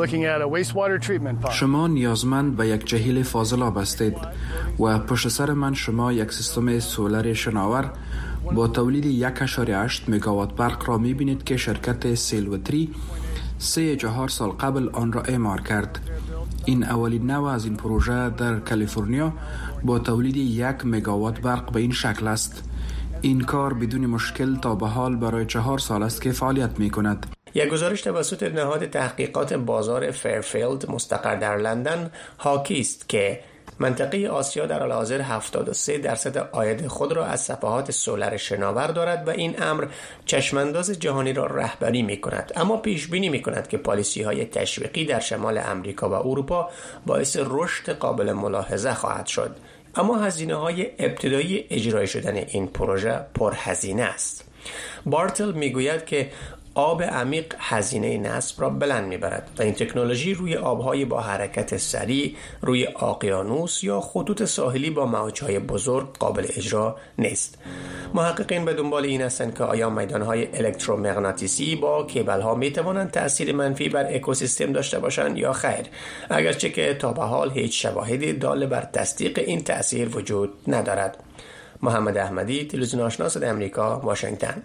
شما نیازمند به یک جهیل فاضلاب هستید و پشت سر من شما یک سیستم سولر شناور با تولید 1.8 مگاوات برق را می‌بینید که شرکت سیل و تری 3-4 سال قبل آن را اعمار کرد. این اولین نوع از این پروژه در کالیفرنیا با تولید 1 مگاوات برق به این شکل است. این کار بدون مشکل تا به حال برای 4 سال است که فعالیت می کند. یک گزارش توسط نهاد تحقیقات بازار فیرفیلد مستقر در لندن حاکی است که منطقه آسیا در حال حاضر 73% عاید خود را از صفحات سولر شناور دارد و این امر چشمانداز جهانی را رهبری می کند، اما پیش بینی می کند که پالیسی های تشویقی در شمال امریکا و اروپا باعث رشد قابل ملاحظه خواهد شد. اما هزینه های ابتدایی اجرای شدن این پروژه پرهزینه است. بارتل می گوید که آب عمیق هزینه نصب را بلند می‌برد و این تکنولوژی روی آب‌های با حرکت سریع، روی اقیانوس یا خطوط ساحلی با موج‌های بزرگ قابل اجرا نیست. محققین به دنبال این هستند که آیا میدان‌های الکترومغناطیسی با کیبل‌ها می‌توانند تأثیر منفی بر اکوسیستم داشته باشند یا خیر، اگرچه که تا به حال هیچ شواهدی دال بر تصدیق این تأثیر وجود ندارد. محمد احمدی، تلویزیون آشنا صدای آمریکا، واشنگتن.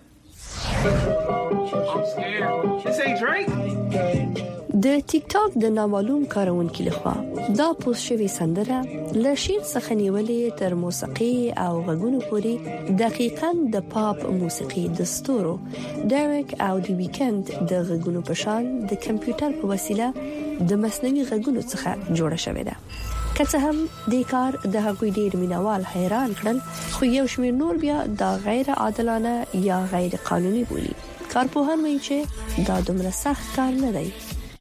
د ټیک ټاک د نامعلوم کارونکو لخوا دا پوسټ شوی سندره له شعر څخه نیولې تر موسیقي او غږونو پورې دقیقاً د پاپ موسیقي د ستورو ډایرک او دی ویکند د غږونو په شان د کمپیوټر په وسیله د مصنوعي غږونو څخه جوړه شوې ده. که څه هم د کار د هغوی ډیر مینوال حیران کړل، خو یو شمېر نور بیا دا غیر عادلانه یا غیر قانوني بولي. کارپوهان وایي چې دا دومره سخت کار نه دی.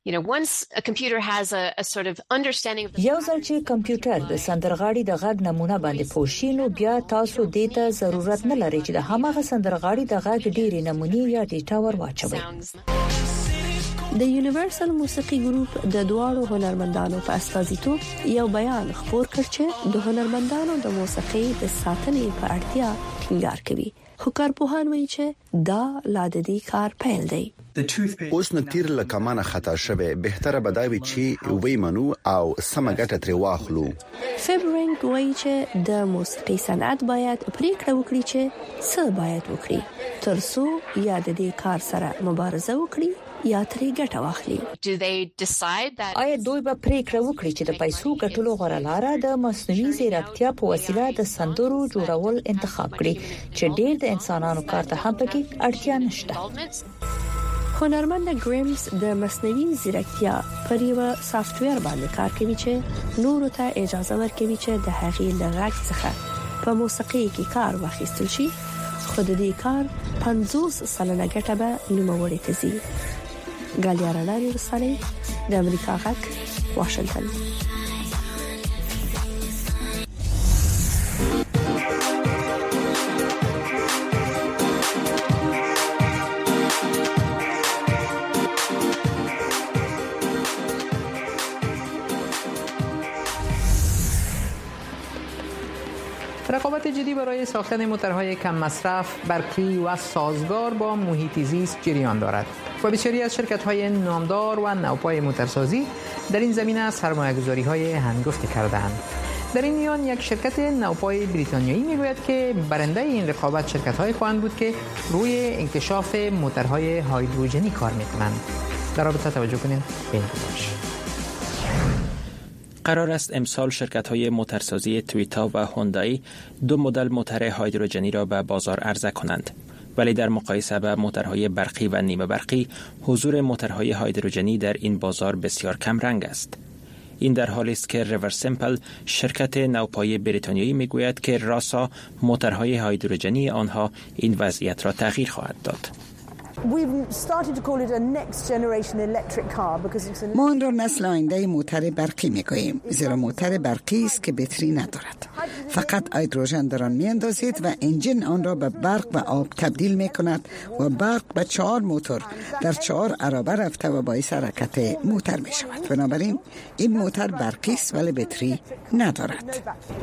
یو ځل چې کمپیوټر د سندرغاړي د غږ نمونه باندې پوښي، نو بیا تاسو دې ته ضرورت نه لري چې د هماغه سندرغاړي د غږ ډېرې نمونې یا ډیټا ور واچوي. د یونیورسل موسیقي ګروپ د دواړو هنرمندانو په استازیتوب یو بیان خپور کړ چې د هنرمندانو د موسیقي د ساتنې په اړتیا ټینګار کوي. خو کارپوهان وایي چې دا لا د دې کار پیل دی. اوس نو تیر لکمانه خطا شوه، بهتره بداوي چې وی منو او سم ګټه تر واخلو. فبرنګ وایي چې د موسیقي صنعت باید پریکړه وکړي چې څه باید وکړي ترڅو یا د دې کار سره مبارزه وکړي یا ترې ګټه واخلي. آیا دوی به پریکړه وکړي چې د پیسو ګټلو غوړه لاره د مصنوعي ځیرکتیا په وسیله د سندرو جوړول انتخاب کړي چې ډېر د انسانانو کار ته هم پکې اړتیا نشته؟ هنرمند ګریمز د مصنوعي ځیرکتیا پر یو سافټویر باندې کار کوي چې نورو ته اجازه ورکوي چې د هغې له غږ څخه په موسیقي کې کار واخیستل شي، خو د دې کار 50% ګټه به نوموړي ته ځي. ګالیاراناری رسالې د امریکا غږ، واشنگتن. رقابت جدی برای ساختن موتورهای کم مصرف، برقی و سازگار با محیط زیست جریان دارد و بسیاری از شرکت‌های نامدار و نوپای موتورسازی در این زمینه سرمایه‌گذاری‌های هنگفتی کرده‌اند. در این میان یک شرکت نوپای بریتانیایی میگوید که برنده این رقابت شرکت‌هایی خواهند بود که روی انکشاف موتورهای هیدروژنی کار می‌کنند. در رابطه توجه کنید به این گزارش. قرار است امسال شرکت‌های موتورسازی تویوتا و هوندای 2 مدل موتور هیدروژنی را به بازار عرضه کنند، ولی در مقایسه با موتورهای برقی و نیمه برقی حضور موتورهای هیدروژنی در این بازار بسیار کم رنگ است. این در حالی است که ریورسیمپل شرکت نوپای بریتانیایی میگوید که راسا موتورهای هیدروژنی آنها این وضعیت را تغییر خواهد داد. ما آن را نسل آینده موتر برقی میگوییم، زیرا موتر برقی است که بطری ندارد. فقط هیدروژن در آن میاندازید و انجین آن را به برق و آب تبدیل میکند و برق به 4 موتور در 4 عرابه رفته و باعث حرکت موتر می شود. بنابراین این موتر برقی است ولی بطری ندارد.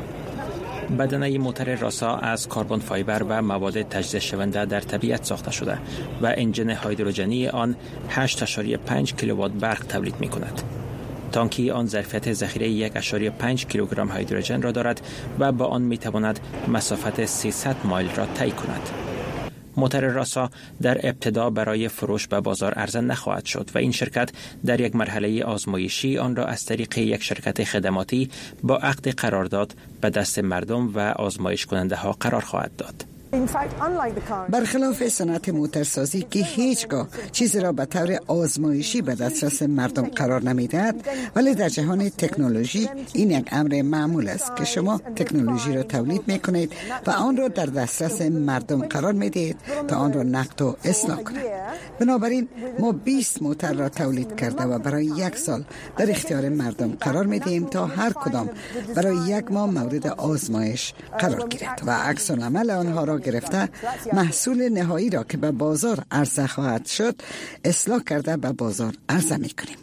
بدنه موتر راسا از کربن فایبر و مواد تجزیه شونده در طبیعت ساخته شده و انجن هیدروژنی آن 8.5 کیلووات برق تولید می کند. تانکی آن ظرفیت ذخیره 1.5 کیلوگرم هیدروژن را دارد و با آن می تواند مسافت 300 مایل را طی کند. موتر راسا در ابتدا برای فروش به بازار عرضه نخواهد شد و این شرکت در یک مرحله آزمایشی آن را از طریق یک شرکت خدماتی با عقد قرارداد به دست مردم و آزمایش کننده ها قرار خواهد داد. برخلاف صنعت موترسازی که هیچگاه چیزی را به طور آزمایشی به دسترس مردم قرار نمیدهد، ولی در جهان تکنولوژی این یک امر معمول است که شما تکنولوژی را تولید میکنید و آن را در دسترس مردم قرار میدهید تا آن را نقد و اصلاح کنند. بنابراین ما 20 موتر را تولید کرده و برای 1 سال در اختیار مردم قرار میدهیم تا هر کدام برای 1 ماه مورد آزمایش قرار گیرد و عکس العمل آنها را گرفته محصول نهایی را که به بازار عرضه خواهد شد اصلاح کرده به بازار عرضه میکنیم.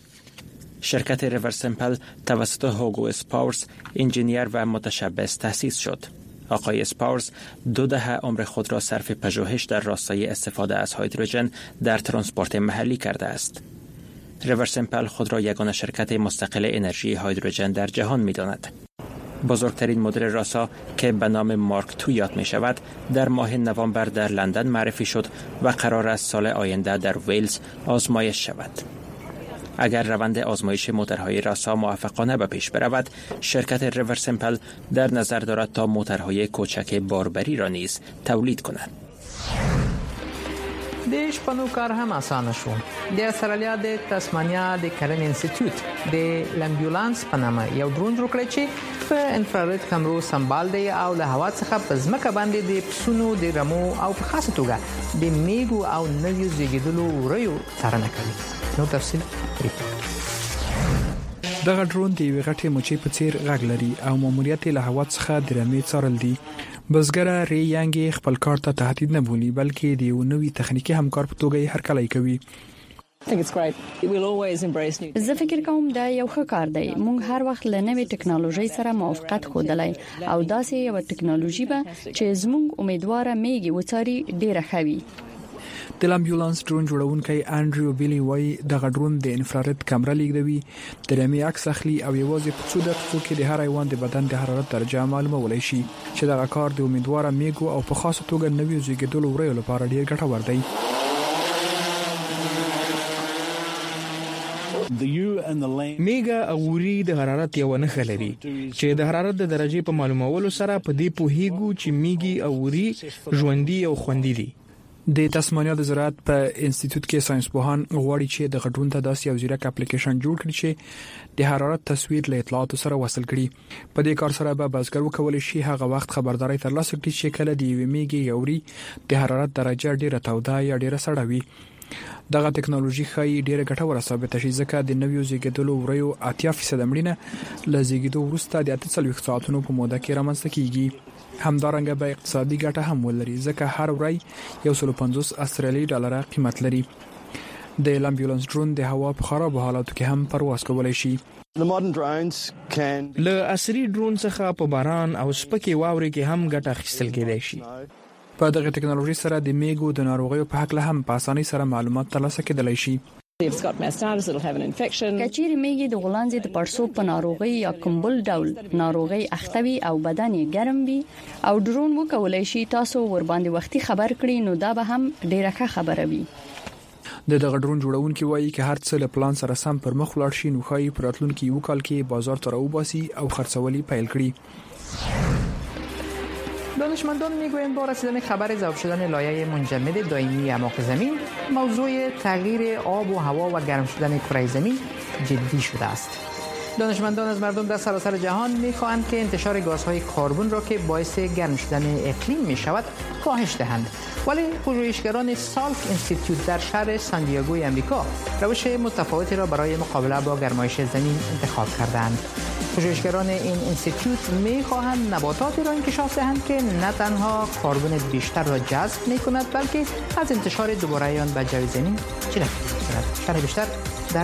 شرکت ریورسمپل توسط هوگو اسپاورز انجینیر و متشبث تأسیس شد. آقای اسپاورز 2 دهه عمر خود را صرف پژوهش در راستای استفاده از هیدروژن در ترانسپورت محلی کرده است. ریورسمپل خود را یگانه شرکت مستقل انرژی هیدروژن در جهان می‌داند. بزرگترین مدل راسا که به نام مارک 2 یاد می شود در ماه نوامبر در لندن معرفی شد و قرار است سال آینده در ویلز آزمایش شود. اگر روند آزمایش موترهای راسا موفقانه به پیش برود، شرکت ریورسمپل در نظر دارد تا موترهای کوچک باربری را نیز تولید کند. د شپنو کار هم اسانه شو. د استرالیا د تسمانیا د کرن انسټیټیوټ د لامبولانس په نامه یو درون جوړ کړی چې په انفرارید کمرو سمبال دی او له هوا څخه په ځمکه باندې د پسونو د رمو او په خاصه توګه د میګو او نویو زیږیدلو وریو څارنه کوي. نو تفصیل دغه درون د یوې غټې مچۍ په څیر غږ لري او ماموریت له هوا څخه د رمې څارل دي. بزګر ری یانګ خپل کار ته تهدید نه بولي بلکې د یو نوې تخنیکی همکار په توګه یې هرکلی کوي. زه فکر کوم دا یو ښه کار دی. موږ هر وخت له نوې ټکنالوژي سره موافقت خوده او داسې یو ټکنالوژي به چې زموږ امیدواره میږي وڅاري ډیره خوي. د لامبولانس درون جوړونکي انډریو بیلی وایي د غډرون د انفرارید کیمرا لیږدوي، د رمې عکس اخلي او یوازې په څو دقیقو کې د هر حیوان د بدن د حرارت درجه معلومولای شي چې دغه کار د امیدواره میګو او په خاصه توګه نویو زیږیدلو وریو لپاره ډیر ګټور دی. میګا او وری د حرارت یو نښه لري چې د حرارت د درجه په معلومولو سره په دې پوهیږو چې میګي او وری ژوندۍ او خوندي دي. د تسمانیا د زراعت په انسټیټیوټ کې ساينسپوهان غواړي چې د غډون ته داسې یو ځیرک اپلیکیشن جوړ کړي چې د حرارت تصویر له اطلاعاتو سره وصل کړي. په دې کار سره به بزګر وکولای شي هغه وخت خبرداري ترلاسه کړي چې کله د یوې میګي یوري د حرارت درجه ډیره توده یا ډیره سړه وي. دغه ټکنالوژي ښایي ډیره ګټوره ثابت شي ځکه د نویو زیږیدلو وریو 80% مړینه له زیږیدو وروسته د 48 ساعتونو په موده کې رامنځته کیږي. همدارنګه به اقتصادي ګټه هم ولري ځکه هر وری 150 استرالیایي ډالر قیمت لري. د لامبولانس درون د هوا په خراب حالاتو کې هم پرواز کولای شي. له عصري درون څخه په باران او سپکې واورې کې هم ګټه اخیستل کېدای شي. په دغه ټکنالوژي سره د میګو د ناروغیو په حق له هم په اسانۍ سره معلومات ترلاسه کېدلای شي. کچیر میږي د غولانځي د پړسوب په ناروغي یا کومبل ډول ناروغي اختوي او بدن یې ګرم وي او ډرون وکولای شي تاسو ور باندې وختي خبر کړئ، نو دا به هم ډیره ښه خبره وي. د دغه ډرون جوړونکي وایي چې هر څه له پلان سره سم پر مخ ولاړ شي نو ښایي په راتلونکي یو کال کې بازار ته راوباسي او خرڅولي پیل کړي. دانشمندان میگویند با رسیدن خبر ذوب شدن لایه منجمد دائمی اعماق زمین موضوع تغییر آب و هوا و گرم شدن کره زمین جدی شده است. دانشمندان از مردم در سراسر جهان می‌خواهند که انتشار گازهای کربن را که باعث گرم شدن اقلیم می‌شود کاهش دهند. ولی پژوهشگران سالک اینستیتوت در شهر سان دیگوی آمریکا روش متفاوتی را برای مقابله با گرمایش زمین انتخاب کردند. پژوهشگران این اینستیتوت می‌خواهند نباتاتی را انکشاف دهند که نه تنها کربن بیشتر را جذب می‌کند بلکه از انتشار دوباره آن به جو زمین جلوگیری می‌کند. شرح بیشتر در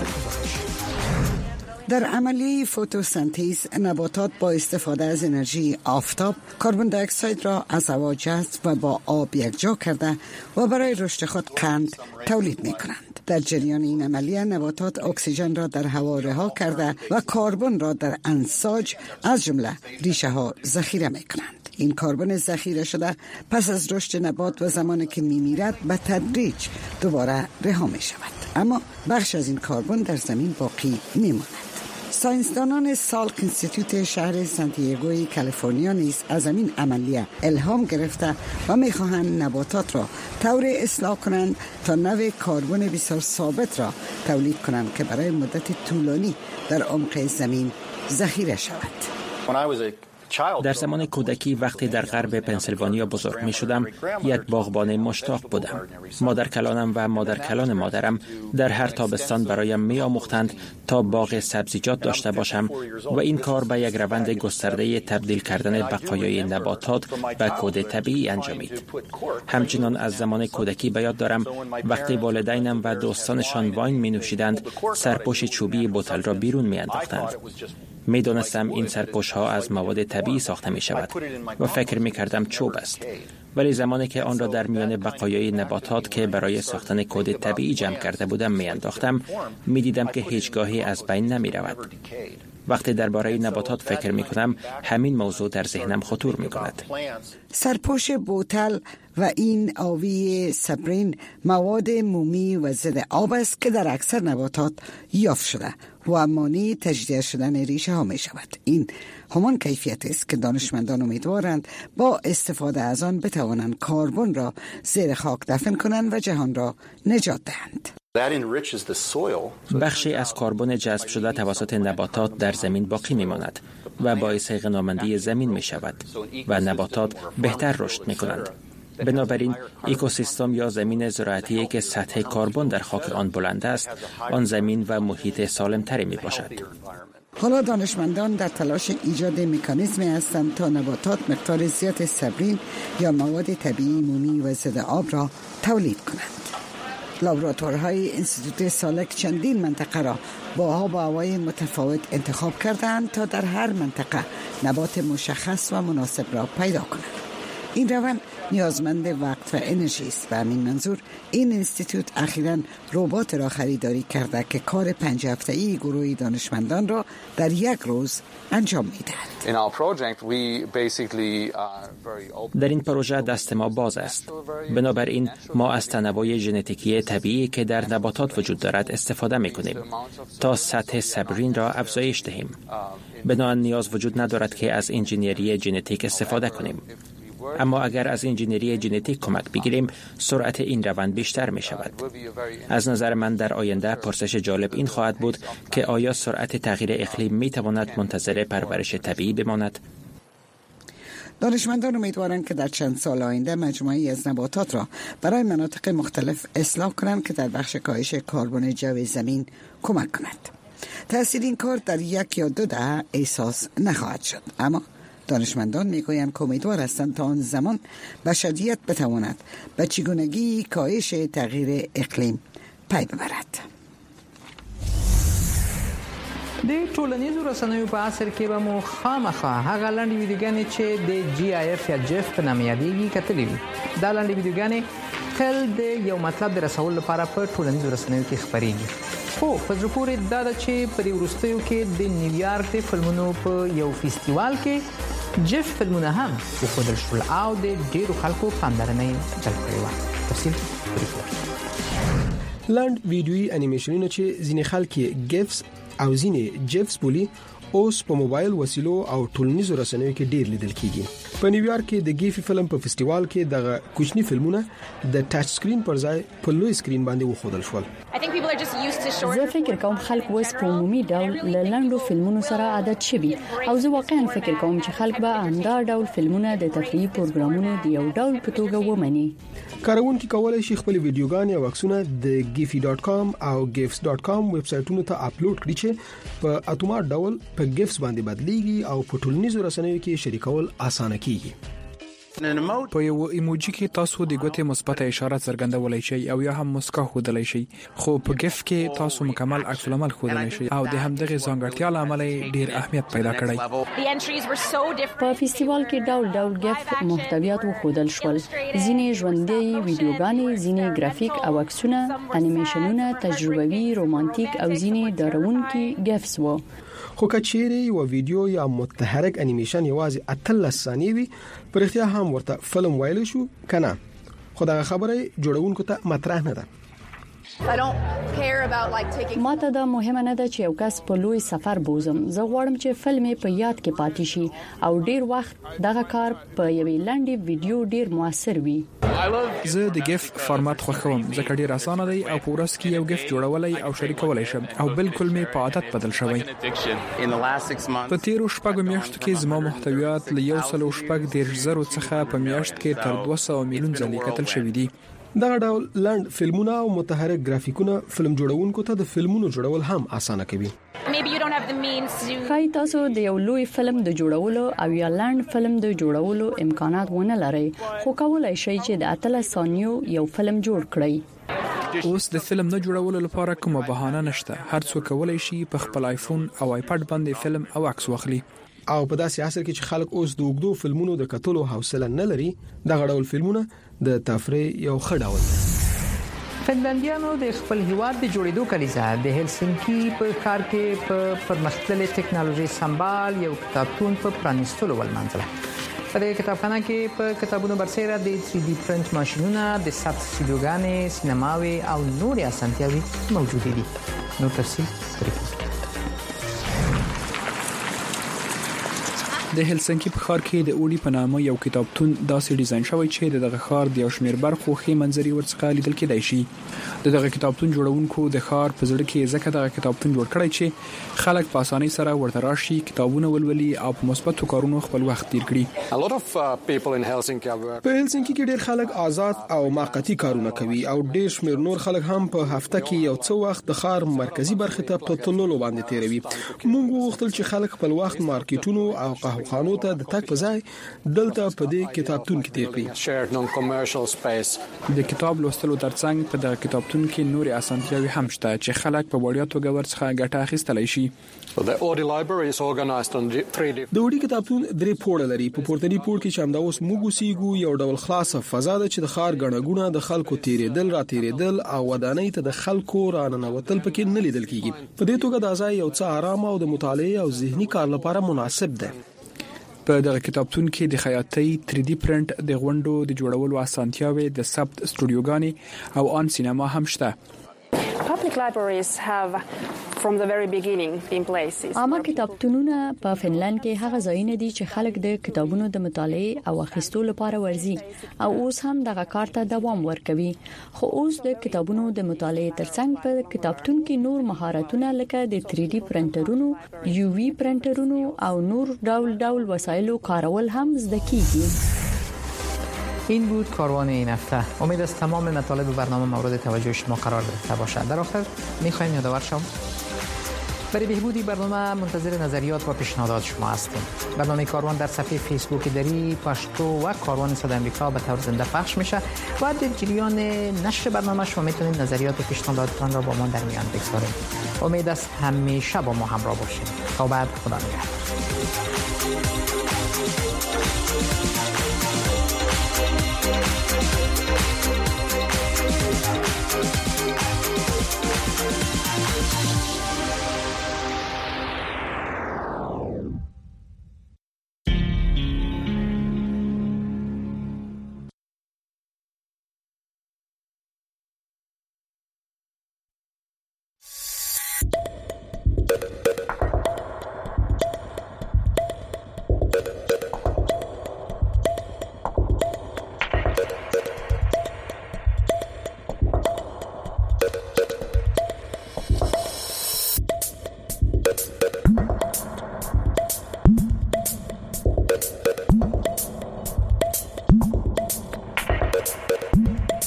در عملیه فتوسنتز نباتات با استفاده از انرژی آفتاب کربن دی اکساید را از هوا جذب و با آب یکجا کرده و برای رشد خود قند تولید می کنند. در جریان این عملیه نباتات اکسیژن را در هوا رها کرده و کربن را در انساج از جمله ریشه ها ذخیره می کنند. این کربن ذخیره شده پس از رشد نبات و زمانی که می میرد به تدریج دوباره رها می شود. اما بخش از این کربن در زمین باقی می ماند. ساینسدانان سالک اینستیتوت شهر سانتیاگوی کالیفرنیا نیز از این عملیه الهام گرفته و می‌خواهند نباتات را طور اصلاح کنند تا نوع کربن بسیار ثابت را تولید کنند که برای مدت طولانی در عمق زمین ذخیره شود. در زمان کودکی وقتی در غرب پنسیلوانیا بزرگ می شدم یک باغبان مشتاق بودم. مادرکلانم و مادرکلان مادرم در هر تابستان برایم می آموختند تا باغ سبزیجات داشته باشم و این کار به یک روند گسترده تبدیل کردن بقایای نباتات به کود طبیعی انجامید. همچنان از زمان کودکی به یاد دارم وقتی والدینم و دوستانشان واین می نوشیدند سرپوش چوبی بوتل را بیرون می انداختند. می دانستم این سرپوش ها از مواد طبیعی ساخته می شود و فکر می کردم چوب است. ولی زمانی که آن را در میان بقایای نباتات که برای ساختن کود طبیعی جمع کرده بودم می انداختم می دیدم که هیچگاهی از بین نمی رود. وقتی درباره نباتات فکر می کنم همین موضوع در ذهنم خطور می کند. سرپوش بوتل و این آوی سپرین مواد مومی و ضد آب است که در اکثر نباتات یافت شده و مانع تجدید شدن ریشه ها می شود. این همان کیفیت است که دانشمندان امیدوارند با استفاده از آن بتوانند کربن را زیر خاک دفن کنند و جهان را نجات دهند. بخشی از کربن جذب شده توسط نباتات در زمین باقی می‌ماند و باعث غنامندی زمین می‌شود و نباتات بهتر رشد می‌کنند. بنابراین اکوسیستم یا زمین زراعتی که سطح کربن در خاک آن بلند است، آن زمین و محیط سالم‌تری میباشد. حالا دانشمندان در تلاش ایجاد مکانیزمی هستند تا نباتات مقدار زیاد سپرین یا مواد طبیعی مومی و ضد آب را تولید کنند. لابراتوارهای اینستیتوت سالک چندین منطقه را با آب و هوای متفاوت انتخاب کردند تا در هر منطقه نبات مشخص و مناسب را پیدا کنند. این روند نیازمند وقت و انرژی است. به همین منظور این اینستیتوت اخیراً ربات را خریداری کرده که کار 5 هفته‌ای گروه دانشمندان را در یک روز انجام می‌دهد. در این پروژه دست ما باز است. بنابراین ما از تنوع ژنتیکی طبیعی که در نباتات وجود دارد استفاده می‌کنیم تا سطح سپرین را افزایش دهیم. بنابراین نیاز وجود ندارد که از انجینری ژنتیک استفاده کنیم. اما اگر از انجینری ژنتیک کمک بگیریم سرعت این روند بیشتر می شود. از نظر من در آینده پرسش جالب این خواهد بود که آیا سرعت تغییر اقلیم می تواند منتظر پرورش طبیعی بماند؟ دانشمندان امیدوارند که در چند سال آینده مجموعه‌ای از نباتات را برای مناطق مختلف اصلاح کنند که در بخش کاهش کربن جو زمین کمک کند. تأثیر این کار در 1 یا 2 دهه احساس نخواهد شد، اما دانشمندان میگویند که امیدوار هستند تا آن زمان بشریت بتواند به چگونگی کاهش تغییر اقلیم پی ببرد. د ټولنیزو رسنیو په عصر کې به مو خامخا هغه لاندې ویډیوګانې چې د GIF یا جف په نامه یادېږي کتلې وي. دا لاندې ویډیوګانې تل د یو مطلب د رسولو لپاره په ټولنیزو رسنیو کې خپرېږي. خو په زړه پورې دا ده چې په دې وروستیو کې د نیویارک د فلمونو په یو فستیوال کې جف فلمونه هم وښودل شول او د ډېرو خلکو پاملرنه یې جلب کړې وه. تفصیل لاند ویډیویي انیمیشنونه چې ځینې خلک ګیفز او ځینې جفز بولي اوس په موبایل وسیلو او ټولنیزو رسنیو کې ډېر لیدل کیږي. په نیویارک کې د گیفی فلم په فستیوال کې دغه کوچنی فلمونه د ټچ سکرین پر ځای په لوی سکرین باندې وښودل شول. زه فکر کوم خلک اوس په عمومي ډول لاندو فلمونو سره عادت شوي او زه واقعا فکر کوم چې خلک به همدا ډول فلمونه د تفریحي پروګرامونو د یو ډول په توګه ومني. کارونکي کولای شي خپل ویډیوګانې او عکسونه د giphy.com او gifs.com ویب سټونو ته اپلوډ کړي چې په اتومات ډول په gifs باندې بدليږي او په ټولنیزو رسنیو کې شریکول اسانه کیږي. په یو ایموجي کې تاسو د ګوتې مثبته اشاره څرګندولای شئ او یا هم مسکا ښودلای شئ، خو په گیف کې تاسو مکمل عکس العمل ښودلای شئ او د همدغه ځانګړتیا لامل ډیر اهمیت پیدا کړی. په فستیوال کې ډول ډول گیف محتویات وښودل شول، ځینې ژوندۍ ویډیوګانې، ځینې گرافیک او عکسونه، انیمیشنونه، تجربوي، رومانټیک او ځینې ډارونکي گیفز وو. خو کچېری یو ویډیو یا متحرک انیمیشن یوازې 18 ثانیې وي، پر اختیار هم ورته فلم وایل شو کنه، خو دا خبره جوړونکو ته مطرح نه ده. ما ته دا مهمه نه ده چې یو کس په لوی سفر بوزم، زه غواړم چې فلم په یاد کې پاتې شي او ډیر وخت دغه کار په یوې لنډې ویډیو ډیر موثر وي. زه د گیف فارمات خوښوم ځکه ډیر اسانه دی او په ورځ کې یو گیف جوړولای او شریکولای شم او بالکل می په عادت بدل شوی. په تیرو شپږ میاشتو کې زما محتویات له 1.8 څخه په میاشت کې تر 200 میلیون ځلې کتل شوی دي. دغه ډول لند فلمونه او متحرک گرافیکونه فلم جوړونکو ته د فلمونو جوړول هم اسانه کوي. خای تاسو د یو لوی فلم د جوړولو او یا لند فلم د جوړولو امکانات ونه لرئ، خو کولای شئ چې د 18 ثانیو یو فلم جوړ کړئ. اوس د فلم نه جوړولو لپاره کومه بهانه نشته، هر څوک کولای شي په خپل آیفون او آیپاد باندې فلم او عکس واخلي. او په داسې عصر کې چې خلک اوس د وګړو فلمونو د کتلو حوصله نه لري، دغه ډول فلمونه د تفریح یو ښه ډول دی. فنلندیانو د خپل هیواد د جوړېدو کلیزه د هلسنکی په ښار کې په پرمختللې ټکنالوژي سمبال یو کتابتون په پرانیستلو ولمنځله. په دې کتابخانه کې په کتابونو برسېره د 3D پرنټ ماشینونه، د ثبت سټوډیوګانې، سینماوي او نورې اسانتیاوي موجود دي. نو تفصیل د هلسنکی په ښار کې د اوډي په نامه یو کتابتون داسې ډیزاین شوی چې دغه ښار د یو شمېر برخو ښې منظرې ورڅخه لیدل کېدای شي. دغه کتابتون جوړونکو د ښار په زړه کې ځکه دغه کتابتون جوړ کړی چې خلک په اسانۍ سره ورته راشي، کتابونه ولولي او په مثبتو کارونو خپل وخت تیر کړي. په هلسنکی کې ډېر خلک آزاد او موقتی کارونه کوي او ډېر شمېر نور خلک هم په هفته کې یو څو وخت د ښار مرکزی برخه ته په تللو باندې تیروي. موږ وغوښتل چې خلک خپل وخت مارکیټونو او خانو ته د تک په ځای دلته په دې کتابتون کې تیر کړی. د کتاب لوستلو ترڅنګ په دغه کتابتون کې نورې اسانتیاوي هم شته چې خلک په وړیا توګه ورڅخه ګټه اخیستلای شي. د اوډي کتابتون درې پوړه لري. په پورتني پوړ کې چې همدا اوس موږ اوسېږو یو ډول خلاصه فضا ده چې د ښار غړغړونه د خلکو تیرېدل، را تیرېدل او ودانۍ ته د خلکو راننوتل پکې نه لیدل کیږي. په دې توګه د ځای یو څه آرام او د مطالعه او ذهني کار لپاره مناسب ده. په دغه کتابتون کې د خیاطۍ، 3D پرنټ، د غونډو د جوړولو اسانتیاوي، د ثبت سټوډیوګانې او ان سینما هم شته. Public libraries have from the very beginning been places. عامه کتابتونونه په فنلند کې هغه ځایونه دي چې خلک د کتابونو د مطالعه او اخیستو لپاره ورځي او اوس هم دغه کار ته دوام ورکوي. خو اوس د کتابونو د مطالعه ترڅنګ په کتابتون کې نور مهارتونه لکه د 3D پرنټرونو، UV پرنټرونو او نور ډول وسایلو کارول هم زده کیږي. این بود کاروان این هفته. امید است تمام مطالب برنامه مورد توجه شما قرار گرفته باشد. در آخر می‌خوایم یادآور شوم برای بهبودی برنامه منتظر نظریات و پیشنهادات شما هستیم. برنامه کاروان در صفحه فیسبوک دری پشتو و کاروان صدای آمریکا به طور زنده پخش میشه و در جریان نشر برنامه شما میتونید نظریات و پیشنهاداتتان را با ما در میان بگذارید. امید است همیشه با ما همراه باشید. تا بعد، خدا نگهدار.